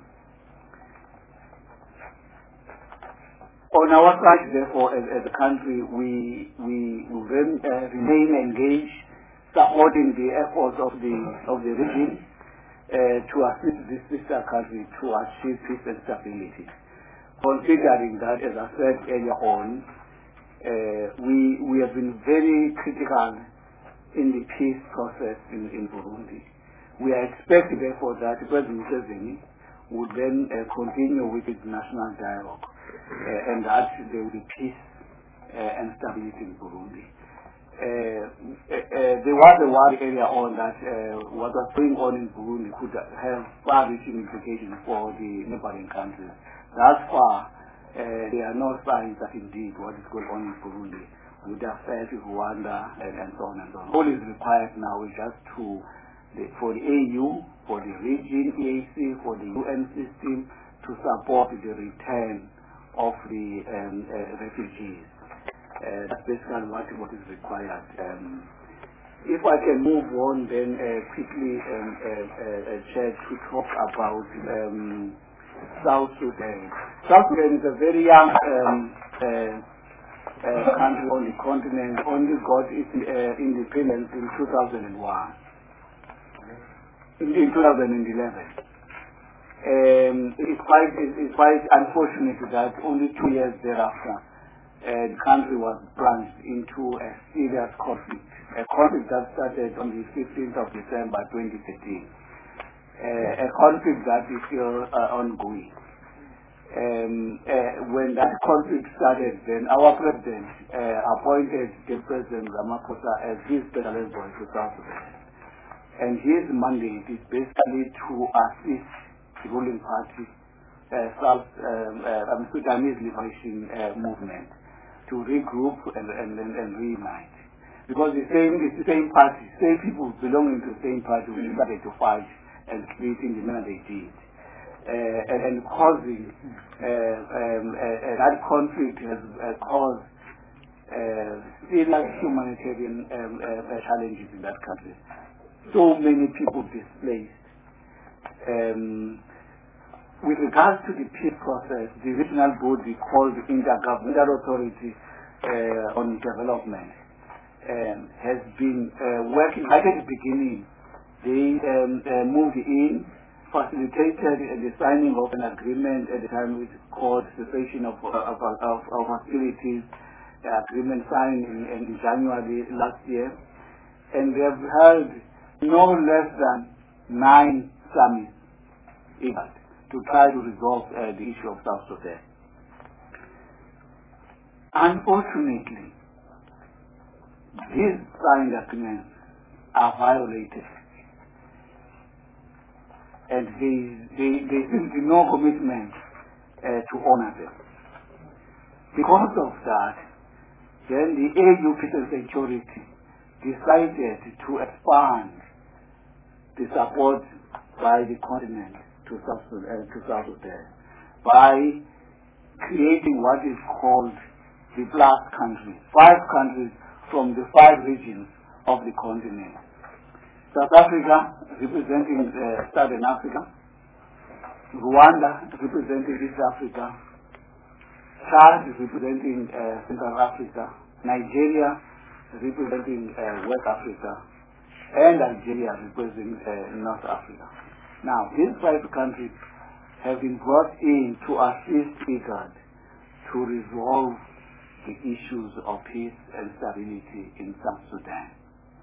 On our side, therefore, as a country, we remain engaged, supporting the efforts of the regime to assist this sister country to achieve peace and stability. Considering that, as I said earlier on, we have been very critical in the peace process in Burundi. We are expecting, therefore, that President Museveni would then continue with his national dialogue. And that there will be peace and stability in Burundi. There was a word earlier on that what was going on in Burundi could have far-reaching implications for the neighboring countries. Thus far, there are no signs that indeed what is going on in Burundi would affect Rwanda and so on and so on. All is required now is just for the AU, for the region, EAC, for the UN system to support the return of the refugees. That's basically what is required. If I can move on then quickly, Chair, to talk about South Sudan. South Sudan is a very young country on the continent, only got its independence in 2001. In 2011. It's quite unfortunate that only 2 years thereafter, the country was plunged into a serious conflict, a conflict that started on the 15th of December 2013, a conflict that is still ongoing. When that conflict started, then our president appointed the President Ramaphosa as his special envoy to South Sudan. And his mandate is basically to assist the ruling party, Sudanese Liberation Movement, to regroup and reunite. Because the same party, same people belonging to the same party who started to fight and creating the manner they did. And causing that conflict has caused serious humanitarian challenges in that country. So many people displaced. With regards to the peace process, the regional body called the Intergovernmental Authority on Development has been working right at the beginning. They moved in, facilitated the signing of an agreement at the time which called cessation of hostilities, agreement signed in January last year, and they have held no less than 9 summits to try to resolve the issue of South Sudan. Unfortunately, these signed agreements are violated, and there seems to be no commitment to honor them. Because of that, then the AU Peace and Security decided to expand the support by the continent to South Sudan by creating what is called the Plus countries, 5 countries from the 5 regions of the continent. South Africa representing Southern Africa, Rwanda representing East Africa, Chad representing Central Africa, Nigeria representing West Africa, and Algeria representing North Africa. Now, these 5 countries have been brought in to assist IGAD to resolve the issues of peace and stability in South Sudan.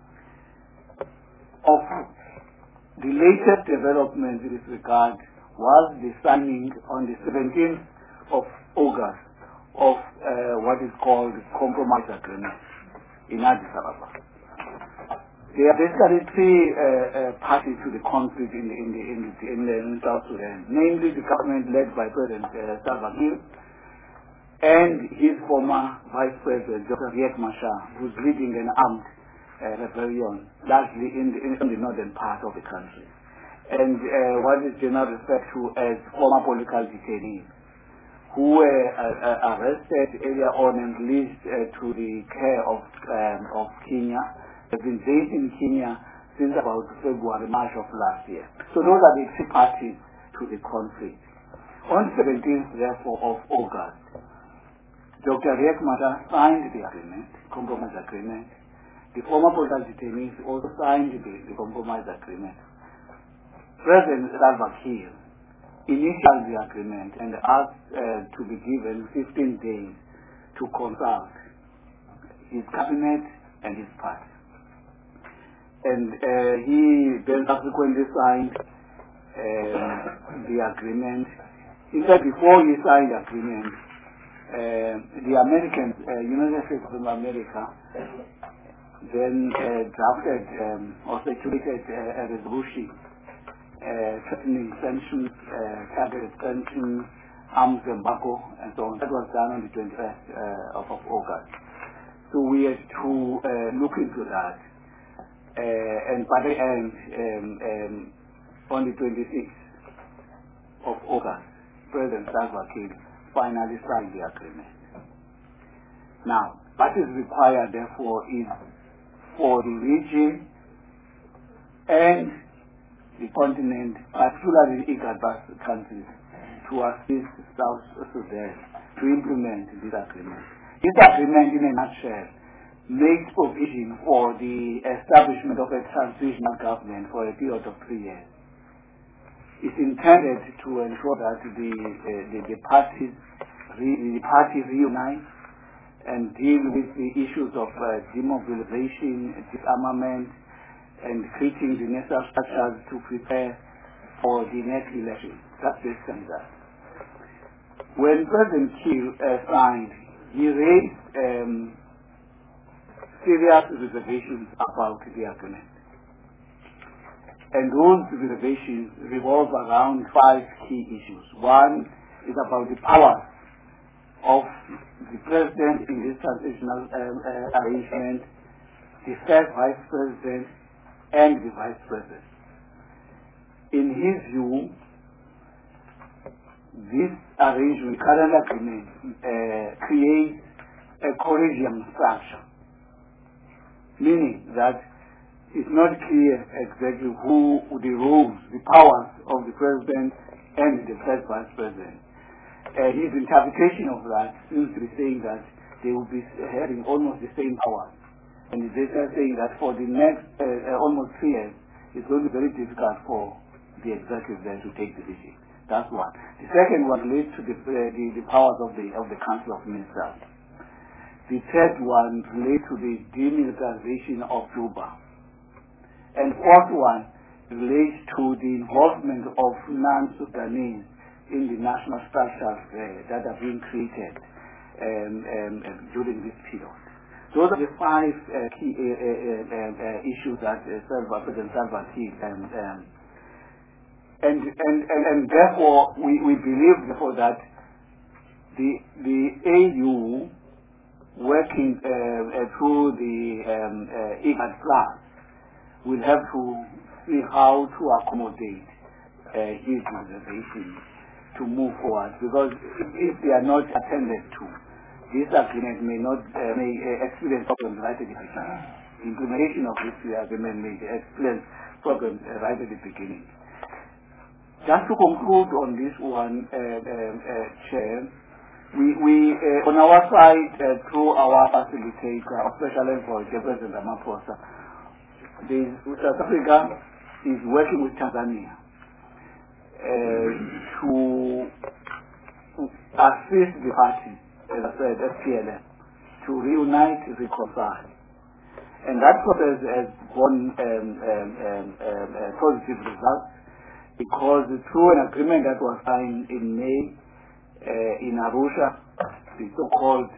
Of the latest development in this regard was the signing on the 17th of August of what is called the Compromise Agreement in Addis Ababa. There are basically 3 parties to the conflict in South Sudan, namely the government led by President Salva Kiir and his former Vice President, Dr. Riek Machar, who's leading an armed rebellion, largely in the northern part of the country, and what is generally referred to as former political detainees, who were arrested earlier on and released to the care of Kenya, have been based in Kenya since about February, March of last year. So those are the 3 parties to the conflict. On 17th, therefore, of August, Dr. Riek Machar signed the agreement, compromise agreement. The former political detainees also signed the compromise agreement. President Salva Kiir initialed the agreement and asked to be given 15 days to consult his cabinet and his party. And he then subsequently signed the agreement. In fact, before he signed the agreement, the Americans, United States of America, then drafted or circulated a resolution threatening sanctions, targeted sanctions, arms embargo, and so on. That was done on the 21st of August. So we had to look into that. And by the end, on the 26th of August, President Salva Kiir finally signed the agreement. Now, what is required, therefore, is for the region and the continent, particularly the IGAD countries, to assist South Sudan to implement this agreement. This agreement, in a nutshell, makes provision for the establishment of a transitional government for a period of 3 years. It's intended to ensure that the parties reunite and deal with the issues of demobilization, disarmament, and creating the necessary structures to prepare for the next election. That's basically that. When President Kiir signed, he raised serious reservations about the agreement. And those reservations revolve around 5 key issues. One is about the powers of the President in this transitional arrangement, the first Vice President, and the Vice President. In his view, this arrangement, current agreement, creates a collegium structure, meaning that it's not clear exactly who the roles, the powers of the President and the first Vice President. His interpretation of that seems to be saying that they will be having almost the same powers. And he's saying that for the next almost 3 years, it's going to be very difficult for the executive then to take decisions. That's one. The second one relates to the powers of the Council of Ministers. The third one relates to the demilitarization of Juba. And fourth one relates to the involvement of non-Sudanese in the national structures that are being created during this period. Those are the 5 key issues that President Salva Kiir and therefore we believe therefore that the AU working through the IGAD Plus will have to see how to accommodate his reservations to move forward, because if they are not attended to, this agreement may not experience problems right at the beginning. The implementation of this agreement may experience problems right at the beginning. Just to conclude on this one, Chair, we on our side, through our facilitator, especially for President Ramaphosa, South Africa is working with Tanzania to assist the party, as I said, SPLM, to reunite, reconcile. And that process has won positive results, because through an agreement that was signed in May in Arusha, the so-called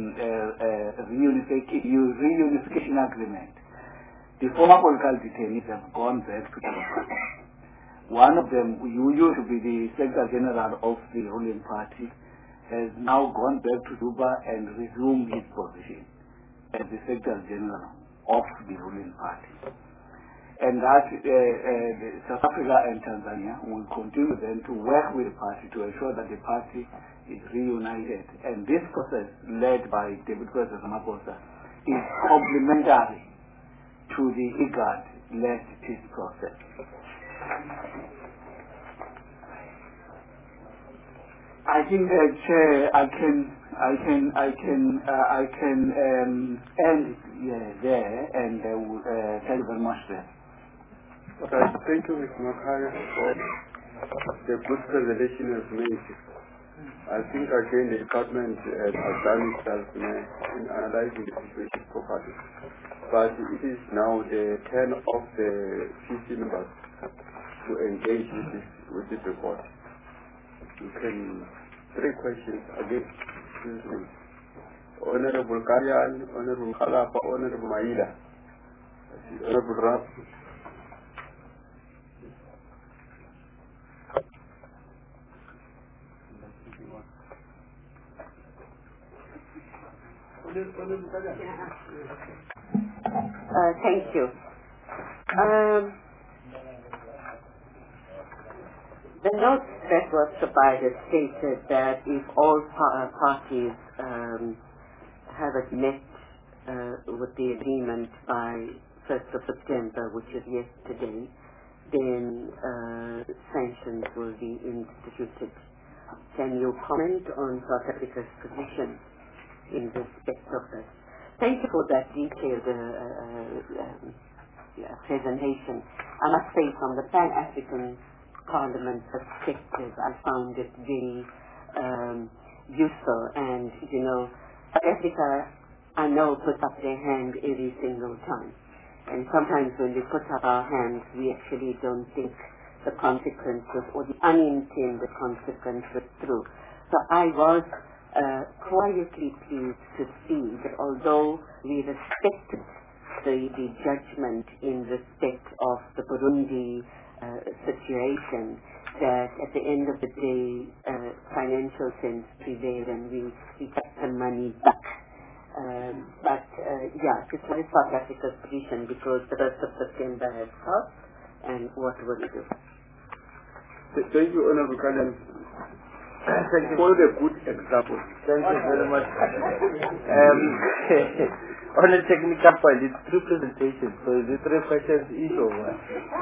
reunification agreement, the former political detainees have gone back to the party. One of them, who used to be the Secretary General of the ruling party, has now gone back to Juba and resumed his position as the Secretary General of the ruling party. And that South Africa and Tanzania will continue then to work with the party to ensure that the party is reunited. And this process, led by Deputy President Ramaphosa, is complementary to the IGAD-led peace process. I think, Chair, I can end there, and thank you very much, sir. Okay, thank you, Mr. Makaya, for the good presentation you have made. I think again the department has done itself in analyzing the situation properly. But it is now the turn of the PC members to engage with this report. You can, 3 questions again. Honorable Karyan, Honorable Kalapa, Honorable Maida. Honorable Rap. Thank you. The note that was provided stated that if all parties have met with the agreement by 1st of September, which is yesterday, then sanctions will be instituted. Can you comment on South Africa's position in respect of this? Thank you for that detailed presentation. I must say, from the Pan-African Parliament perspective, I found it very useful. And, you know, South Africa, I know, puts up their hand every single time. And sometimes when we put up our hands, we actually don't think the consequences or the unintended consequences through. So I was quietly pleased to see that although we respected the judgment in respect of the Burundi situation, that at the end of the day financial sense prevailed and we got the money back. This is South Africa's position, because the 1st of September has passed, and what will we do? Thank you, Honorable Kalan. Thank you for the good example. Thank you very much. On a technical point, it's 3 presentations, so is it 3 questions each or what?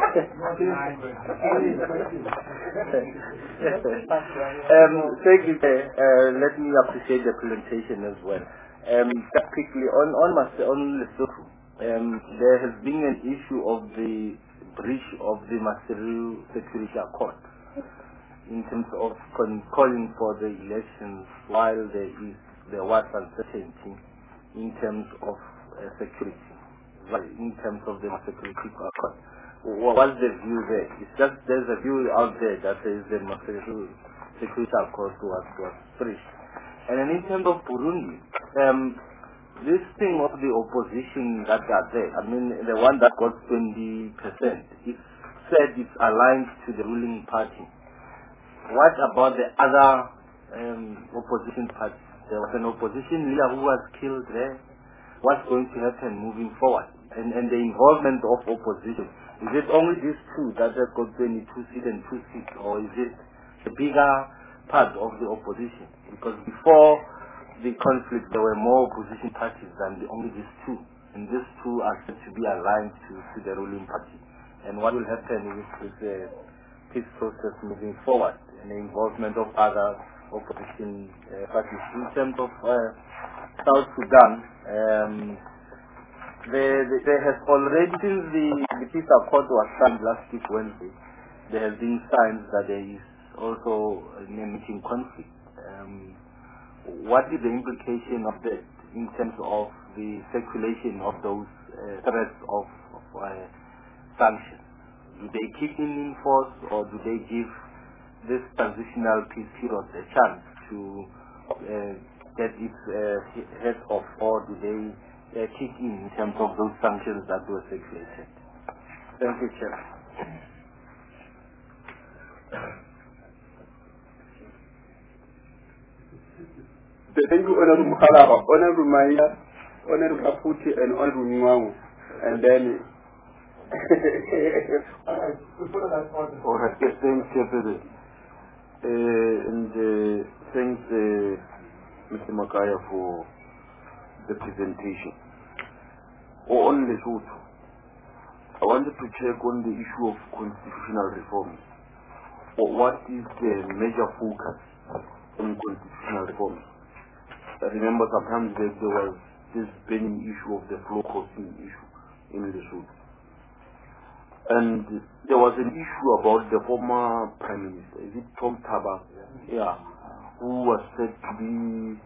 Thank you. Let me appreciate the presentation as well. Just quickly, on Lesotho, there has been an issue of the breach of the Maseru Security Accord in terms of calling for the elections while there was uncertainty in terms of security, in terms of the security accord. What's the view there? It's just there's a view out there that there is the Maseru Security Accord was breached. And then in terms of Burundi, this thing of the opposition that are there, I mean the one that got 20%, it said it's aligned to the ruling party. What about the other opposition parties? There was an opposition leader who was killed there. What's going to happen moving forward? And the involvement of opposition. Is it only these two that have got 22 seats and 2 seats, or is it a bigger part of the opposition? Because before the conflict, there were more opposition parties than only these two. And these two are said to be aligned to the ruling party. And what will happen with the peace process moving forward and the involvement of other opposition parties? In terms of South Sudan, there has already, since the peace accord was signed last week Wednesday, there has been signs that there is also an emerging conflict. What is the implication of that in terms of the circulation of those threats of sanctions? Do they kick in force, or do they give this transitional peace period a chance to get its head off, or do they kick in terms of those sanctions that were circulated? Thank you, Chair. Thank you, Honorable Mukhalaba, Honorable Maya, Honorable Kaputi, and Honorable Mwangu. And then... All right, yes, thanks, Chairperson. And thanks, Mr. Makaya, for the presentation. On Lesotho, I wanted to check on the issue of constitutional reforms. What is the major focus on constitutional reforms? I remember sometimes there was this burning issue of the floor crossing issue in Lesotho. And there was an issue about the former Prime Minister, is it Tom Taba? Yeah, who was said to be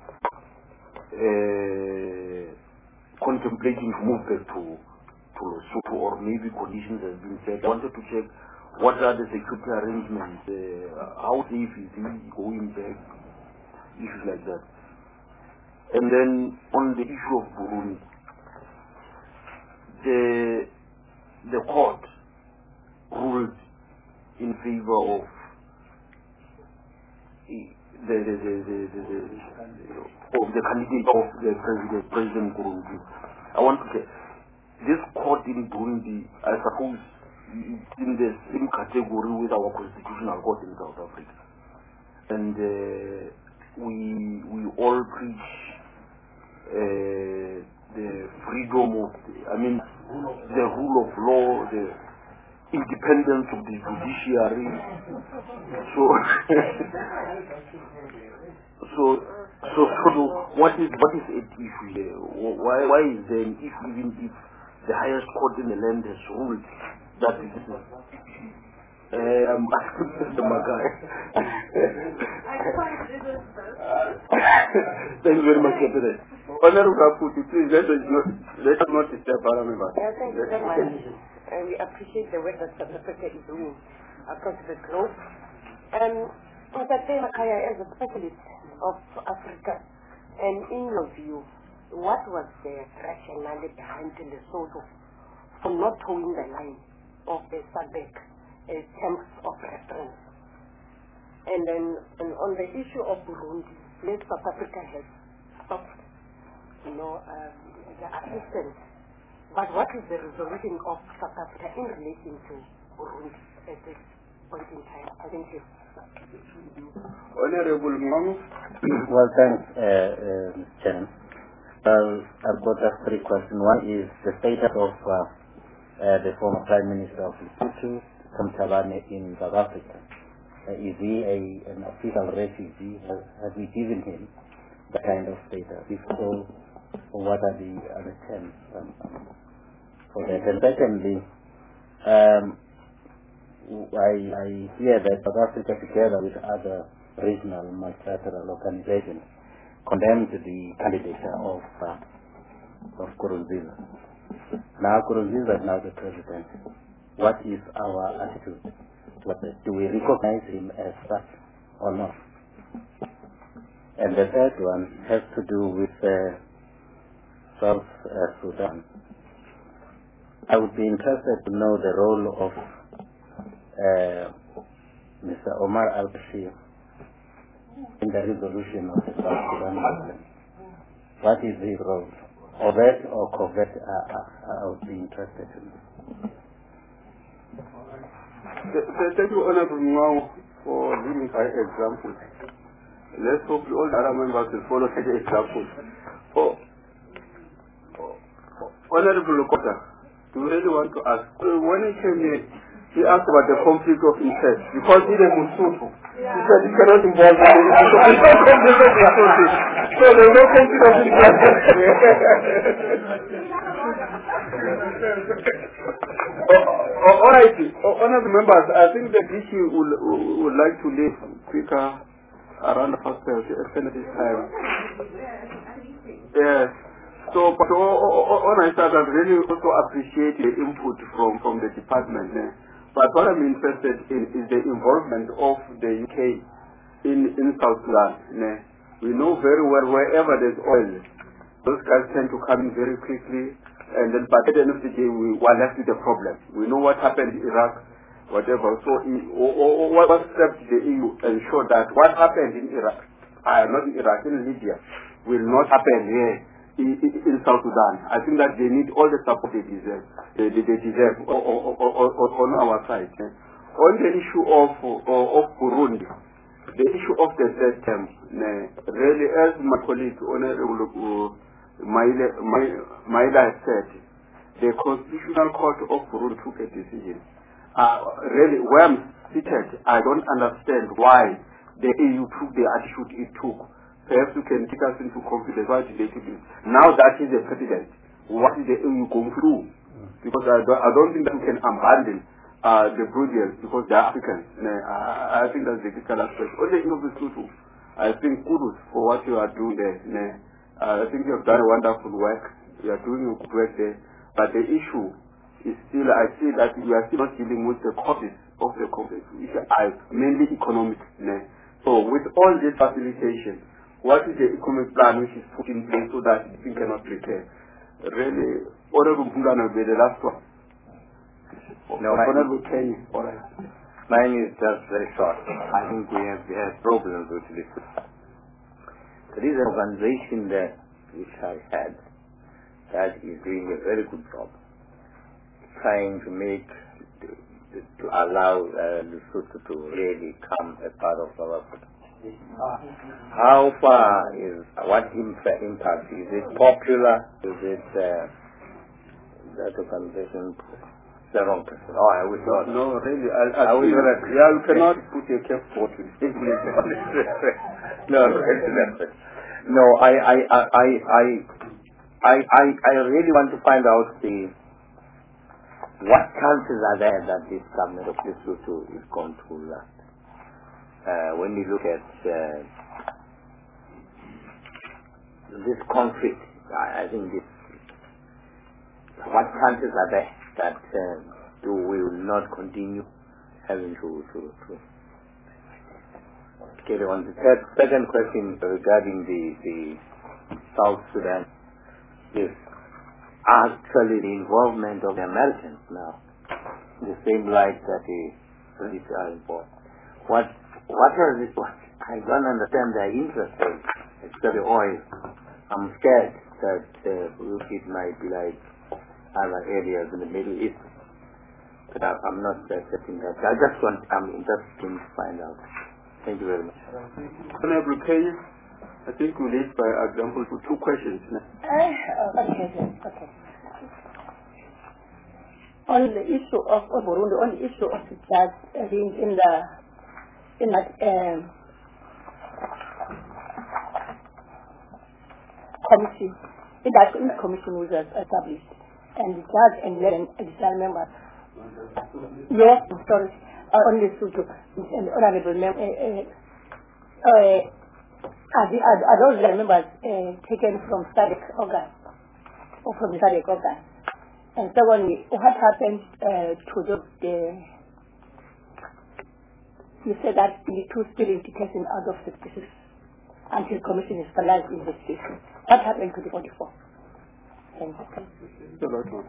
contemplating to move back to Lesotho, or maybe conditions have been set. I wanted to check what are the security arrangements, how safe is he going back, issues like that. And then on the issue of Burundi, the court ruled in favor of the candidate of the President Burundi. I want to say, this court in Burundi, I suppose, is in the same category with our constitutional court in South Africa. And we all preach the freedom of, the rule of law, the independence of the judiciary. So what is at issue here? Why is there an issue even if the highest court in the land has ruled that it is? I'm asking Mr. Magai. Thank you very much, President. Honorable Kaputi, please let us not disturb Parliament. Thank you very much. We appreciate the work that South Africa is doing across the globe. Mr. Makaya, as a specialist of Africa, and in your view, what was the rationale behind Lesotho for not towing the line of the SADC terms of reference? And then on the issue of Burundi, South Africa has stopped, the assistance. But what is the resolution of South Africa in relation to Burundi at this point in time? I think it's Honorable Mwangu. Well, thanks, Chairman. I've got three questions. One is the status of the former Prime Minister of Lesotho, Tom Thabane, in South Africa. Is he an official refugee? Have we given him the kind of status? If so, what are the other terms for that? And secondly, I hear that South Africa, together with other regional multilateral organizations, condemned the candidature of Nkurunziza. Now Nkurunziza is now the president. What is our attitude? Do we recognize him as such or not? And the third one has to do with South Sudan. I would be interested to know the role of Mr. Omar al-Bashir in the resolution of the South Sudan problem. What is his role? Overt or covert? I would be interested in. Thank you, Honorable Mwao, for leading by example. Let's hope all the other members will follow such example. Honorable Lokota, do you really want to ask? When he came here, he asked about the conflict of interest because he is Musutu. He said he cannot involve in it. So there's no conflict of interest. All right, honorable members, I think the issue would like to leave quicker around the first extended this time. Yes. So, but on my side, I really also appreciate the input from the department. But what I'm interested in is the involvement of the UK in South Sudan. We know very well wherever there's oil, those guys tend to come in very quickly, and then by the end of the day, we are left with the problem. We know what happened in Iraq, whatever. So, what steps the EU ensure that what happened in Iraq, not in Iraq, in Libya, will not happen here in South Sudan. I think that they need all the support they deserve. They deserve on our side. On the issue of Burundi, the issue of the third term, really, as my colleague Honorable Maila said, the Constitutional Court of Burundi took a decision. Really, where I'm seated, I don't understand why the EU took the attitude it took. Perhaps you can take us into confidence what they do. Now that is the precedent. What is the EU going through? Because I don't think that we can abandon the Burundians because they are Africans. I think that's the critical aspect. On the Institute, I think kudos for what you are doing there. I think you have done a wonderful work. You are doing good work there. But the issue is still, I see that we are still not dealing with the causes of the conflict, which are mainly economic. So with all this facilitation, what is the economic plan which is put in place so that it cannot repair? Really, Honorable Bungana will be the last one. No, Honorable Kenny, all right. Mine is just very short. I think we have problems with this. There is an organization that which I had that is doing a very good job, trying to make, to allow Lesotho to really come a part of our country. How far is, what impact? Is it popular? Is it that organization? The wrong person. Oh, I wish not. No, really, I wish not. Yeah, you cannot put your cap forward with it. No, I really want to find out what chances are there that this government of Lesotho is going to last. When you look at this conflict, I think what chances are there that we will not continue having to carry on? The second question regarding the South Sudan is actually the involvement of the Americans now, in the same light that the British are involved. What are this one? I don't understand their interest in except the oil. I'm scared that it might be like other areas in the Middle East. But I'm not accepting that. I'm interested to find out. Thank you very much. Honorable Kenya, I think we lead by example to two questions now. Okay. On the issue of Burundi, on the issue of the judge, I think in that commission, that commission was established, and the judge and 11 additional members. Your story on the Lesotho and the honorable members. Are those members taken from SADC organ or from the SADC organ? And secondly, what happened to you said that the two still in detention out of 66 until commission is finalized investigation. What happened to the 44? Thank you.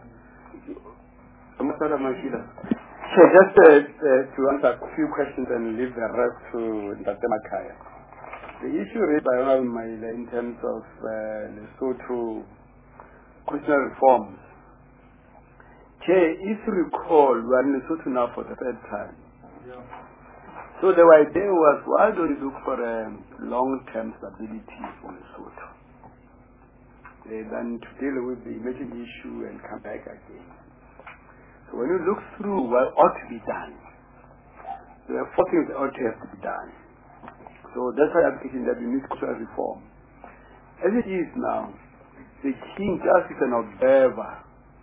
So just to answer a few questions and leave the rest to Dr. Makaya. The issue raised by Honorable Maila in terms of Lesotho constitutional reforms. If you recall, we are in Lesotho now for the third time. So the idea was, why don't we look for long-term stability for Lesotho than to deal with the emerging issue and come back again. So when you look through what ought to be done, there are 4 things that ought to have to be done. So that's why I'm thinking that we need cultural reform. As it is now, the king just is an observer.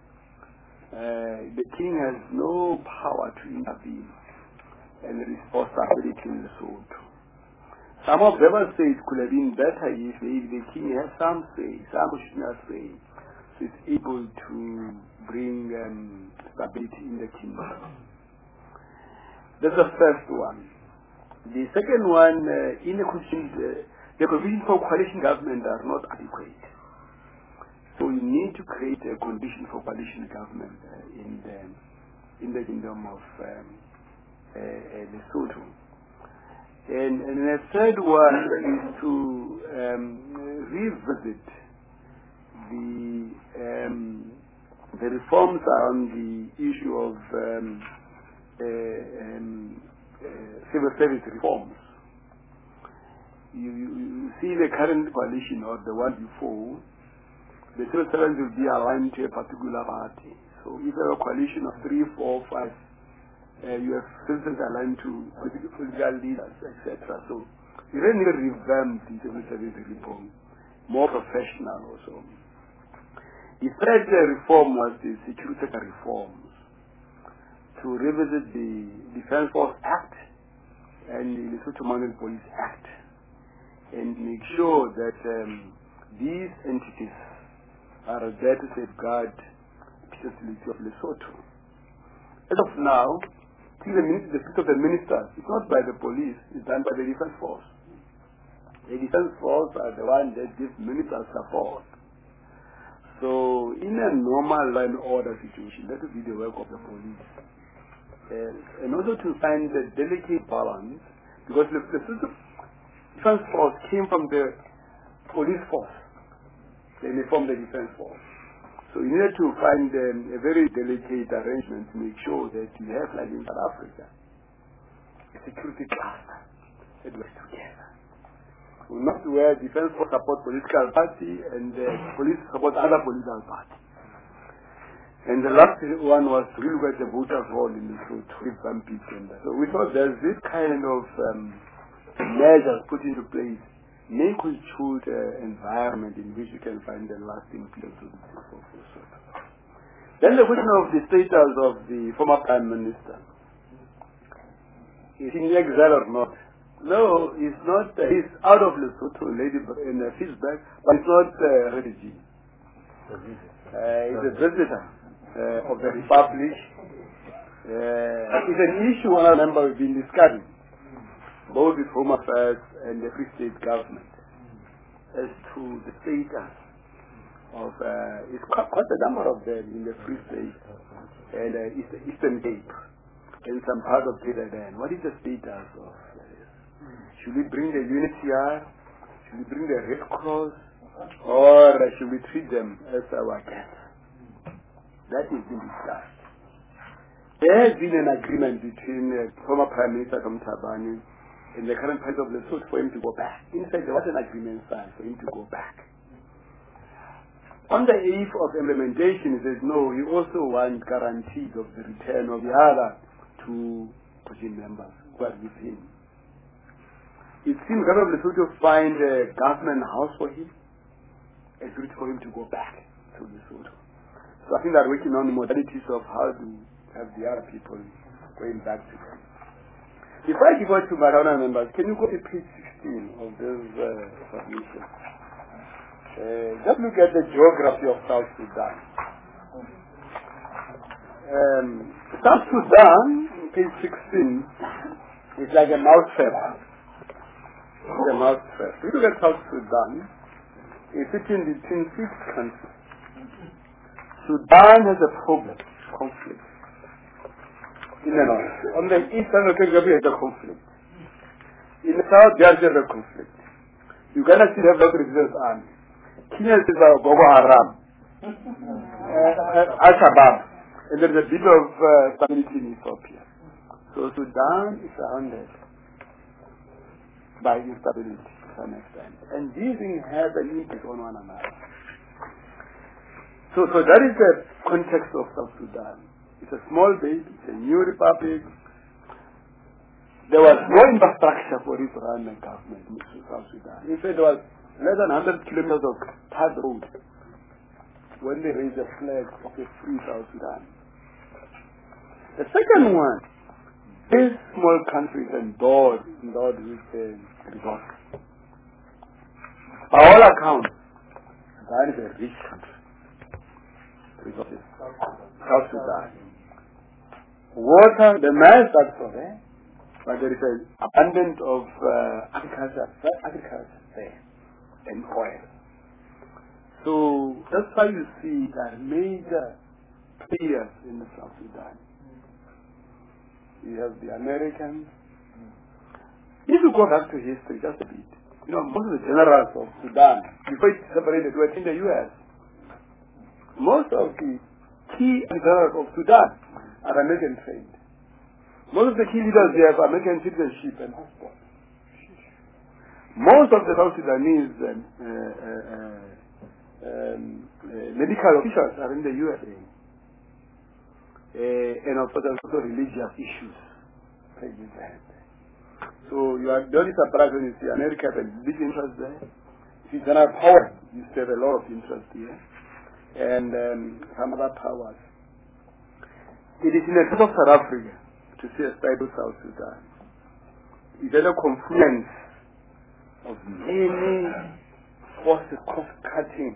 The king has no power to intervene and restore stability in Lesotho. Some observers say it could have been better if the king has some say, some should not say, so it's able to bring stability in the kingdom. That's the first one. The second one, in the conditions for coalition government are not adequate. So we need to create a condition for coalition government in the kingdom of Lesotho. And the third one is to revisit the reforms on the issue of civil service reforms. You see the current coalition or the one before, the civil servants will be aligned to a particular party. So if you have a coalition of 3, 4, 5, you have citizens aligned to political leaders, etc. So you really need to revamp the civil service reform, more professional also. The third reform was the security reforms, to revisit the Defence Force Act and the Lesotho Mounted Police Act, and make sure that these entities are there to safeguard the stability of Lesotho. As of now, the pick of the ministers, it's not by the police, it's done by the Defence Force. The Defence Force are the one that gives ministers support. So in a normal law and order situation, that would be the work of the police. And also to find the delicate balance, because the Defence Force came from the police force. Then they formed the Defence Force. So you needed to find a very delicate arrangement to make sure that you have, like in South Africa, a security cluster that works together. So not where Defence Force support political party and police support other political party. And the last one was to really get the voters' role in this, to revamp it. So we thought there's this kind of measures put into place may constitute an environment in which you can find a lasting peace of Lesotho. Then the question of the status of the former Prime Minister. Is he in exile or not? No, he's not. He's out of Lesotho, in Fitzburg, but he's not a refugee. He's a visitor of the Republic. It's an issue I remember we've been discussing, both with Home Affairs and the Free State government, as to the status of, it's quite a number of them in the Free State and Eastern Cape and some part of Cape. What is the status of this? Should we bring the UNHCR? Should we bring the Red Cross? Or should we treat them as our guests? That is being discussed. There has been an agreement between former Prime Minister Tom Thabane and the current President of Lesotho for him to go back. In fact, there was an agreement signed for him to go back. On the eve of implementation, he says, no, he also wants guarantees of the return of the other 2 Cojin members who are with him. It seems the government of Lesotho find a government house for him, a suit for him to go back to Lesotho. So I think they're working on the modalities of how to have the other people going back to them. Before I give out to my other members, can you go to page 16 of this submission? Just look at the geography of South Sudan. South Sudan, page 16, is like a mouse trap. It's a mouse trap. If you look at South Sudan, it's sitting between 6 countries. Sudan has a problem, conflict. In the north. On the eastern Ethiopia has a conflict. In the south, there's a conflict. Uganda still have local resistance army. Kenya still have Boko Haram, Al-Shabaab, and there's a bit of stability in Ethiopia. So So Sudan is surrounded by instability to some extent. And these things have an impact on one another. So that is the context of South Sudan. It's a small baby, it's a new republic. There was no infrastructure for it to run a government in South Sudan. In fact, there was less than 100 kilometers of hard road when they raised the flag of a free South Sudan. The second one, this small country is endowed with resources. By all accounts, Sudan is a rich country. Resources. South Sudan. Water, the man starts from there, but there is an abundance of agriculture there, and oil. So that's why you see that major players in South Sudan. You have the Americans. If you go back to history just a bit, you know, most of the generals of Sudan, before it separated, were in the U.S. Most of the key generals of Sudan are American trained. Most of the key leaders there have American citizenship and passport. Most of the South Sudanese medical officials are in the USA. And of course, there's also religious issues. So you are very surprised when you see America has a big interest there. If you general power, you still have a lot of interest here. And some other powers. It is in the case of South Africa to see a stable South Sudan. It's a confluence of many forces cross-cutting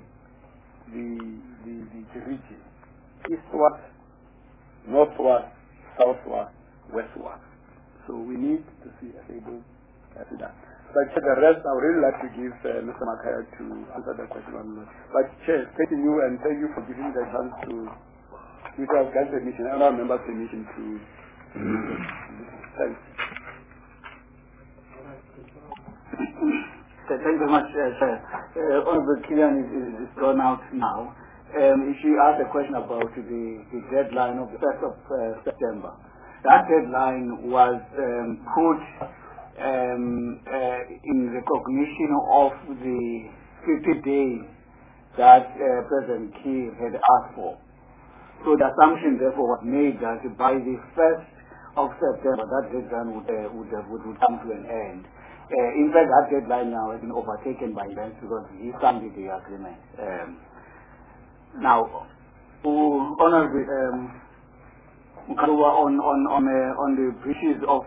the region. Eastward, northward, southward, westward. So we need to see a stable Sudan. But the rest, I would really like to give Mr. Makaya to answer the question. But Chair, thanking you and thank you for giving the chance to give our guys permission and our members permission to thanks. Thank you very much, Chair. Honorable Kilian is gone out now. She asked a question about the deadline of the 1st of September. That deadline was put in recognition of the 50 days that President Kiir had asked for. So the assumption therefore was made that by the 1st of September that deadline would come to an end. In fact, that deadline now has been overtaken by events because he signed the agreement. Now, Honorable Mukaruwa on the breaches of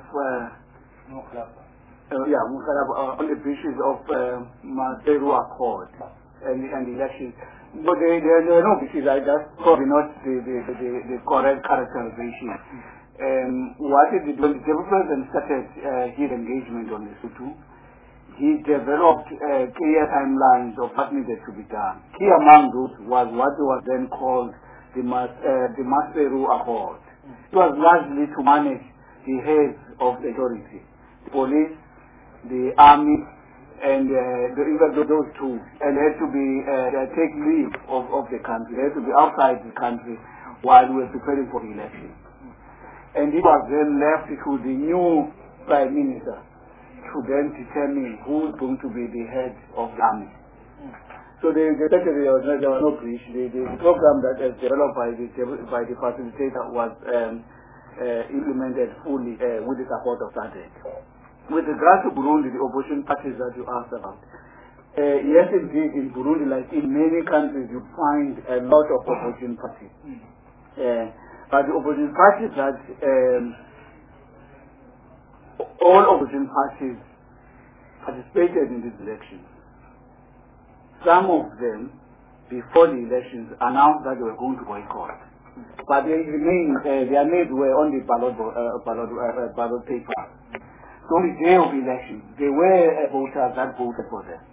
on the breaches of Maseru Accord and the elections. But there are no breaches. I just probably not the correct characterization. What he did when the President started his engagement on this issue, he developed clear timelines of what needed to be done. Key among those was what was then called the Maseru Accord. It was largely to manage the heads of the authority, the police, the army, and those two, and they had to be take leave of the country. They had to be outside the country while we were preparing for the election. And it was then left to the new Prime Minister to then determine who is going to be the head of the army. So there was no breach. The program that was developed by the facilitator was implemented fully with the support of SADC. With regards to Burundi, the opposition parties that you asked about, yes indeed, in Burundi, like in many countries, you find a lot of opposition parties. But the opposition parties that all opposition parties participated in this election. Some of them, before the elections, announced that they were going to boycott. But they remained, their names were on the ballot paper. So on the day of the election, there were voters that voted for them.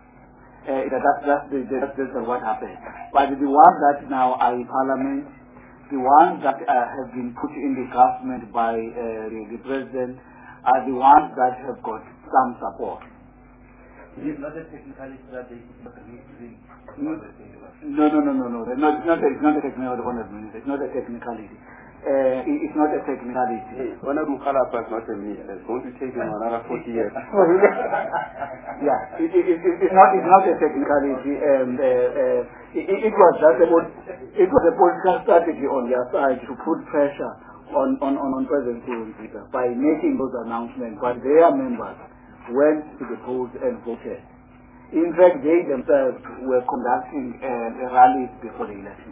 That's what happened. But the ones that now are in Parliament, the ones that have been put in the government by the President, are the ones that have got some support. It is not a technicality that they could not agree. No. It's not a technicality. It's not a technicality. It's not a technicality. Honorable Kalapa is not a minister. It's going to take him another 40 years. Yeah, it's not a technicality. It was just it was a political strategy on their side to put pressure on President Nkurunziza by making those announcements, but their members went to the polls and voted. In fact, they themselves were conducting rallies before the election.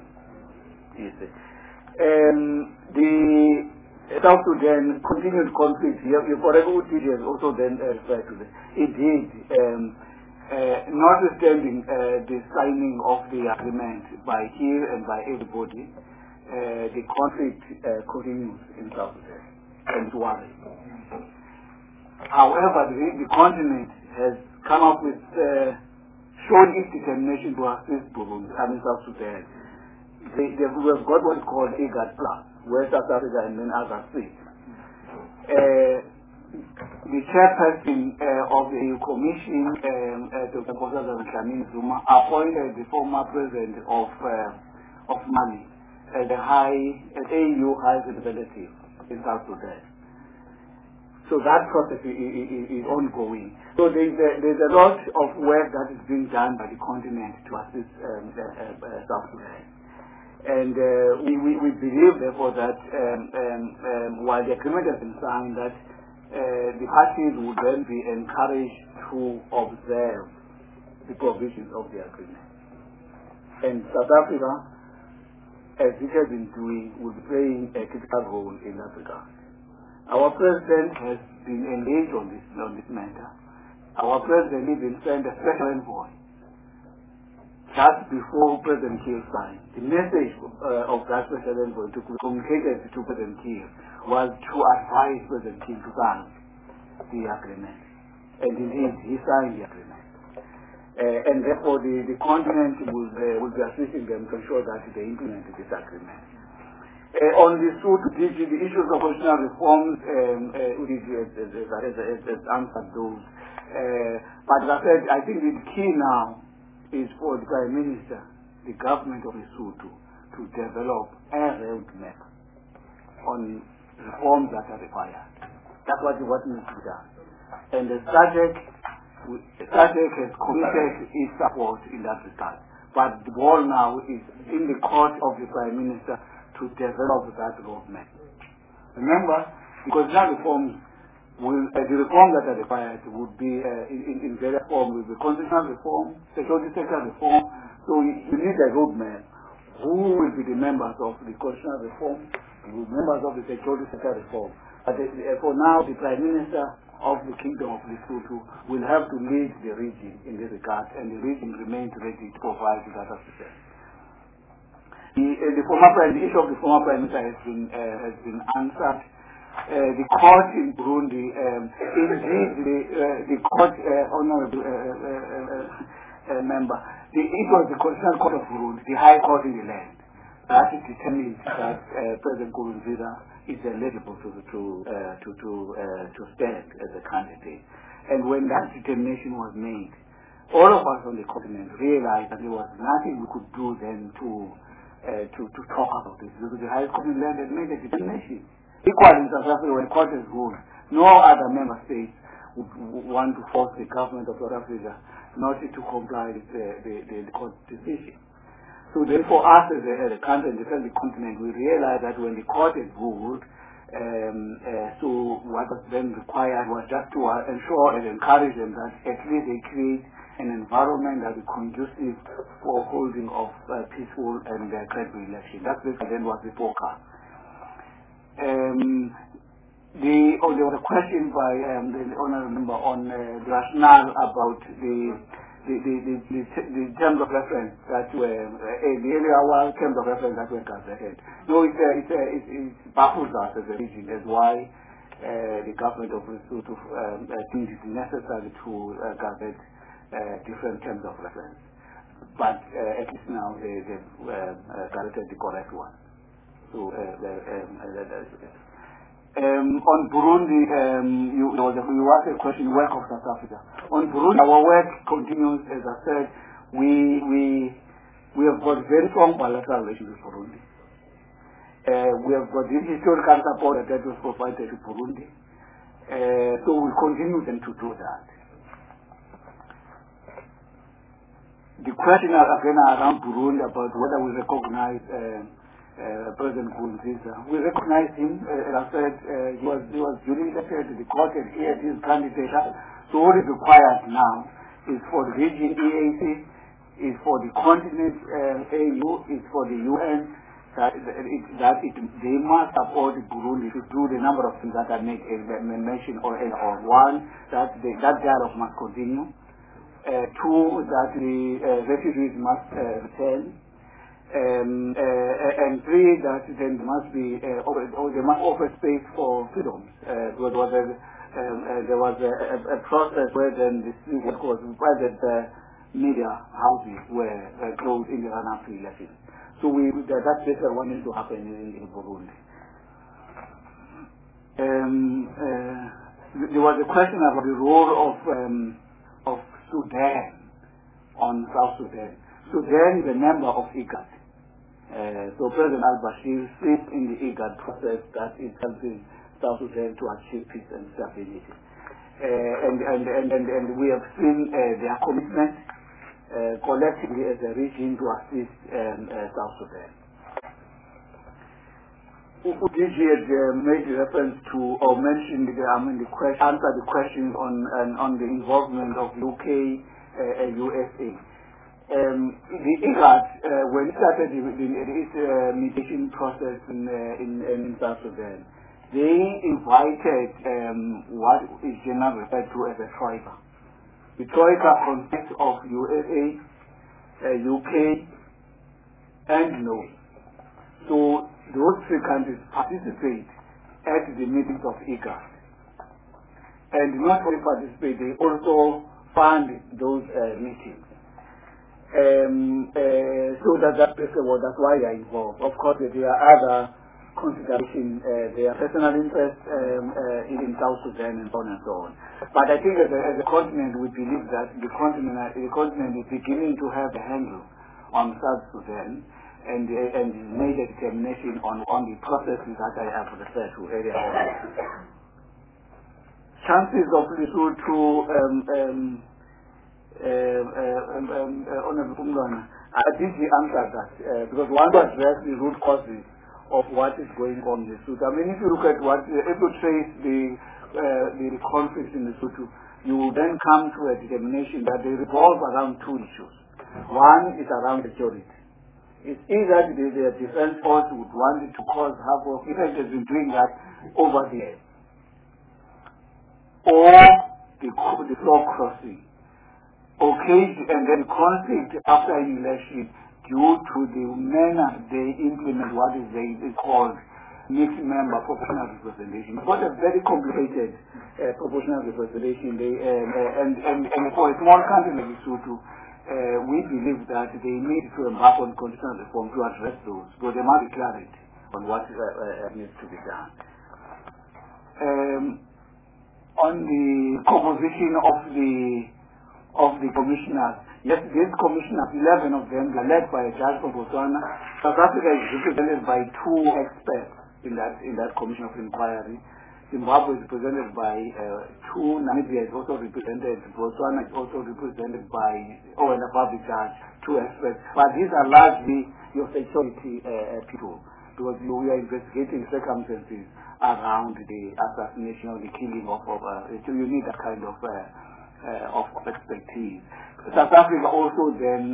The South Sudan continued conflict. You've already also then referred to this. Indeed, notwithstanding the signing of the agreement by Kir and by everybody, the conflict continues in South Sudan and Sudan. However, the continent has come up with showing its determination to assist Burundi, South Sudan. We have got what is called IGAD Plus, where South Africa and then others sit. The chairperson of the EU Commission, Dr. Dlamini Zuma, appointed the former president of Mali as the AU High Representative in South Sudan. So that process is ongoing. So there's a lot of work that is being done by the continent to assist South Sudan. And we believe, therefore, that while the agreement has been signed, that the parties would then be encouraged to observe the provisions of the agreement. And South Africa, as it has been doing, will be playing a critical role in that regard. Our president has been engaged on this matter. Our president even sent a special envoy just before President Kiir signed. The message of that special envoy to communicate to President Kiir was to advise President Kiir to sign the agreement. And indeed, he signed the agreement. And therefore, the continent will be assisting them to ensure that they implement this agreement. On the the issues of constitutional reforms, has answered those. But as I said, I think the key now is for the Prime Minister, the government of Lesotho, to develop a roadmap on reforms that are required. That's what needs to be done. And the SADC has committed its support in that regard. But the ball now is in the court of the Prime Minister to develop that roadmap. Remember, because that reforms the reforms that are required would be in various forms. Will be constitutional reform, security sector reform. So you need a roadmap. Who will be the members of the constitutional reform? The members of the security sector reform. But for now, the Prime Minister of the Kingdom of Lesotho will have to lead the region in this regard, and the region remains ready to provide that assistance. The issue of the former Prime Minister has been answered. The court in Burundi, indeed, the court, honorable member, it was the Constitutional Court of Burundi, the High Court in the land, that determined that President Nkurunziza is eligible to stand as a candidate. And when that determination was made, all of us on the continent realized that there was nothing we could do then to talk about this, because the High Court in the land had made a determination. Equally in South Africa, when court has ruled, no other member state would want to force the government of South Africa not to comply with the court decision. So therefore, us as a country and the continent, we realize that when the court has ruled, so what was then required was just to ensure and encourage them that at least they create an environment that is conducive for holding of peaceful and credible election. That's then was the forecast. There was a question by the honourable member on the rationale about the terms of reference that were the earlier terms of reference that were gazetted. No, it baffles us as a region as why the government of Lesotho thinks it necessary to gazette different terms of reference. But at least now they've gazetted the correct one. So, on Burundi, you asked a question, work of South Africa. On Burundi, our work continues. As I said, we have got very strong bilateral relations with Burundi. We have got the historical support that was provided to Burundi. So we continue then to do that. The question again around Burundi about whether we recognize President Nkurunziza. We recognize him. As I said, he was duly elected. The court had heard his candidature. So what is required now is for the region EAC, is for the continent AU, is for the UN, they must support Burundi to do the number of things that I mentioned or one, that dialogue must continue. Two, that the refugees must return. And three, that there must be, they must offer space for freedoms. There was a process where then what was private media houses were closed in the run-up to elections. So that's better wanting to happen in Burundi. There was a question about the role of Sudan on South Sudan. Sudan is a member of IGAD. So President al-Bashir sits in the IGAD process that is helping South Sudan to achieve peace and stability. And we have seen their commitment collectively as a region to assist South Sudan. DG had made reference to or mentioned answered the question on the involvement of UK and USA. The IGAD, when it started its mediation process in South Sudan, they invited what is generally referred to as a troika. The troika consists of USA, UK, and Norway. So those three countries participate at the meetings of IGAD. And not only participate, they also fund those meetings. So that's why they are involved. Of course, there are other considerations, their personal interest in South Sudan and so on and so on. But I think as a continent, we believe that the continent is beginning to have a handle on South Sudan and made a determination on the processes that I have referred to earlier on. Chances of Lesotho, Honorable Umlwana, I think he answered that because one was address the root causes of what is going on in Lesotho. I mean, if you look at if you trace the conflicts in Lesotho, you will then come to a determination that they revolve around two issues. One is around security. It's either the defense force would want it to cause havoc, if it has been doing that over there, or the floor crossing. Occasion and then conflict after an election due to the manner they implement what is called mixed member proportional representation. It's a very complicated proportional representation. And for a small country like Lesotho, we believe that they need to embark on constitutional reform to address those. So there must be clarity on what needs to be done. On the composition of the commissioners. Yes, these commissioners, 11 of them, are led by a judge from Botswana. South Africa is represented by 2 experts in that commission of inquiry. Zimbabwe is represented by 2. Namibia is also represented. Botswana is also represented by and a public judge, 2 experts. But these are largely your security people, because we are investigating circumstances around the assassination or the killing of you need that kind of expertise. South Africa also then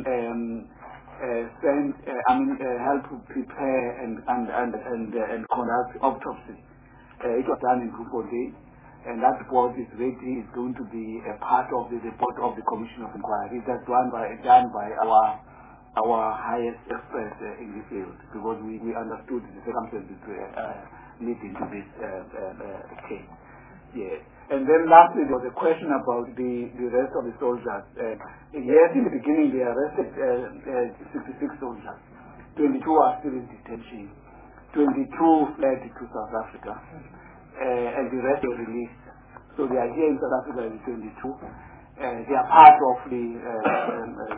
help prepare and conduct autopsy. It was done in Grupo-D, and that report is ready. It's going to be a part of the report of the Commission of Inquiry. That's done by our highest experts in the field, because we understood the circumstances leading to this case. Yes. And then lastly, there was a question about the rest of the soldiers. Yes, in the beginning they arrested 66 soldiers. 22 are still in detention. 22 fled to South Africa. And the rest were released. So they are here in South Africa in 22. They are part of the,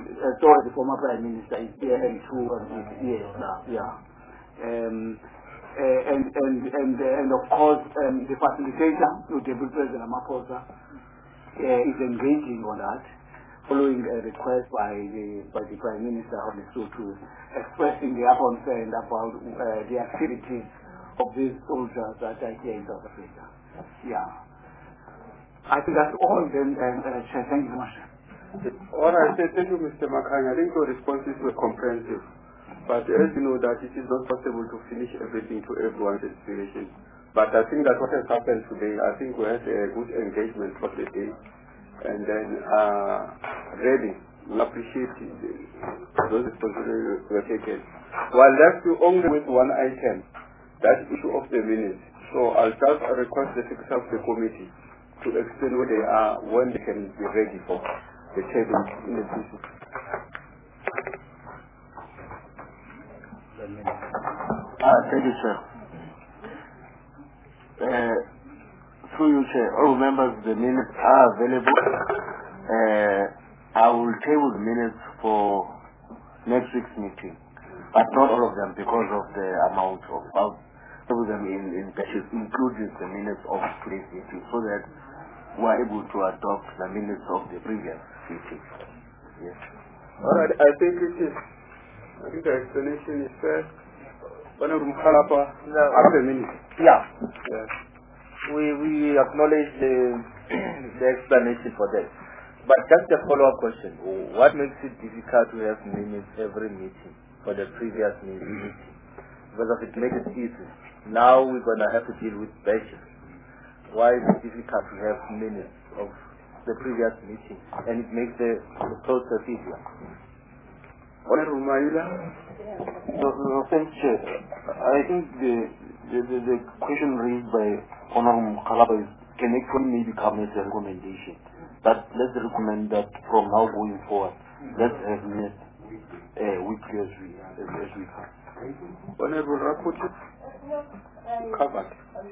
the former Prime Minister is here and 2 years now. Yeah. and of course the facilitator, Deputy President Ramaphosa, is engaging on that, following a request by the Prime Minister of Lesotho, expressing their concern about the activities of these soldiers that are here in South Africa. Yeah. I think that's all then, Chair. Thank you very much. All right, thank you, Mr. Makanya. I think your responses were comprehensive. But as you know that it is not possible to finish everything to everyone's aspiration. But I think that what has happened today, I think we had a good engagement for the day. And then really, we appreciate those responsibilities were taken. We're left only with one item, that issue of the minutes. So I'll just request the Secretary of the Committee to explain what they are, when they can be ready for the table in the future. Thank you, Chair. Through you, Chair, all members, the minutes are available. I will table the minutes for next week's meeting, but not all of them because of the amount of. I'll table them in batches, including the minutes of today's meeting, so that we are able to adopt the minutes of the previous meeting. Yes. All right, I think the explanation is fair. After a minute. Yeah. Yes. We acknowledge the explanation for that. But just a follow-up question. What makes it difficult to have minutes every meeting for the previous meeting? Because if it makes it easy, now we're going to have to deal with batches. Why is it difficult to have minutes of the previous meeting? And it makes the process easier. Honorable Maila? No, thanks, Chair. I think the question raised by Honorable Mukhalapa can actually maybe come as a recommendation. But let's recommend that from now going forward, let's have minutes weekly as we can. Honorable Rapporteur? Covered.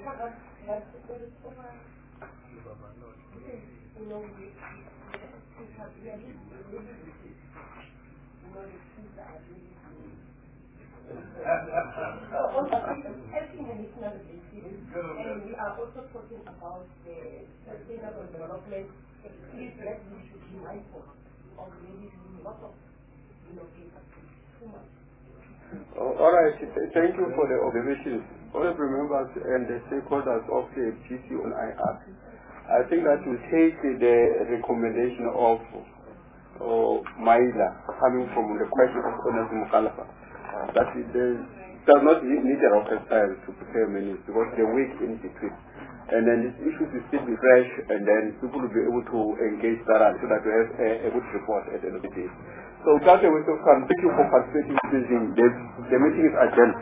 And we are also talking about the sustainable development. Please let me should be mindful of maybe a lot of too much. All right, thank you for the observations. Honorable members and the stakeholders of the PCONI Act, I think that we take the recommendation of Maila coming from the question of Honorable Mukhalapa, that it does not need a rocket science to prepare minutes because the week in between. And then these issues will still be fresh, and then people will be able to engage thoroughly so that we have a good report at the end of the day. So without a waste of time, thank you for participating in this meeting. The meeting is adjourned.